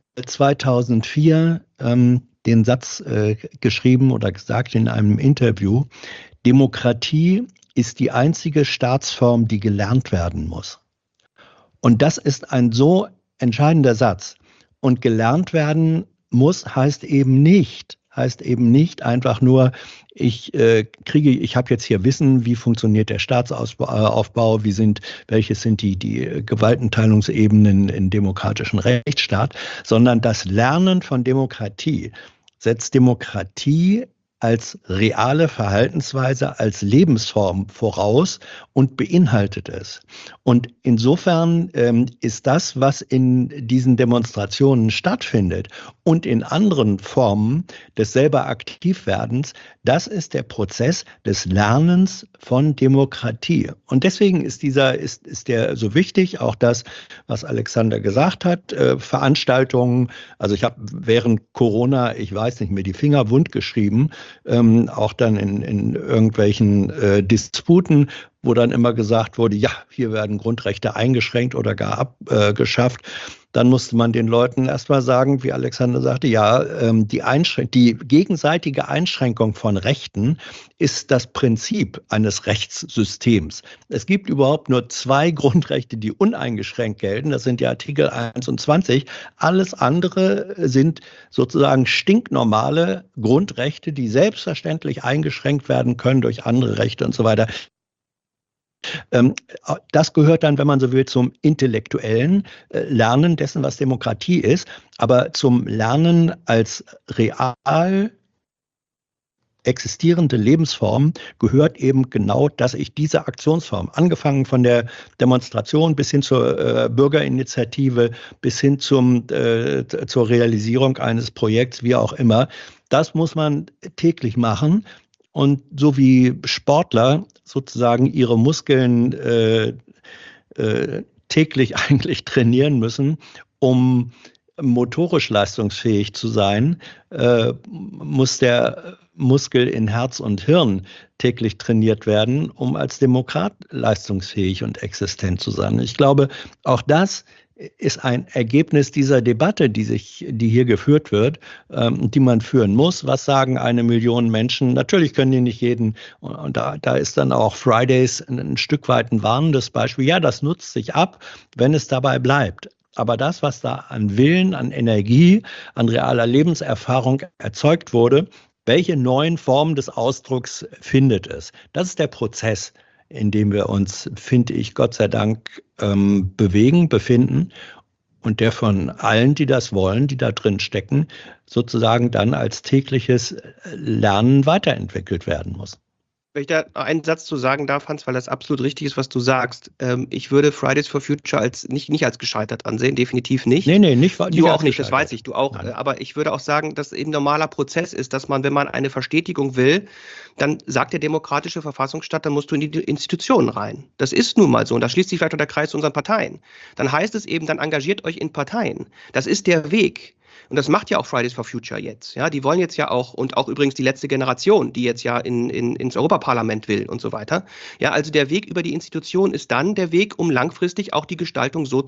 [SPEAKER 15] 2004 den Satz geschrieben oder gesagt in einem Interview: Demokratie ist die einzige Staatsform, die gelernt werden muss. Und das ist ein so entscheidender Satz. Und gelernt werden muss heißt eben nicht einfach nur, ich habe jetzt hier Wissen, wie funktioniert der Staatsaufbau, welches sind die Gewaltenteilungsebenen im demokratischen Rechtsstaat, sondern das Lernen von Demokratie setzt Demokratie als reale Verhaltensweise, als Lebensform voraus und beinhaltet es. Und insofern ist das, was in diesen Demonstrationen stattfindet und in anderen Formen des selber Aktivwerdens, das ist der Prozess des Lernens von Demokratie. Und deswegen ist der so wichtig, auch das, was Alexander gesagt hat, Veranstaltungen, also ich habe während Corona, ich weiß nicht mehr, die Finger wund geschrieben, auch dann in irgendwelchen Disputen, wo dann immer gesagt wurde, ja, hier werden Grundrechte eingeschränkt oder gar abgeschafft. Dann musste man den Leuten erstmal sagen, wie Alexander sagte, ja, die gegenseitige Einschränkung von Rechten ist das Prinzip eines Rechtssystems. Es gibt überhaupt nur 2 Grundrechte, die uneingeschränkt gelten. Das sind ja Artikel 1 und 20. Alles andere sind sozusagen stinknormale Grundrechte, die selbstverständlich eingeschränkt werden können durch andere Rechte und so weiter. Das gehört dann, wenn man so will, zum intellektuellen Lernen dessen, was Demokratie ist, aber zum Lernen als real existierende Lebensform gehört eben genau, dass ich diese Aktionsform, angefangen von der Demonstration bis hin zur Bürgerinitiative, bis hin zur Realisierung eines Projekts, wie auch immer, das muss man täglich machen. Und so wie Sportler sozusagen ihre Muskeln täglich eigentlich trainieren müssen, um motorisch leistungsfähig zu sein, muss der Muskel in Herz und Hirn täglich trainiert werden, um als Demokrat leistungsfähig und existent zu sein. Ich glaube, auch das ist ein Ergebnis dieser Debatte, die hier geführt wird, die man führen muss. Was sagen 1 Million Menschen? Natürlich können die nicht jeden, und da ist dann auch Fridays ein Stück weit ein warnendes Beispiel. Ja, das nutzt sich ab, wenn es dabei bleibt. Aber das, was da an Willen, an Energie, an realer Lebenserfahrung erzeugt wurde, welche neuen Formen des Ausdrucks findet es? Das ist der Prozess, in dem wir uns, finde ich, Gott sei Dank befinden und der von allen, die das wollen, die da drin stecken, sozusagen dann als tägliches Lernen weiterentwickelt werden muss.
[SPEAKER 16] Wenn ich da einen Satz zu sagen darf, Hans, weil das absolut richtig ist, was du sagst. Ich würde Fridays for Future nicht als gescheitert ansehen, definitiv nicht.
[SPEAKER 15] Nee, nicht
[SPEAKER 16] du auch nicht, das weiß ich, du auch. Aber ich würde auch sagen, dass eben normaler Prozess ist, dass man, wenn man eine Verstetigung will, dann sagt der demokratische Verfassungsstaat, dann musst du in die Institutionen rein. Das ist nun mal so und da schließt sich vielleicht auch der Kreis zu unseren Parteien. Dann heißt es eben, dann engagiert euch in Parteien. Das ist der Weg. Und das macht ja auch Fridays for Future jetzt. Ja, die wollen jetzt ja auch, und auch übrigens die letzte Generation, die jetzt ja ins Europaparlament will und so weiter. Ja, also der Weg über die Institution ist dann der Weg, um langfristig auch die Gestaltung so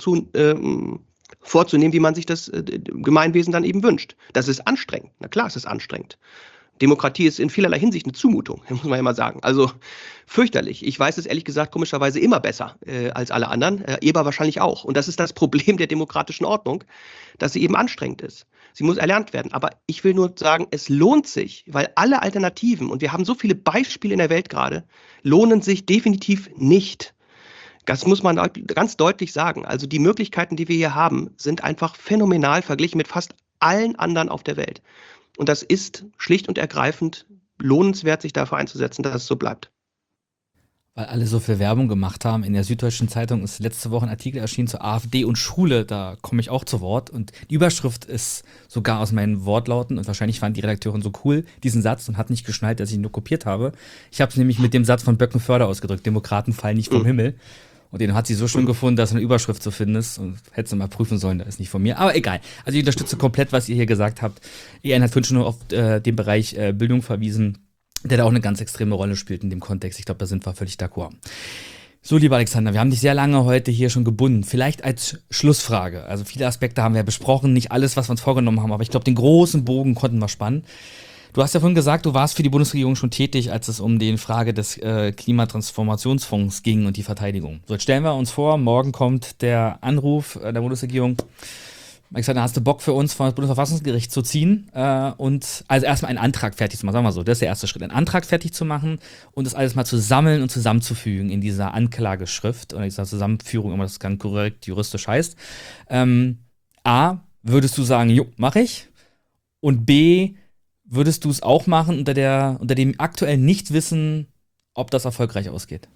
[SPEAKER 16] vorzunehmen, wie man sich das Gemeinwesen dann eben wünscht. Das ist anstrengend. Na klar, es ist anstrengend. Demokratie ist in vielerlei Hinsicht eine Zumutung, muss man ja mal sagen. Also fürchterlich. Ich weiß es ehrlich gesagt komischerweise immer besser als alle anderen. Eber wahrscheinlich auch. Und das ist das Problem der demokratischen Ordnung, dass sie eben anstrengend ist. Sie muss erlernt werden. Aber ich will nur sagen, es lohnt sich, weil alle Alternativen, und wir haben so viele Beispiele in der Welt gerade, lohnen sich definitiv nicht. Das muss man ganz deutlich sagen. Also die Möglichkeiten, die wir hier haben, sind einfach phänomenal verglichen mit fast allen anderen auf der Welt. Und das ist schlicht und ergreifend lohnenswert, sich dafür einzusetzen, dass es so bleibt.
[SPEAKER 9] Weil alle so viel Werbung gemacht haben. In der Süddeutschen Zeitung ist letzte Woche ein Artikel erschienen zur AfD und Schule. Da komme ich auch zu Wort. Und die Überschrift ist sogar aus meinen Wortlauten. Und wahrscheinlich fand die Redakteurin so cool, diesen Satz, und hat nicht geschnallt, dass ich ihn nur kopiert habe. Ich habe es nämlich mit dem Satz von Böckenförder ausgedrückt. Demokraten fallen nicht vom Himmel. Und den hat sie so schön gefunden, dass eine Überschrift zu finden ist. Und hätte sie mal prüfen sollen, das ist nicht von mir. Aber egal. Also ich unterstütze komplett, was ihr hier gesagt habt. EN hat vorhin schon auf den Bereich Bildung verwiesen, der da auch eine ganz extreme Rolle spielt in dem Kontext. Ich glaube, da sind wir völlig d'accord. So, lieber Alexander, wir haben dich sehr lange heute hier schon gebunden. Vielleicht als Schlussfrage. Also viele Aspekte haben wir besprochen, nicht alles, was wir uns vorgenommen haben, aber ich glaube, den großen Bogen konnten wir spannen. Du hast ja vorhin gesagt, du warst für die Bundesregierung schon tätig, als es um die Frage des Klimatransformationsfonds ging und die Verteidigung. So, jetzt stellen wir uns vor, morgen kommt der Anruf der Bundesregierung. Alexander, hast du Bock für uns vor das Bundesverfassungsgericht zu ziehen und also erstmal einen Antrag fertig zu machen, sagen wir mal so, das ist der erste Schritt, einen Antrag fertig zu machen und das alles mal zu sammeln und zusammenzufügen in dieser Anklageschrift oder dieser Zusammenführung, immer das ganz korrekt juristisch heißt. A, würdest du sagen, jo, mach ich? Und B, würdest du es auch machen unter dem aktuellen Nichtwissen, ob das erfolgreich ausgeht?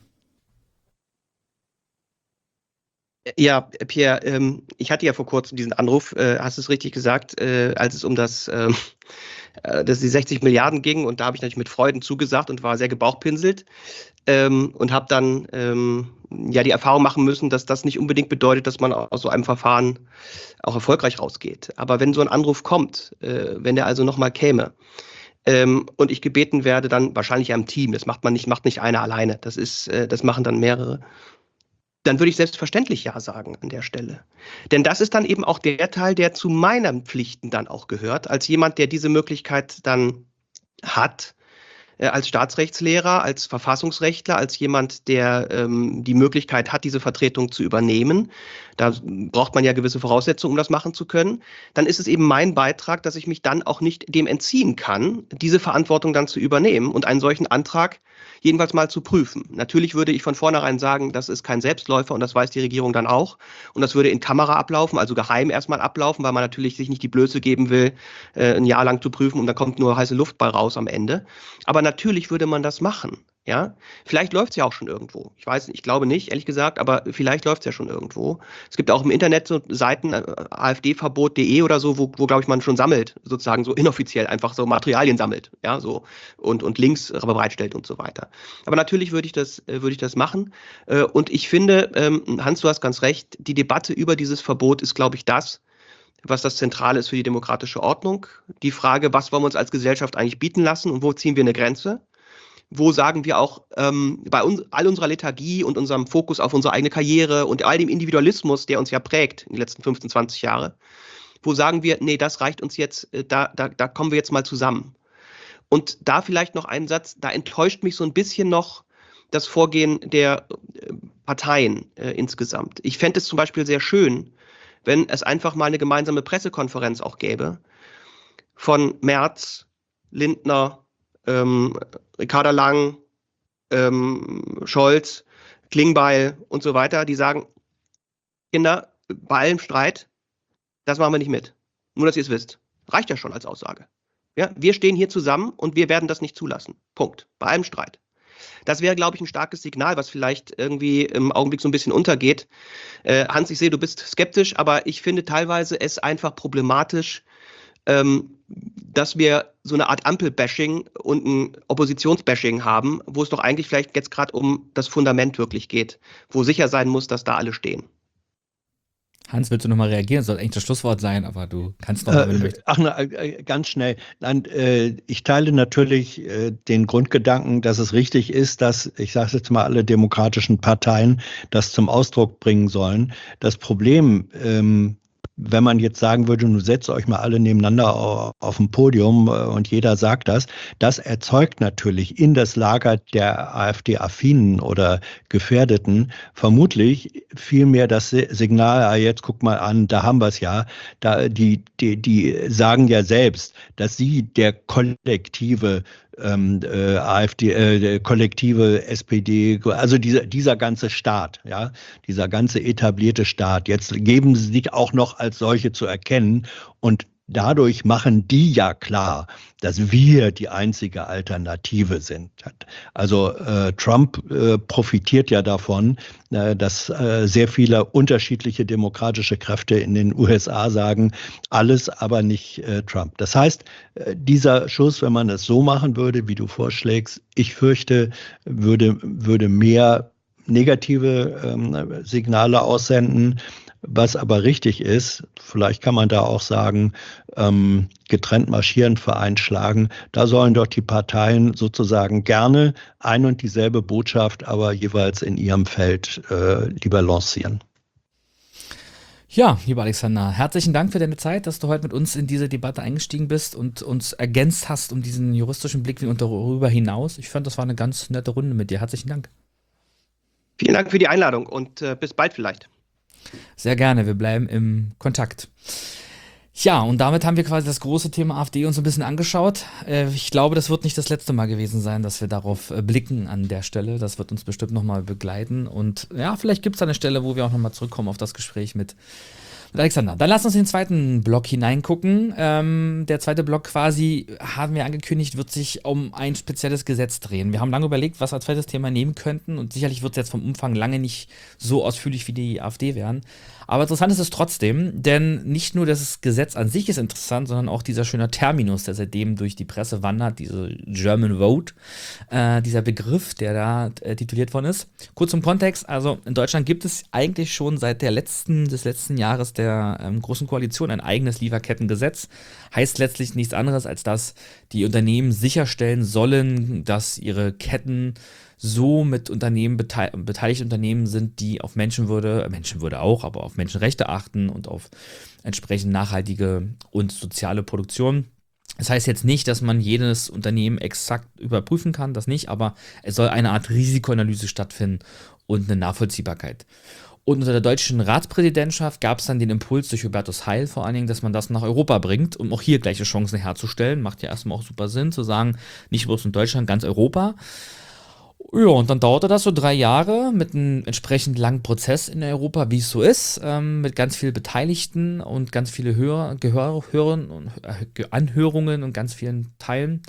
[SPEAKER 16] Ja, Pierre, ich hatte ja vor kurzem diesen Anruf, hast du es richtig gesagt, als es um dass die 60 Milliarden ging, und da habe ich natürlich mit Freuden zugesagt und war sehr gebauchpinselt und habe dann ja die Erfahrung machen müssen, dass das nicht unbedingt bedeutet, dass man aus so einem Verfahren auch erfolgreich rausgeht. Aber wenn so ein Anruf kommt, wenn der also nochmal käme, und ich gebeten werde, dann wahrscheinlich ja im Team, das macht nicht einer alleine, das machen dann mehrere, dann würde ich selbstverständlich ja sagen an der Stelle. Denn das ist dann eben auch der Teil, der zu meinen Pflichten dann auch gehört, als jemand, der diese Möglichkeit dann hat, als Staatsrechtslehrer, als Verfassungsrechtler, als jemand, der die Möglichkeit hat, diese Vertretung zu übernehmen. Da braucht man ja gewisse Voraussetzungen, um das machen zu können. Dann ist es eben mein Beitrag, dass ich mich dann auch nicht dem entziehen kann, diese Verantwortung dann zu übernehmen und einen solchen Antrag jedenfalls mal zu prüfen. Natürlich würde ich von vornherein sagen, das ist kein Selbstläufer, und das weiß die Regierung dann auch. Und das würde in Kamera ablaufen, also geheim erstmal ablaufen, weil man natürlich sich nicht die Blöße geben will, ein Jahr lang zu prüfen, und dann kommt nur heiße Luft bei raus am Ende. Aber natürlich würde man das machen. Ja, vielleicht läuft es ja auch schon irgendwo. Ich weiß nicht, ich glaube nicht, ehrlich gesagt, aber vielleicht läuft es ja schon irgendwo. Es gibt auch im Internet so Seiten, afdverbot.de oder so, wo glaube ich, man schon sammelt, sozusagen so inoffiziell einfach so Materialien sammelt, ja, so und Links bereitstellt und so weiter. Aber natürlich würde ich das machen. Und ich finde, Hans, du hast ganz recht, die Debatte über dieses Verbot ist, glaube ich, das, was das Zentrale ist für die demokratische Ordnung. Die Frage, was wollen wir uns als Gesellschaft eigentlich bieten lassen und wo ziehen wir eine Grenze? Wo sagen wir auch bei uns, all unserer Lethargie und unserem Fokus auf unsere eigene Karriere und all dem Individualismus, der uns ja prägt in den letzten 15, 20 Jahre, wo sagen wir, nee, das reicht uns jetzt, da kommen wir jetzt mal zusammen. Und da vielleicht noch ein Satz, da enttäuscht mich so ein bisschen noch das Vorgehen der Parteien insgesamt. Ich fände es zum Beispiel sehr schön, wenn es einfach mal eine gemeinsame Pressekonferenz auch gäbe von Merz, Lindner, Ricarda Lang, Scholz, Klingbeil und so weiter, die sagen, Kinder, bei allem Streit, das machen wir nicht mit. Nur, dass ihr es wisst. Reicht ja schon als Aussage. Ja, wir stehen hier zusammen und wir werden das nicht zulassen. Punkt. Bei allem Streit. Das wäre, glaube ich, ein starkes Signal, was vielleicht irgendwie im Augenblick so ein bisschen untergeht. Hans, ich sehe, du bist skeptisch, aber ich finde teilweise es einfach problematisch, dass wir so eine Art Ampel-Bashing und ein Oppositionsbashing haben, wo es doch eigentlich vielleicht jetzt gerade um das Fundament wirklich geht, wo sicher sein muss, dass da alle stehen.
[SPEAKER 9] Hans, willst du nochmal reagieren? Das soll eigentlich das Schlusswort sein, aber du kannst noch mal, wenn du möchtest.
[SPEAKER 15] Ganz schnell. Nein, ich teile natürlich den Grundgedanken, dass es richtig ist, dass, ich sage jetzt mal, alle demokratischen Parteien das zum Ausdruck bringen sollen. Das Problem, wenn man jetzt sagen würde, nun setzt euch mal alle nebeneinander auf ein Podium und jeder sagt das erzeugt natürlich in das Lager der AfD-Affinen oder Gefährdeten vermutlich viel mehr das Signal, jetzt guck mal an, da haben wir es ja. Die sagen ja selbst, dass sie der kollektive AfD, kollektive SPD, also dieser ganze Staat, ja, dieser ganze etablierte Staat, jetzt geben sie sich auch noch als solche zu erkennen und dadurch machen die ja klar, dass wir die einzige Alternative sind. Also Trump profitiert ja davon, dass sehr viele unterschiedliche demokratische Kräfte in den USA sagen, alles, aber nicht Trump. Das heißt, dieser Schuss, wenn man es so machen würde, wie du vorschlägst, ich fürchte, würde mehr negative Signale aussenden. Was aber richtig ist, vielleicht kann man da auch sagen, getrennt marschieren, vereinschlagen. Da sollen doch die Parteien sozusagen gerne ein und dieselbe Botschaft, aber jeweils in ihrem Feld lieber lancieren.
[SPEAKER 9] Ja, lieber Alexander, herzlichen Dank für deine Zeit, dass du heute mit uns in diese Debatte eingestiegen bist und uns ergänzt hast um diesen juristischen Blickwinkel und darüber hinaus. Ich fand, das war eine ganz nette Runde mit dir. Herzlichen Dank.
[SPEAKER 16] Vielen Dank für die Einladung und bis bald vielleicht.
[SPEAKER 9] Sehr gerne, wir bleiben im Kontakt. Ja, und damit haben wir quasi das große Thema AfD uns ein bisschen angeschaut. Ich glaube, das wird nicht das letzte Mal gewesen sein, dass wir darauf blicken an der Stelle. Das wird uns bestimmt nochmal begleiten. Und ja, vielleicht gibt es eine Stelle, wo wir auch nochmal zurückkommen auf das Gespräch mit Alexander. Dann lass uns in den zweiten Block hineingucken. Der zweite Block quasi, haben wir angekündigt, wird sich um ein spezielles Gesetz drehen. Wir haben lange überlegt, was wir als zweites Thema nehmen könnten und sicherlich wird es jetzt vom Umfang lange nicht so ausführlich wie die AfD werden. Aber interessant ist es trotzdem, denn nicht nur das Gesetz an sich ist interessant, sondern auch dieser schöne Terminus, der seitdem durch die Presse wandert, diese German Vote, dieser Begriff, der da tituliert worden ist. Kurz zum Kontext, also in Deutschland gibt es eigentlich schon seit des letzten Jahres der Großen Koalition ein eigenes Lieferkettengesetz. Heißt letztlich nichts anderes, als dass die Unternehmen sicherstellen sollen, dass ihre Ketten so mit Unternehmen beteiligte Unternehmen sind, die auf Menschenwürde auch, aber auf Menschenrechte achten und auf entsprechend nachhaltige und soziale Produktion. Das heißt jetzt nicht, dass man jedes Unternehmen exakt überprüfen kann, das nicht, aber es soll eine Art Risikoanalyse stattfinden und eine Nachvollziehbarkeit. Und unter der deutschen Ratspräsidentschaft gab es dann den Impuls durch Hubertus Heil vor allen Dingen, dass man das nach Europa bringt, um auch hier gleiche Chancen herzustellen. Macht ja erstmal auch super Sinn zu sagen, nicht bloß in Deutschland, ganz Europa. Ja, und dann dauerte das so 3 Jahre mit einem entsprechend langen Prozess in Europa, wie es so ist, mit ganz vielen Beteiligten und ganz viele Anhörungen und ganz vielen Teilen.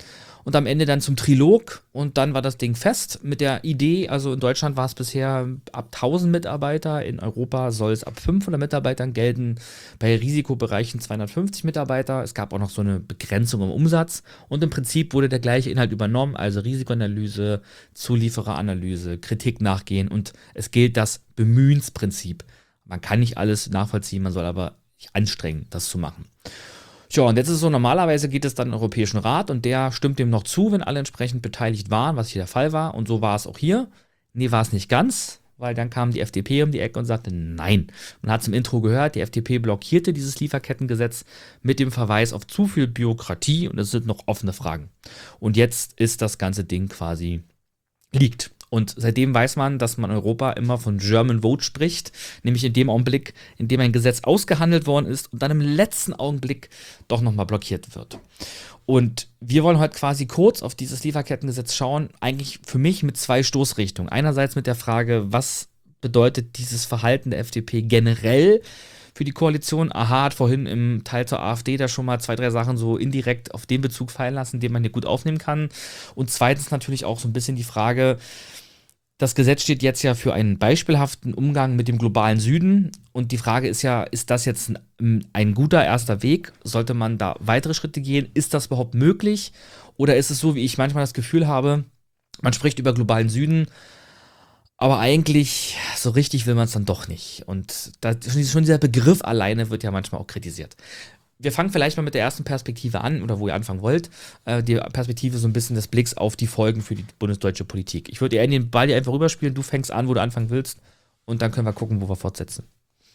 [SPEAKER 9] und am Ende dann zum Trilog und dann war das Ding fest mit der Idee, also in Deutschland war es bisher ab 1000 Mitarbeiter, in Europa soll es ab 500 Mitarbeitern gelten, bei Risikobereichen 250 Mitarbeiter, es gab auch noch so eine Begrenzung im Umsatz und im Prinzip wurde der gleiche Inhalt übernommen, also Risikoanalyse, Zuliefereranalyse, Kritik nachgehen und es gilt das Bemühensprinzip. Man kann nicht alles nachvollziehen, man soll aber sich anstrengen, das zu machen. Tja, und jetzt ist es so, normalerweise geht es dann in den Europäischen Rat und der stimmt dem noch zu, wenn alle entsprechend beteiligt waren, was hier der Fall war. Und so war es auch hier. Nee, war es nicht ganz, weil dann kam die FDP um die Ecke und sagte, nein. Man hat es im Intro gehört, die FDP blockierte dieses Lieferkettengesetz mit dem Verweis auf zu viel Bürokratie und es sind noch offene Fragen. Und jetzt ist das ganze Ding quasi liegt. Und seitdem weiß man, dass man in Europa immer von German Vote spricht, nämlich in dem Augenblick, in dem ein Gesetz ausgehandelt worden ist und dann im letzten Augenblick doch nochmal blockiert wird. Und wir wollen heute quasi kurz auf dieses Lieferkettengesetz schauen, eigentlich für mich mit zwei Stoßrichtungen. Einerseits mit der Frage, was bedeutet dieses Verhalten der FDP generell für die Koalition? Aha, hat vorhin im Teil zur AfD da schon mal 2, 3 Sachen so indirekt auf den Bezug fallen lassen, den man hier gut aufnehmen kann. Und zweitens natürlich auch so ein bisschen die Frage, das Gesetz steht jetzt ja für einen beispielhaften Umgang mit dem globalen Süden. Und die Frage ist ja, ist das jetzt ein guter erster Weg? Sollte man da weitere Schritte gehen? Ist das überhaupt möglich? Oder ist es so, wie ich manchmal das Gefühl habe, man spricht über globalen Süden, aber eigentlich so richtig will man es dann doch nicht. Und schon dieser Begriff alleine wird ja manchmal auch kritisiert. Wir fangen vielleicht mal mit der ersten Perspektive an, oder wo ihr anfangen wollt. Die Perspektive so ein bisschen des Blicks auf die Folgen für die bundesdeutsche Politik. Ich würde eher den Ball dir einfach rüberspielen, du fängst an, wo du anfangen willst, und dann können wir gucken, wo wir fortsetzen.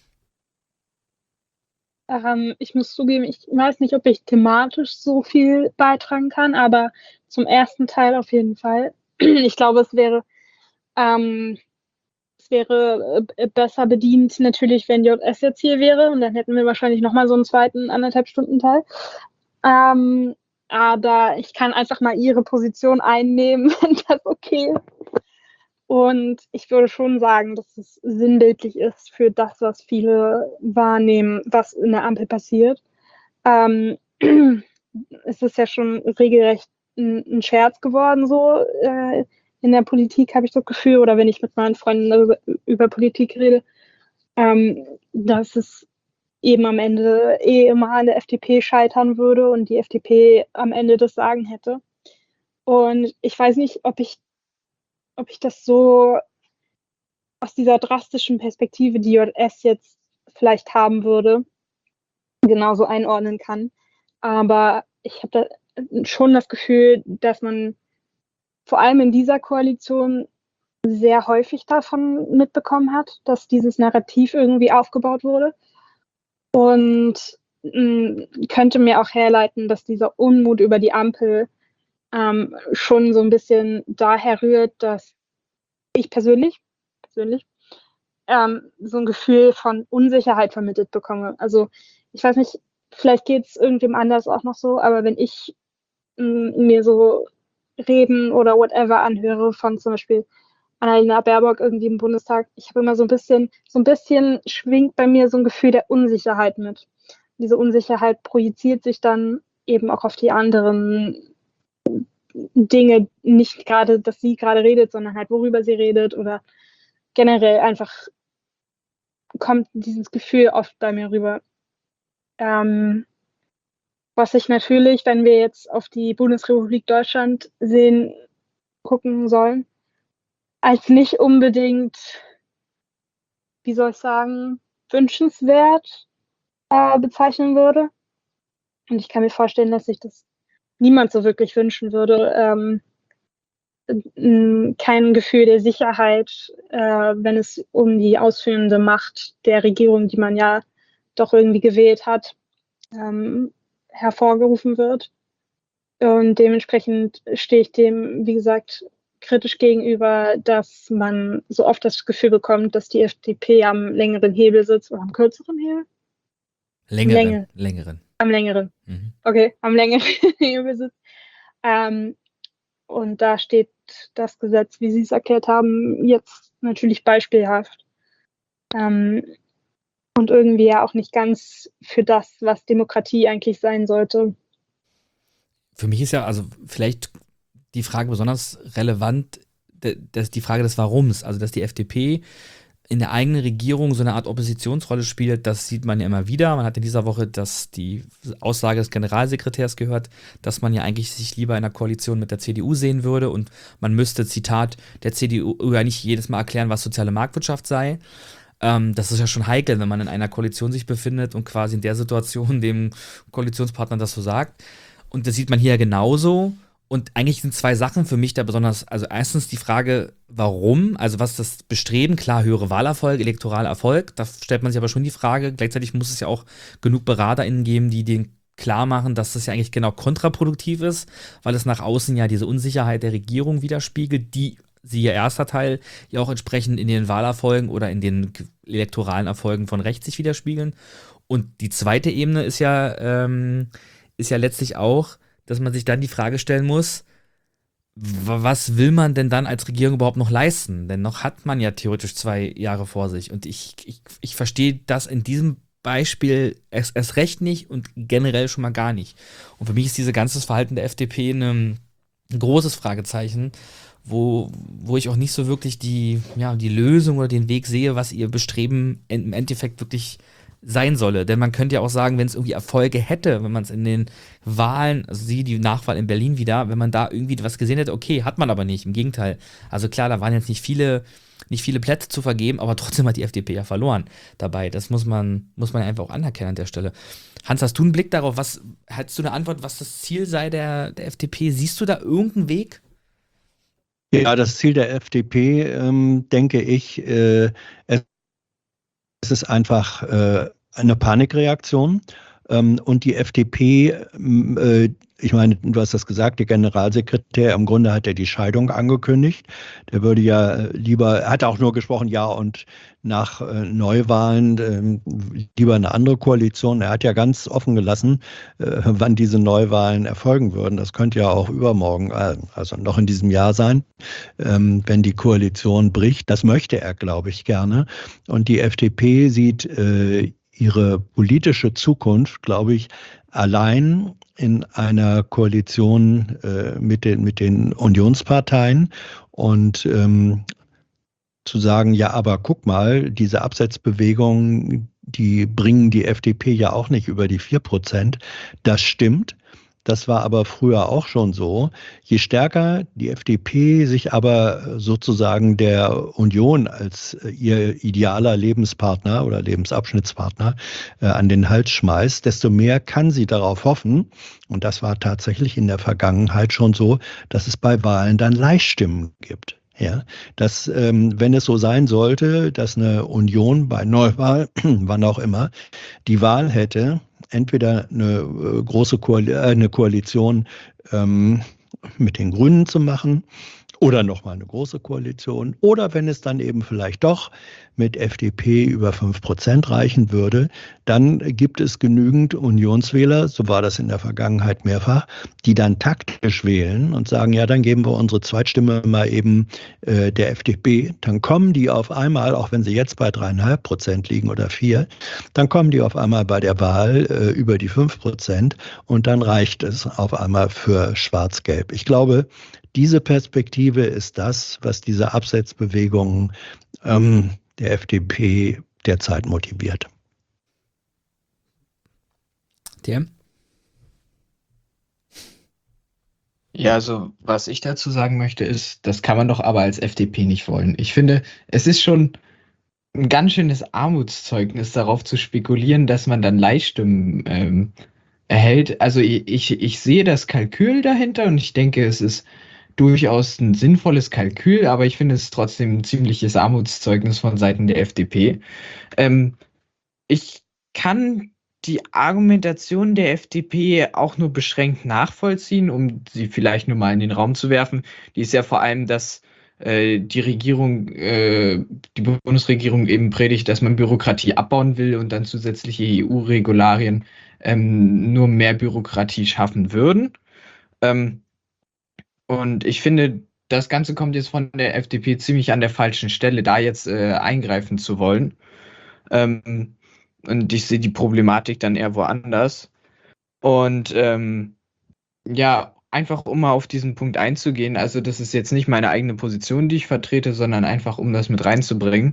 [SPEAKER 14] Ich muss zugeben, ich weiß nicht, ob ich thematisch so viel beitragen kann, aber zum ersten Teil auf jeden Fall. Ich glaube, es wäre besser bedient natürlich, wenn JS jetzt hier wäre und dann hätten wir wahrscheinlich nochmal so einen zweiten 1,5 Stunden Teil. Aber ich kann einfach mal ihre Position einnehmen, wenn das okay ist. Und ich würde schon sagen, dass es sinnbildlich ist für das, was viele wahrnehmen, was in der Ampel passiert. Es ist ja schon regelrecht ein Scherz geworden, so in der Politik, habe ich so das Gefühl, oder wenn ich mit meinen Freunden über Politik rede, dass es eben am Ende immer an der FDP scheitern würde und die FDP am Ende das Sagen hätte. Und ich weiß nicht, ob ich das so aus dieser drastischen Perspektive, die JS jetzt vielleicht haben würde, genauso einordnen kann. Aber ich habe da schon das Gefühl, dass man vor allem in dieser Koalition sehr häufig davon mitbekommen hat, dass dieses Narrativ irgendwie aufgebaut wurde. Und könnte mir auch herleiten, dass dieser Unmut über die Ampel schon so ein bisschen daher rührt, dass ich persönlich so ein Gefühl von Unsicherheit vermittelt bekomme. Also ich weiß nicht, vielleicht geht es irgendwem anders auch noch so, aber wenn ich mir so Reden oder whatever anhöre von zum Beispiel Annalena Baerbock irgendwie im Bundestag, ich habe immer so ein bisschen schwingt bei mir so ein Gefühl der Unsicherheit mit. Diese Unsicherheit projiziert sich dann eben auch auf die anderen Dinge, nicht gerade, dass sie gerade redet, sondern halt worüber sie redet oder generell einfach kommt dieses Gefühl oft bei mir rüber. Was ich natürlich, wenn wir jetzt auf die Bundesrepublik Deutschland gucken sollen, als nicht unbedingt, wie soll ich sagen, wünschenswert bezeichnen würde. Und ich kann mir vorstellen, dass sich das niemand so wirklich wünschen würde. Kein Gefühl der Sicherheit, wenn es um die ausführende Macht der Regierung, die man ja doch irgendwie gewählt hat, hervorgerufen wird. Und dementsprechend stehe ich dem, wie gesagt, kritisch gegenüber, dass man so oft das Gefühl bekommt, dass die FDP am längeren Hebel sitzt oder am kürzeren Hebel?
[SPEAKER 9] Längeren.
[SPEAKER 14] Am längeren.
[SPEAKER 9] Mhm.
[SPEAKER 14] Okay, am längeren Hebel sitzt. Und da steht das Gesetz, wie Sie es erklärt haben, jetzt natürlich beispielhaft. Und irgendwie ja auch nicht ganz für das, was Demokratie eigentlich sein sollte.
[SPEAKER 9] für mich ist ja also vielleicht die Frage besonders relevant, die Frage des Warums. Also, dass die FDP in der eigenen Regierung so eine Art Oppositionsrolle spielt, das sieht man ja immer wieder. Man hat in dieser Woche die Aussage des Generalsekretärs gehört, dass man ja eigentlich sich lieber in einer Koalition mit der CDU sehen würde und man müsste, Zitat, der CDU ja nicht jedes Mal erklären, was soziale Marktwirtschaft sei. Das ist ja schon heikel, wenn man in einer Koalition sich befindet und quasi in der Situation dem Koalitionspartner das so sagt. Und das sieht man hier ja genauso. Und eigentlich sind zwei Sachen für mich da besonders, also erstens die Frage, warum, also was das Bestreben, klar, höhere Wahlerfolg, elektoraler Erfolg, da stellt man sich aber schon die Frage, gleichzeitig muss es ja auch genug BeraterInnen geben, die den klar machen, dass das ja eigentlich genau kontraproduktiv ist, weil es nach außen ja diese Unsicherheit der Regierung widerspiegelt, die sie ihr erster Teil ja auch entsprechend in den Wahlerfolgen oder in den elektoralen Erfolgen von rechts sich widerspiegeln. Und die zweite Ebene ist ja letztlich auch, dass man sich dann die Frage stellen muss, was will man denn dann als Regierung überhaupt noch leisten? Denn noch hat man ja theoretisch 2 Jahre vor sich. Und ich verstehe das in diesem Beispiel erst recht nicht und generell schon mal gar nicht. Und für mich ist dieses ganze Verhalten der FDP ein großes Fragezeichen, wo ich auch nicht so wirklich die Lösung oder den Weg sehe, was ihr Bestreben im Endeffekt wirklich sein solle. Denn man könnte ja auch sagen, wenn es irgendwie Erfolge hätte, wenn man es in den Wahlen, also die Nachwahl in Berlin wieder, wenn man da irgendwie was gesehen hätte, okay, hat man aber nicht, im Gegenteil. Also klar, da waren jetzt nicht viele Plätze zu vergeben, aber trotzdem hat die FDP ja verloren dabei. Das muss man einfach auch anerkennen an der Stelle. Hans, hast du einen Blick darauf? Hast du eine Antwort, was das Ziel sei der FDP? Siehst du da irgendeinen Weg?
[SPEAKER 15] Ja, das Ziel der FDP, denke ich, es ist einfach eine Panikreaktion. Und die FDP, ich meine, du hast das gesagt, der Generalsekretär, im Grunde hat er die Scheidung angekündigt. Der würde ja lieber, er hat auch nur gesprochen, ja, und nach Neuwahlen lieber eine andere Koalition. Er hat ja ganz offen gelassen, wann diese Neuwahlen erfolgen würden. Das könnte ja auch übermorgen, also noch in diesem Jahr sein, wenn die Koalition bricht. Das möchte er, glaube ich, gerne. Und die FDP sieht ihre politische Zukunft, glaube ich, allein in einer Koalition mit den Unionsparteien und zu sagen, ja, aber guck mal, diese Absetzbewegungen, die bringen die FDP ja auch nicht über die 4%. Das stimmt. Das war aber früher auch schon so. Je stärker die FDP sich aber sozusagen der Union als ihr idealer Lebenspartner oder Lebensabschnittspartner an den Hals schmeißt, desto mehr kann sie darauf hoffen, und das war tatsächlich in der Vergangenheit schon so, dass es bei Wahlen dann Leihstimmen gibt. Ja, dass, wenn es so sein sollte, dass eine Union bei Neuwahl, wann auch immer, die Wahl hätte, entweder eine große Koalition mit den Grünen zu machen oder nochmal eine große Koalition oder wenn es dann eben vielleicht doch mit FDP über 5% reichen würde, dann gibt es genügend Unionswähler, so war das in der Vergangenheit mehrfach, die dann taktisch wählen und sagen, ja, dann geben wir unsere Zweitstimme mal eben der FDP. Dann kommen die auf einmal, auch wenn sie jetzt bei 3,5% liegen oder 4, dann kommen die auf einmal bei der Wahl über die 5% und dann reicht es auf einmal für Schwarz-Gelb. Ich glaube, diese Perspektive ist das, was diese Absetzbewegungen der FDP derzeit motiviert.
[SPEAKER 9] DM?
[SPEAKER 12] Ja, also was ich dazu sagen möchte ist, das kann man doch aber als FDP nicht wollen. Ich finde, es ist schon ein ganz schönes Armutszeugnis, darauf zu spekulieren, dass man dann Leihstimmen erhält. Also ich sehe das Kalkül dahinter und ich denke, es ist durchaus ein sinnvolles Kalkül, aber ich finde es trotzdem ein ziemliches Armutszeugnis von Seiten der FDP. Ich kann die Argumentation der FDP auch nur beschränkt nachvollziehen, um sie vielleicht nur mal in den Raum zu werfen. Die ist ja vor allem, dass die Bundesregierung eben predigt, dass man Bürokratie abbauen will und dann zusätzliche EU-Regularien nur mehr Bürokratie schaffen würden. Und ich finde, das Ganze kommt jetzt von der FDP ziemlich an der falschen Stelle, da jetzt eingreifen zu wollen. Und ich sehe die Problematik dann eher woanders. Und Ja, einfach um mal auf diesen Punkt einzugehen. Also das ist jetzt nicht meine eigene Position, die ich vertrete, sondern einfach, um das mit reinzubringen.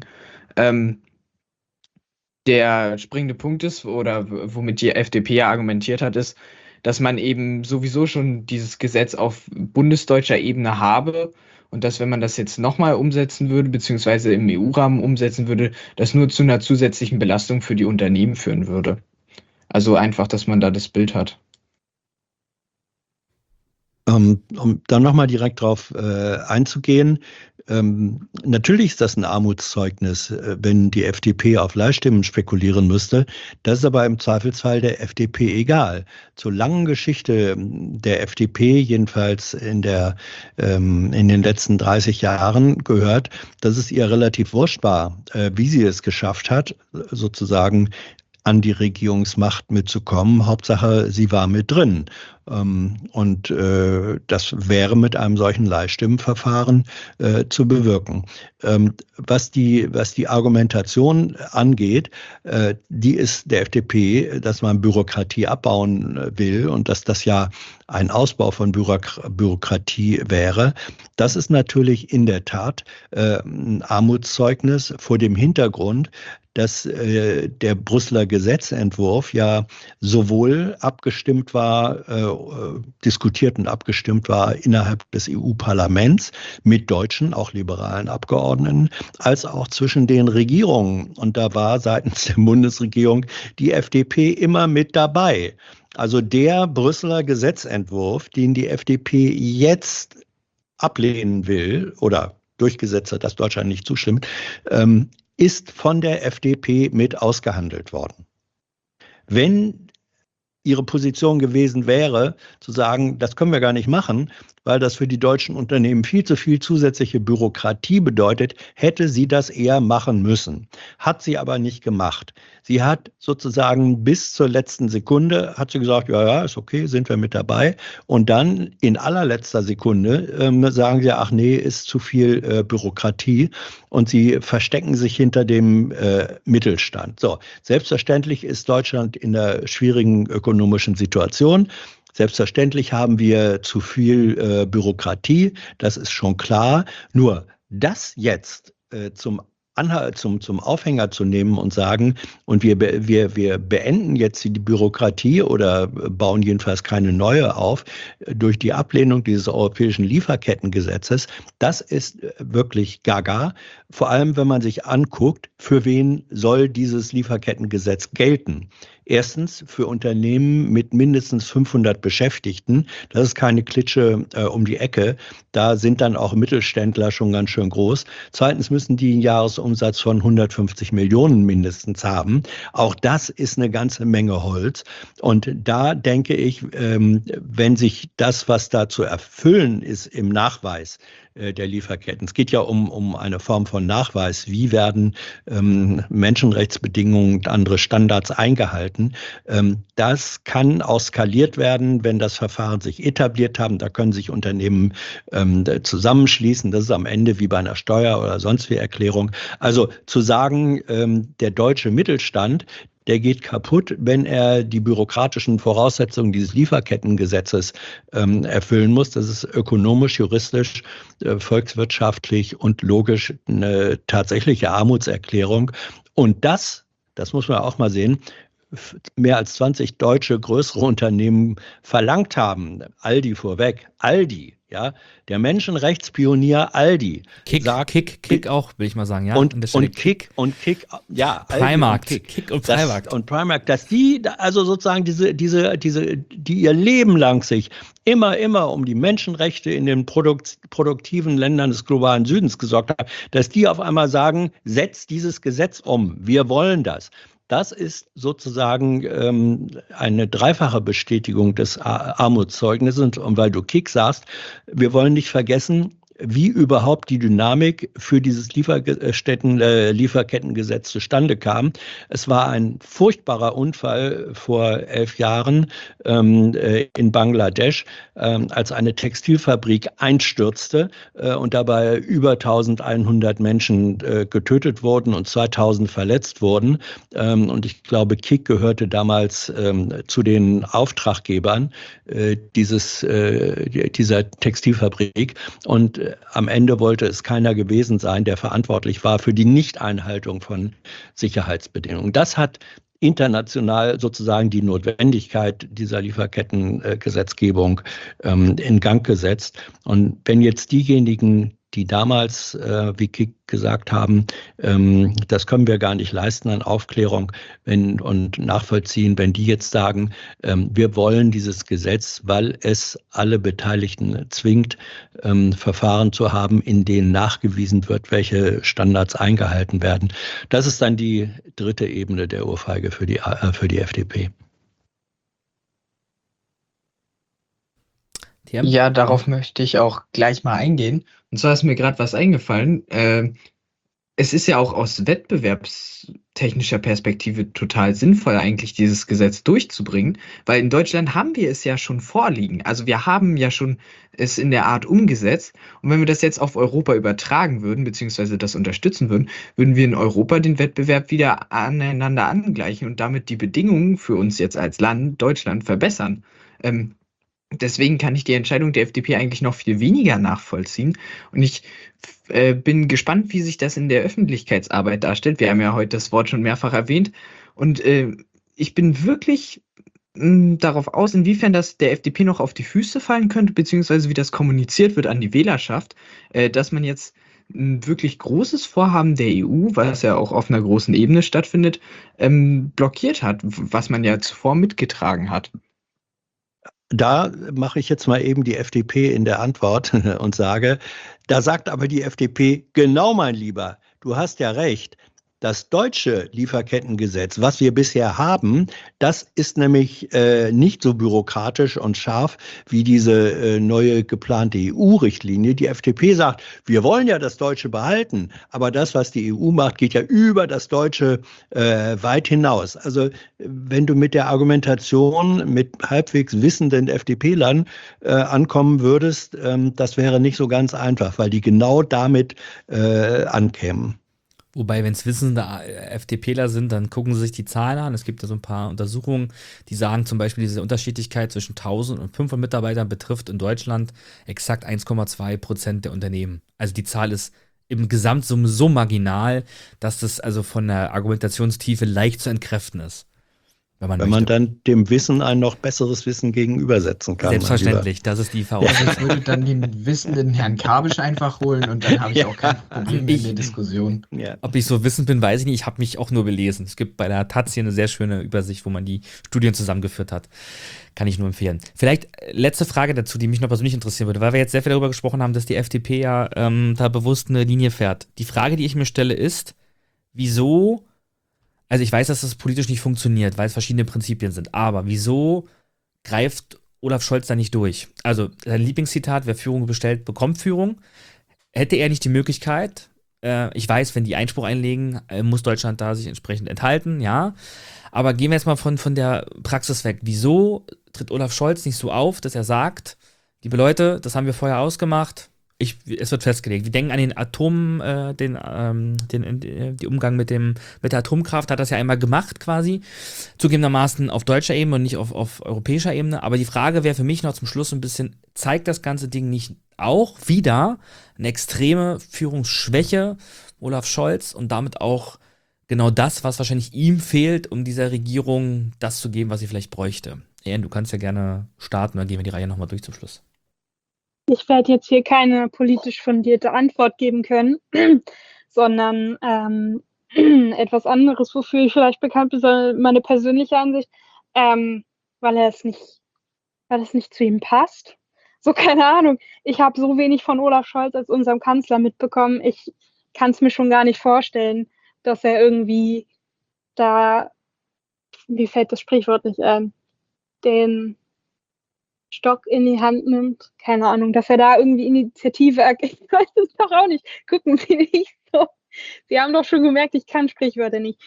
[SPEAKER 12] Der springende Punkt ist, oder womit die FDP ja argumentiert hat, ist, dass man eben sowieso schon dieses Gesetz auf bundesdeutscher Ebene habe und dass, wenn man das jetzt nochmal umsetzen würde, beziehungsweise im EU-Rahmen umsetzen würde, das nur zu einer zusätzlichen Belastung für die Unternehmen führen würde. Also einfach, dass man da das Bild hat.
[SPEAKER 15] Um dann nochmal direkt drauf einzugehen, natürlich ist das ein Armutszeugnis, wenn die FDP auf Leihstimmen spekulieren müsste. Das ist aber im Zweifelsfall der FDP egal. Zur langen Geschichte der FDP, jedenfalls in den letzten 30 Jahren, gehört, dass es ihr relativ wurscht war, wie sie es geschafft hat, sozusagen an die Regierungsmacht mitzukommen. Hauptsache, sie war mit drin. Und das wäre mit einem solchen Leihstimmenverfahren zu bewirken. Was die Argumentation angeht, die ist der FDP, dass man Bürokratie abbauen will und dass das ja ein Ausbau von Bürokratie wäre. Das ist natürlich in der Tat ein Armutszeugnis vor dem Hintergrund, dass der Brüsseler Gesetzentwurf ja sowohl abgestimmt war, diskutiert und abgestimmt war innerhalb des EU-Parlaments mit deutschen, auch liberalen Abgeordneten, als auch zwischen den Regierungen. Und da war seitens der Bundesregierung die FDP immer mit dabei. Also der Brüsseler Gesetzentwurf, den die FDP jetzt ablehnen will oder durchgesetzt hat, dass Deutschland nicht zustimmt, ist von der FDP mit ausgehandelt worden. Wenn ihre Position gewesen wäre, zu sagen, das können wir gar nicht machen, weil das für die deutschen Unternehmen viel zu viel zusätzliche Bürokratie bedeutet, hätte sie das eher machen müssen. Hat sie aber nicht gemacht. Sie hat sozusagen bis zur letzten Sekunde, hat sie gesagt, ja, ist okay, sind wir mit dabei. Und dann in allerletzter Sekunde sagen sie, ach nee, ist zu viel Bürokratie. Und sie verstecken sich hinter dem Mittelstand. So, selbstverständlich ist Deutschland in einer schwierigen ökonomischen Situation. Selbstverständlich haben wir zu viel Bürokratie, das ist schon klar. Nur das jetzt zum Aufhänger zu nehmen und sagen, und wir beenden jetzt die Bürokratie oder bauen jedenfalls keine neue auf durch die Ablehnung dieses europäischen Lieferkettengesetzes, das ist wirklich gaga. Vor allem, wenn man sich anguckt, für wen soll dieses Lieferkettengesetz gelten. Erstens für Unternehmen mit mindestens 500 Beschäftigten. Das ist keine Klitsche um die Ecke. Da sind dann auch Mittelständler schon ganz schön groß. Zweitens müssen die einen Jahresumsatz von 150 Millionen mindestens haben. Auch das ist eine ganze Menge Holz. Und da denke ich, wenn sich das, was da zu erfüllen ist im Nachweis der Lieferketten. Es geht ja um eine Form von Nachweis. Wie werden Menschenrechtsbedingungen und andere Standards eingehalten? Das kann auch skaliert werden, wenn das Verfahren sich etabliert haben. Da können sich Unternehmen zusammenschließen. Das ist am Ende wie bei einer Steuer- oder sonst wie Erklärung. Also zu sagen, der deutsche Mittelstand, der geht kaputt, wenn er die bürokratischen Voraussetzungen dieses Lieferkettengesetzes erfüllen muss. Das ist ökonomisch, juristisch, volkswirtschaftlich und logisch eine tatsächliche Armutserklärung. Und das muss man auch mal sehen, mehr als 20 deutsche größere Unternehmen verlangt haben. Aldi vorweg, Aldi, ja, der Menschenrechtspionier Aldi.
[SPEAKER 9] Kick auch, will ich mal sagen, ja.
[SPEAKER 15] Und Kick, ja.
[SPEAKER 9] Primark, Kick und Primark.
[SPEAKER 15] Und Primark, dass die, also sozusagen die ihr Leben lang sich immer um die Menschenrechte in den produktiven Ländern des globalen Südens gesorgt haben, dass die auf einmal sagen, setzt dieses Gesetz um, wir wollen das. Das ist sozusagen eine dreifache Bestätigung des Armutszeugnisses. Und weil du Kick sagst, wir wollen nicht vergessen, wie überhaupt die Dynamik für dieses Lieferkettengesetz zustande kam. Es war ein furchtbarer Unfall vor 11 Jahren in Bangladesch, als eine Textilfabrik einstürzte und dabei über 1100 Menschen getötet wurden und 2000 verletzt wurden. Und ich glaube, KIK gehörte damals zu den Auftraggebern dieser Textilfabrik. Und am Ende wollte es keiner gewesen sein, der verantwortlich war für die Nichteinhaltung von Sicherheitsbedingungen. Das hat international sozusagen die Notwendigkeit dieser Lieferkettengesetzgebung in Gang gesetzt. Und wenn jetzt diejenigen, die damals, wie KIK gesagt haben, das können wir gar nicht leisten an Aufklärung und nachvollziehen, wenn die jetzt sagen, wir wollen dieses Gesetz, weil es alle Beteiligten zwingt, Verfahren zu haben, in denen nachgewiesen wird, welche Standards eingehalten werden. Das ist dann die dritte Ebene der Ohrfeige für die FDP.
[SPEAKER 12] Ja, darauf möchte ich auch gleich mal eingehen. Und zwar ist mir gerade was eingefallen. Es ist ja auch aus wettbewerbstechnischer Perspektive total sinnvoll, eigentlich dieses Gesetz durchzubringen, weil in Deutschland haben wir es ja schon vorliegen. Also wir haben ja schon es in der Art umgesetzt. Und wenn wir das jetzt auf Europa übertragen würden, beziehungsweise das unterstützen würden, würden wir in Europa den Wettbewerb wieder aneinander angleichen und damit die Bedingungen für uns jetzt als Land, Deutschland, verbessern. Deswegen kann ich die Entscheidung der FDP eigentlich noch viel weniger nachvollziehen. Und ich bin gespannt, wie sich das in der Öffentlichkeitsarbeit darstellt. Wir haben ja heute das Wort schon mehrfach erwähnt. Und ich bin wirklich darauf aus, inwiefern das der FDP noch auf die Füße fallen könnte, beziehungsweise wie das kommuniziert wird an die Wählerschaft, dass man jetzt ein wirklich großes Vorhaben der EU, was ja auch auf einer großen Ebene stattfindet, blockiert hat, was man ja zuvor mitgetragen hat.
[SPEAKER 15] Da mache ich jetzt mal eben die FDP in der Antwort und sage, da sagt aber die FDP, genau mein Lieber, du hast ja recht. Das deutsche Lieferkettengesetz, was wir bisher haben, das ist nämlich nicht so bürokratisch und scharf wie diese neue geplante EU-Richtlinie. Die FDP sagt, wir wollen ja das Deutsche behalten, aber das, was die EU macht, geht ja über das Deutsche weit hinaus. Also wenn du mit der Argumentation mit halbwegs wissenden FDP-Lern ankommen würdest, das wäre nicht so ganz einfach, weil die genau damit ankämen.
[SPEAKER 9] Wobei, wenn es wissende FDPler sind, dann gucken sie sich die Zahlen an. Es gibt ja so ein paar Untersuchungen, die sagen zum Beispiel, diese Unterschiedlichkeit zwischen 1000 und 500 Mitarbeitern betrifft in Deutschland exakt 1,2% der Unternehmen. Also die Zahl ist im Gesamtsumme so marginal, dass das also von der Argumentationstiefe leicht zu entkräften ist.
[SPEAKER 15] Wenn man dann dem Wissen ein noch besseres Wissen gegenübersetzen kann.
[SPEAKER 9] Selbstverständlich, das ist die Voraussetzung.
[SPEAKER 12] Ich würde dann den wissenden Herrn Kabisch einfach holen und dann habe ich auch kein Problem in der Diskussion.
[SPEAKER 15] Ja.
[SPEAKER 9] Ob ich so wissend bin, weiß ich nicht. Ich habe mich auch nur belesen. Es gibt bei der Taz hier eine sehr schöne Übersicht, wo man die Studien zusammengeführt hat. Kann ich nur empfehlen. Vielleicht letzte Frage dazu, die mich noch persönlich interessieren würde, weil wir jetzt sehr viel darüber gesprochen haben, dass die FDP ja da bewusst eine Linie fährt. Die Frage, die ich mir stelle, ist, wieso. Also ich weiß, dass das politisch nicht funktioniert, weil es verschiedene Prinzipien sind. Aber wieso greift Olaf Scholz da nicht durch? Also sein Lieblingszitat, wer Führung bestellt, bekommt Führung. Hätte er nicht die Möglichkeit, ich weiß, wenn die Einspruch einlegen, muss Deutschland da sich entsprechend enthalten, ja. Aber gehen wir jetzt mal von der Praxis weg. Wieso tritt Olaf Scholz nicht so auf, dass er sagt, liebe Leute, das haben wir vorher ausgemacht, es wird festgelegt. Wir denken an den die Umgang mit der Atomkraft, hat das ja einmal gemacht quasi, zugegebenermaßen auf deutscher Ebene und nicht auf europäischer Ebene. Aber die Frage wäre für mich noch zum Schluss ein bisschen, zeigt das ganze Ding nicht auch wieder eine extreme Führungsschwäche Olaf Scholz und damit auch genau das, was wahrscheinlich ihm fehlt, um dieser Regierung das zu geben, was sie vielleicht bräuchte. Jan, du kannst ja gerne starten, dann gehen wir die Reihe nochmal durch zum Schluss.
[SPEAKER 14] Ich werde jetzt hier keine politisch fundierte Antwort geben können, sondern etwas anderes, wofür ich vielleicht bekannt bin, sondern meine persönliche Ansicht, weil es nicht zu ihm passt. So, keine Ahnung. Ich habe so wenig von Olaf Scholz als unserem Kanzler mitbekommen. Ich kann es mir schon gar nicht vorstellen, dass er irgendwie da, mir fällt das Sprichwort nicht ein, den Stock in die Hand nimmt. Keine Ahnung, dass er da irgendwie Initiative ergreift. Ich weiß es doch auch nicht. Gucken Sie nicht so. Sie haben doch schon gemerkt, ich kann Sprichwörter nicht.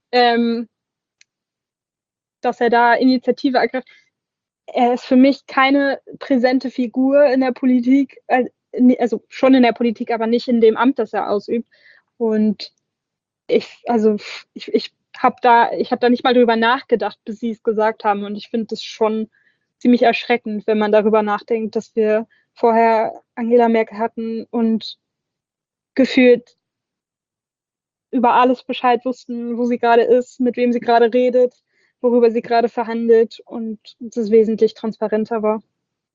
[SPEAKER 14] Dass er da Initiative ergreift. Er ist für mich keine präsente Figur in der Politik, also schon in der Politik, aber nicht in dem Amt, das er ausübt. Und ich habe da nicht mal drüber nachgedacht, bis Sie es gesagt haben. Und ich finde das schon ziemlich erschreckend, wenn man darüber nachdenkt, dass wir vorher Angela Merkel hatten und gefühlt über alles Bescheid wussten, wo sie gerade ist, mit wem sie gerade redet, worüber sie gerade verhandelt und es wesentlich transparenter war.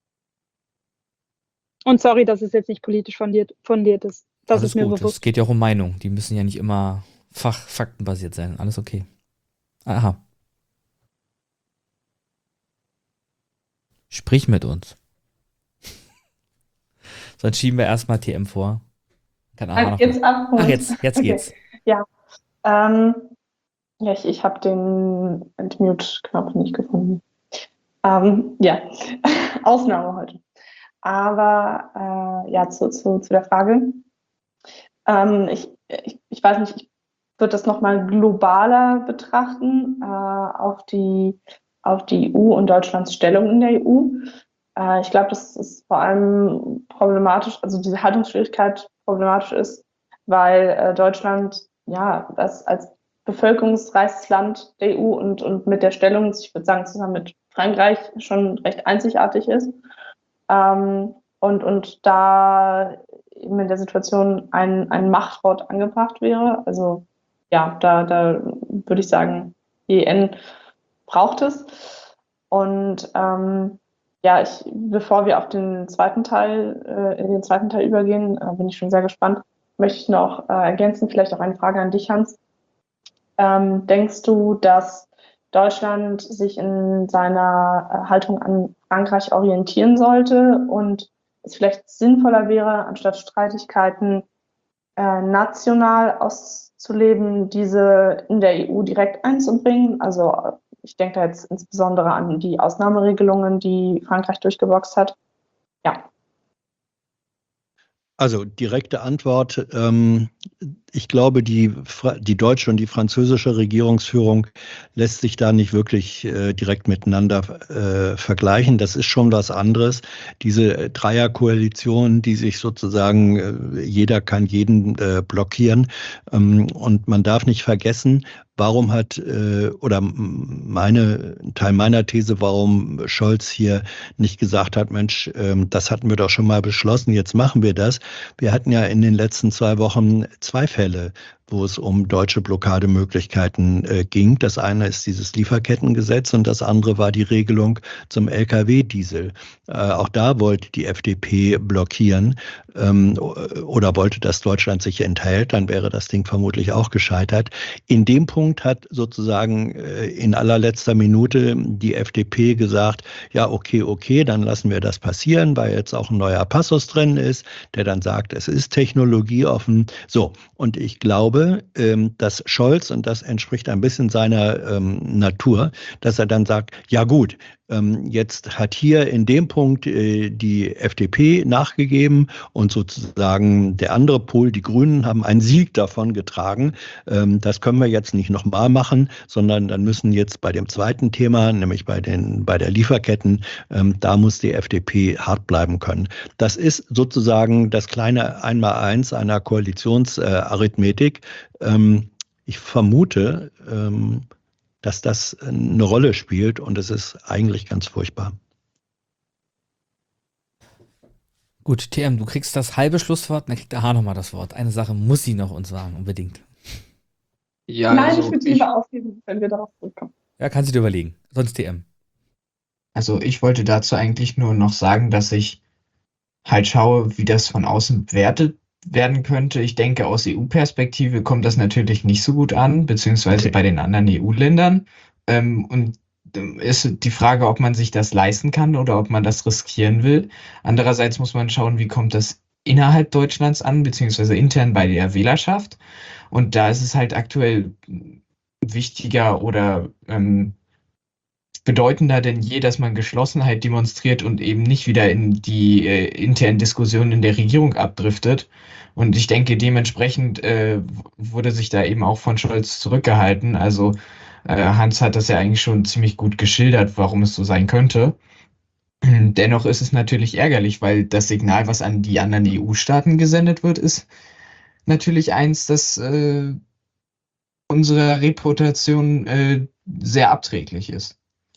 [SPEAKER 14] Und sorry, dass es jetzt nicht politisch fundiert ist. Das
[SPEAKER 9] Alles
[SPEAKER 14] ist mir
[SPEAKER 9] gut,
[SPEAKER 14] bewusst.
[SPEAKER 9] es geht ja auch um Meinung. Die müssen ja nicht immer faktenbasiert sein. Alles okay. Aha. Sprich mit uns. Sonst schieben wir erstmal TM vor. Keine Ahnung.
[SPEAKER 18] Jetzt abholen.
[SPEAKER 9] Ach, jetzt
[SPEAKER 18] Okay.
[SPEAKER 9] geht's.
[SPEAKER 18] Ja, ja, ich habe den Entmute-Knopf nicht gefunden. Ja, Ausnahme heute. Aber ja, zu der Frage. Ich weiß nicht, ich würde das nochmal globaler betrachten, auf die EU und Deutschlands Stellung in der EU. Ich glaube, das ist vor allem problematisch, also diese Haltungsschwierigkeit problematisch ist, weil Deutschland ja das als bevölkerungsreichstes Land der EU und mit der Stellung, ich würde sagen, zusammen mit Frankreich schon recht einzigartig ist. Und da eben in der Situation ein Machtwort angebracht wäre. Also ja, da würde ich sagen, die EN braucht es. Und ja, bevor wir auf den zweiten Teil übergehen, bin ich schon sehr gespannt, möchte ich noch ergänzen, vielleicht auch eine Frage an dich, Hans. Denkst du, dass Deutschland sich in seiner Haltung an Frankreich orientieren sollte und es vielleicht sinnvoller wäre, anstatt Streitigkeiten national auszuleben, diese in der EU direkt einzubringen? Also ich denke da jetzt insbesondere an die Ausnahmeregelungen, die Frankreich durchgeboxt hat. Ja.
[SPEAKER 15] Also direkte Antwort. Ich glaube, die deutsche und die französische Regierungsführung lässt sich da nicht wirklich direkt miteinander vergleichen. Das ist schon was anderes. Diese Dreierkoalition, die sich sozusagen, jeder kann jeden blockieren. Und man darf nicht vergessen, warum Teil meiner These, warum Scholz hier nicht gesagt hat, Mensch, das hatten wir doch schon mal beschlossen, jetzt machen wir das. Wir hatten ja in den letzten 2 Wochen 2 Fälle, wo es um deutsche Blockademöglichkeiten ging. Das eine ist dieses Lieferkettengesetz und das andere war die Regelung zum Lkw-Diesel. Auch da wollte die FDP blockieren oder wollte, dass Deutschland sich enthält. Dann wäre das Ding vermutlich auch gescheitert. In dem Punkt hat sozusagen in allerletzter Minute die FDP gesagt, ja, okay, dann lassen wir das passieren, weil jetzt auch ein neuer Passus drin ist, der dann sagt, es ist technologieoffen. So, und ich glaube, dass Scholz, und das entspricht ein bisschen seiner Natur, dass er dann sagt, ja gut, jetzt hat hier in dem Punkt die FDP nachgegeben und sozusagen der andere Pol, die Grünen, haben einen Sieg davon getragen. Das können wir jetzt nicht nochmal machen, sondern dann müssen jetzt bei dem zweiten Thema, nämlich bei der Lieferketten, da muss die FDP hart bleiben können. Das ist sozusagen das kleine Einmaleins einer Koalitionsarithmetik. Ich vermute, dass das eine Rolle spielt und es ist eigentlich ganz furchtbar.
[SPEAKER 9] Gut, TM, du kriegst das halbe Schlusswort, dann kriegt der H nochmal das Wort. Eine Sache muss sie noch uns sagen, unbedingt.
[SPEAKER 12] Ja,
[SPEAKER 18] Nein,
[SPEAKER 12] also
[SPEAKER 18] ich würde lieber aufgeben, wenn wir darauf zurückkommen.
[SPEAKER 9] Ja, kannst du dir überlegen. Sonst TM.
[SPEAKER 12] Also ich wollte dazu eigentlich nur noch sagen, dass ich halt schaue, wie das von außen bewertet werden könnte. Ich denke, aus EU-Perspektive kommt das natürlich nicht so gut an, beziehungsweise bei den anderen EU-Ländern. Und ist die Frage, ob man sich das leisten kann oder ob man das riskieren will. Andererseits muss man schauen, wie kommt das innerhalb Deutschlands an, beziehungsweise intern bei der Wählerschaft. Und da ist es halt aktuell wichtiger oder bedeutender denn je, dass man Geschlossenheit demonstriert und eben nicht wieder in die internen Diskussionen in der Regierung abdriftet. Und ich denke, dementsprechend wurde sich da eben auch von Scholz zurückgehalten. Also Hans hat das ja eigentlich schon ziemlich gut geschildert, warum es so sein könnte. Dennoch ist es natürlich ärgerlich, weil das Signal, was an die anderen EU-Staaten gesendet wird, ist natürlich eins, das unserer Reputation sehr abträglich ist.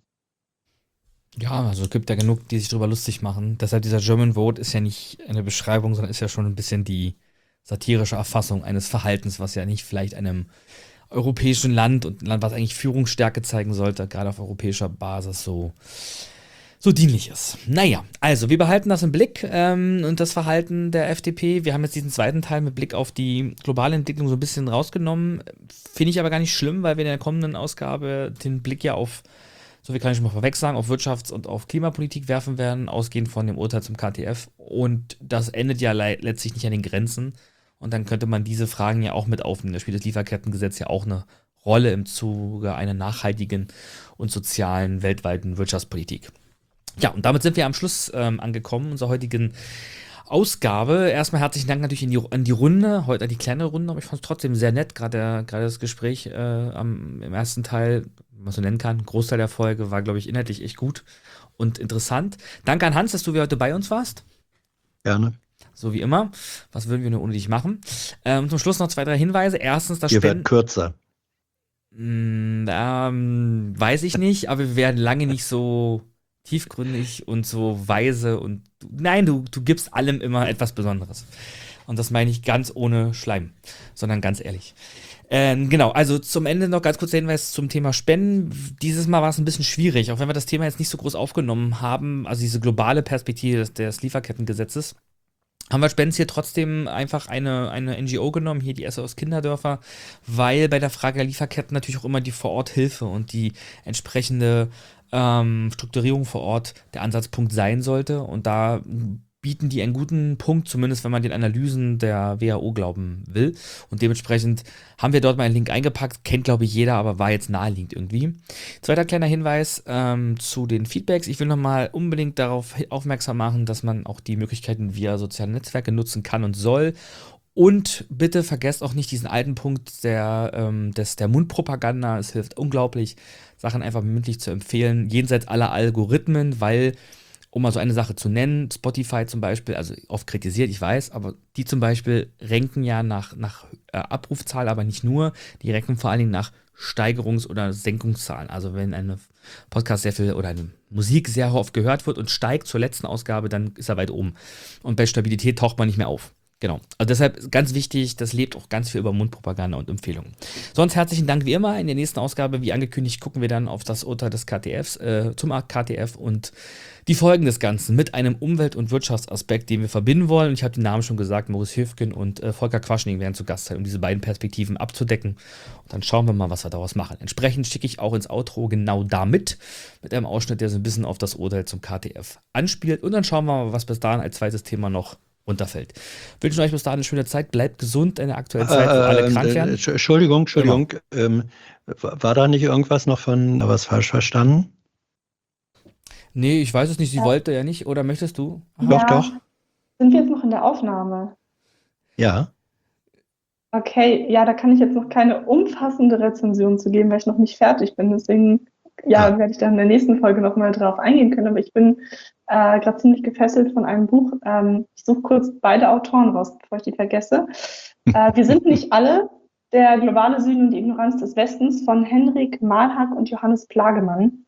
[SPEAKER 9] Ja, also es gibt ja genug, die sich darüber lustig machen. Deshalb dieser German Vote ist ja nicht eine Beschreibung, sondern ist ja schon ein bisschen die satirische Erfassung eines Verhaltens, was ja nicht vielleicht einem europäischen Land und ein Land, was eigentlich Führungsstärke zeigen sollte, gerade auf europäischer Basis so dienlich ist. Naja, also wir behalten das im Blick und das Verhalten der FDP. Wir haben jetzt diesen zweiten Teil mit Blick auf die globale Entwicklung so ein bisschen rausgenommen. Finde ich aber gar nicht schlimm, weil wir in der kommenden Ausgabe den Blick ja auf, so viel kann ich schon mal vorweg sagen, auf Wirtschafts- und auf Klimapolitik werfen werden, ausgehend von dem Urteil zum KTF. Und das endet ja letztlich nicht an den Grenzen. Und dann könnte man diese Fragen ja auch mit aufnehmen. Da spielt das Lieferkettengesetz ja auch eine Rolle im Zuge einer nachhaltigen und sozialen weltweiten Wirtschaftspolitik. Ja, und damit sind wir am Schluss angekommen unserer heutigen Ausgabe. Erstmal herzlichen Dank natürlich an die Runde, heute an die kleine Runde, aber ich fand es trotzdem sehr nett, gerade das Gespräch im ersten Teil, wenn man es so nennen kann, Großteil der Folge war, glaube ich, inhaltlich echt gut und interessant. Danke an Hans, dass du heute bei uns warst.
[SPEAKER 15] Gerne.
[SPEAKER 9] So wie immer. Was würden wir nur ohne dich machen? Zum Schluss noch 2, 3 Hinweise. Erstens, das
[SPEAKER 15] Wir werden kürzer.
[SPEAKER 9] Weiß ich nicht, aber wir werden lange nicht so tiefgründig und so weise und du gibst allem immer etwas Besonderes. Und das meine ich ganz ohne Schleim, sondern ganz ehrlich. Genau, also zum Ende noch ganz kurz der Hinweis zum Thema Spenden. Dieses Mal war es ein bisschen schwierig, auch wenn wir das Thema jetzt nicht so groß aufgenommen haben, also diese globale Perspektive des Lieferkettengesetzes, haben wir Spenden hier trotzdem einfach eine NGO genommen, hier die SOS Kinderdörfer, weil bei der Frage der Lieferketten natürlich auch immer die Vor-Ort-Hilfe und die entsprechende Strukturierung vor Ort der Ansatzpunkt sein sollte. Und da bieten die einen guten Punkt, zumindest wenn man den Analysen der WHO glauben will. Und dementsprechend haben wir dort mal einen Link eingepackt. Kennt, glaube ich, jeder, aber war jetzt naheliegend irgendwie. Zweiter kleiner Hinweis zu den Feedbacks. Ich will nochmal unbedingt darauf aufmerksam machen, dass man auch die Möglichkeiten via soziale Netzwerke nutzen kann und soll. Und bitte vergesst auch nicht diesen alten Punkt der Mundpropaganda. Es hilft unglaublich, Sachen einfach mündlich zu empfehlen, jenseits aller Algorithmen, weil, um mal so eine Sache zu nennen, Spotify zum Beispiel, also oft kritisiert, ich weiß, aber die zum Beispiel ranken ja nach Abrufzahl, aber nicht nur, die ranken vor allen Dingen nach Steigerungs- oder Senkungszahlen. Also wenn eine Podcast sehr viel oder eine Musik sehr oft gehört wird und steigt zur letzten Ausgabe, dann ist er weit oben. Und bei Stabilität taucht man nicht mehr auf. Genau. Also deshalb ganz wichtig, das lebt auch ganz viel über Mundpropaganda und Empfehlungen. Sonst herzlichen Dank wie immer. In der nächsten Ausgabe, wie angekündigt, gucken wir dann auf das Urteil des KTFs, zum KTF und die Folgen des Ganzen mit einem Umwelt- und Wirtschaftsaspekt, den wir verbinden wollen. Und ich habe den Namen schon gesagt, Maurice Höfgen und Volker Quaschning werden zu Gast sein, um diese beiden Perspektiven abzudecken. Und dann schauen wir mal, was wir daraus machen. Entsprechend schicke ich auch ins Outro genau damit, mit einem Ausschnitt, der so ein bisschen auf das Urteil zum KTF anspielt. Und dann schauen wir mal, was bis dahin als zweites Thema noch runterfällt. Wünschen euch bis dahin eine schöne Zeit, bleibt gesund in der aktuellen Zeit, wo alle krank werden.
[SPEAKER 15] Entschuldigung. War da nicht irgendwas noch von was falsch verstanden?
[SPEAKER 9] Nee, ich weiß es nicht, sie wollte ja nicht, oder möchtest du?
[SPEAKER 15] Doch.
[SPEAKER 18] Sind wir jetzt noch in der Aufnahme?
[SPEAKER 15] Ja.
[SPEAKER 18] Okay, ja, da kann ich jetzt noch keine umfassende Rezension zu geben, weil ich noch nicht fertig bin. Deswegen, werde ich dann in der nächsten Folge nochmal drauf eingehen können. Aber ich bin gerade ziemlich gefesselt von einem Buch. Ich suche kurz beide Autoren raus, bevor ich die vergesse. Wir sind nicht alle, der globale Süden und die Ignoranz des Westens von Henrik Malhack und Johannes Plagemann.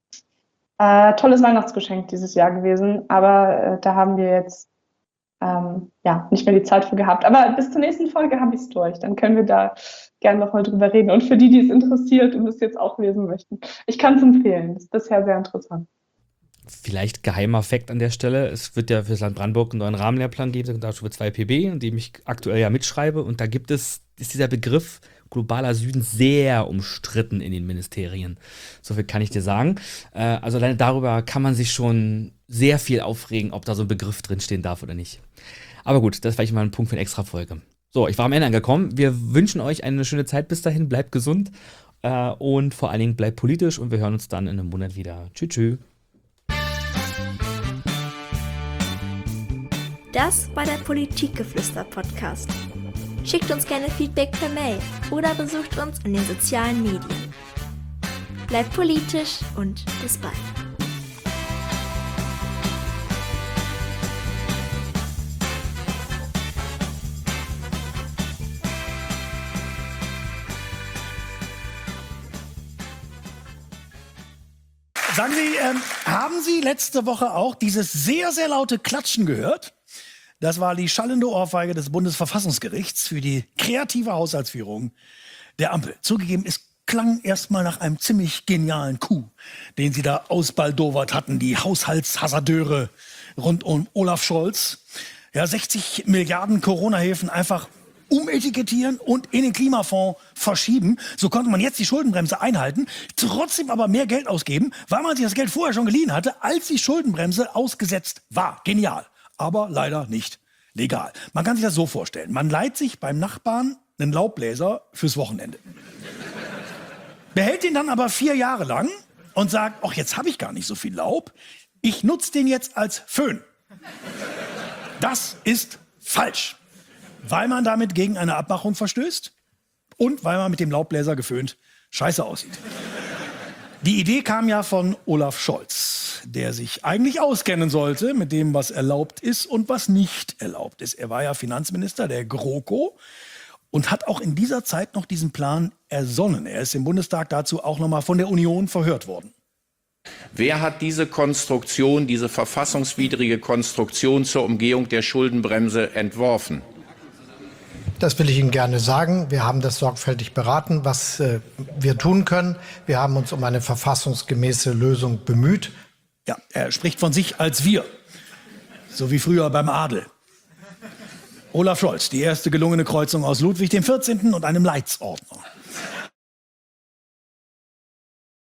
[SPEAKER 18] Tolles Weihnachtsgeschenk dieses Jahr gewesen, aber da haben wir jetzt nicht mehr die Zeit für gehabt. Aber bis zur nächsten Folge habe ich es durch. Dann können wir da gerne nochmal drüber reden. Und für die, die es interessiert und es jetzt auch lesen möchten, ich kann es empfehlen. Das ist bisher sehr interessant.
[SPEAKER 9] Vielleicht geheimer Fakt an der Stelle. Es wird ja für das Land Brandenburg einen neuen Rahmenlehrplan geben, dazu wird 2 PB, in dem ich aktuell ja mitschreibe. Und da ist dieser Begriff globaler Süden sehr umstritten in den Ministerien. So viel kann ich dir sagen. Also alleine darüber kann man sich schon sehr viel aufregen, ob da so ein Begriff drinstehen darf oder nicht. Aber gut, das ist vielleicht mal ein Punkt für eine extra Folge. So, ich war am Ende angekommen. Wir wünschen euch eine schöne Zeit bis dahin. Bleibt gesund Und vor allen Dingen bleibt politisch und wir hören uns dann in einem Monat wieder. Tschüss.
[SPEAKER 1] Das war der Politikgeflüster-Podcast. Schickt uns gerne Feedback per Mail oder besucht uns in den sozialen Medien. Bleibt politisch und bis bald.
[SPEAKER 19] Sagen Sie, haben Sie letzte Woche auch dieses sehr, sehr laute Klatschen gehört? Das war die schallende Ohrfeige des Bundesverfassungsgerichts für die kreative Haushaltsführung der Ampel. Zugegeben, es klang erstmal nach einem ziemlich genialen Coup, den Sie da ausbaldowert hatten, die Haushaltshasardeure rund um Olaf Scholz. Ja, 60 Milliarden Corona-Hilfen einfach umetikettieren und in den Klimafonds verschieben. So konnte man jetzt die Schuldenbremse einhalten, trotzdem aber mehr Geld ausgeben, weil man sich das Geld vorher schon geliehen hatte, als die Schuldenbremse ausgesetzt war. Genial, aber leider nicht legal. Man kann sich das so vorstellen. Man leiht sich beim Nachbarn einen Laubbläser fürs Wochenende. Behält den dann aber 4 Jahre lang und sagt, ach, jetzt habe ich gar nicht so viel Laub. Ich nutze den jetzt als Föhn. Das ist falsch. Weil man damit gegen eine Abmachung verstößt und weil man mit dem Laubbläser geföhnt scheiße aussieht. Die Idee kam ja von Olaf Scholz, der sich eigentlich auskennen sollte mit dem, was erlaubt ist und was nicht erlaubt ist. Er war ja Finanzminister der GroKo und hat auch in dieser Zeit noch diesen Plan ersonnen. Er ist im Bundestag dazu auch noch mal von der Union verhört worden.
[SPEAKER 6] Wer hat diese Konstruktion, diese verfassungswidrige Konstruktion zur Umgehung der Schuldenbremse entworfen?
[SPEAKER 20] Das will ich Ihnen gerne sagen. Wir haben das sorgfältig beraten, was wir tun können. Wir haben uns um eine verfassungsgemäße Lösung bemüht.
[SPEAKER 19] Ja, er spricht von sich als wir. So wie früher beim Adel. Olaf Scholz, die erste gelungene Kreuzung aus Ludwig XIV. Und einem Leitsordner.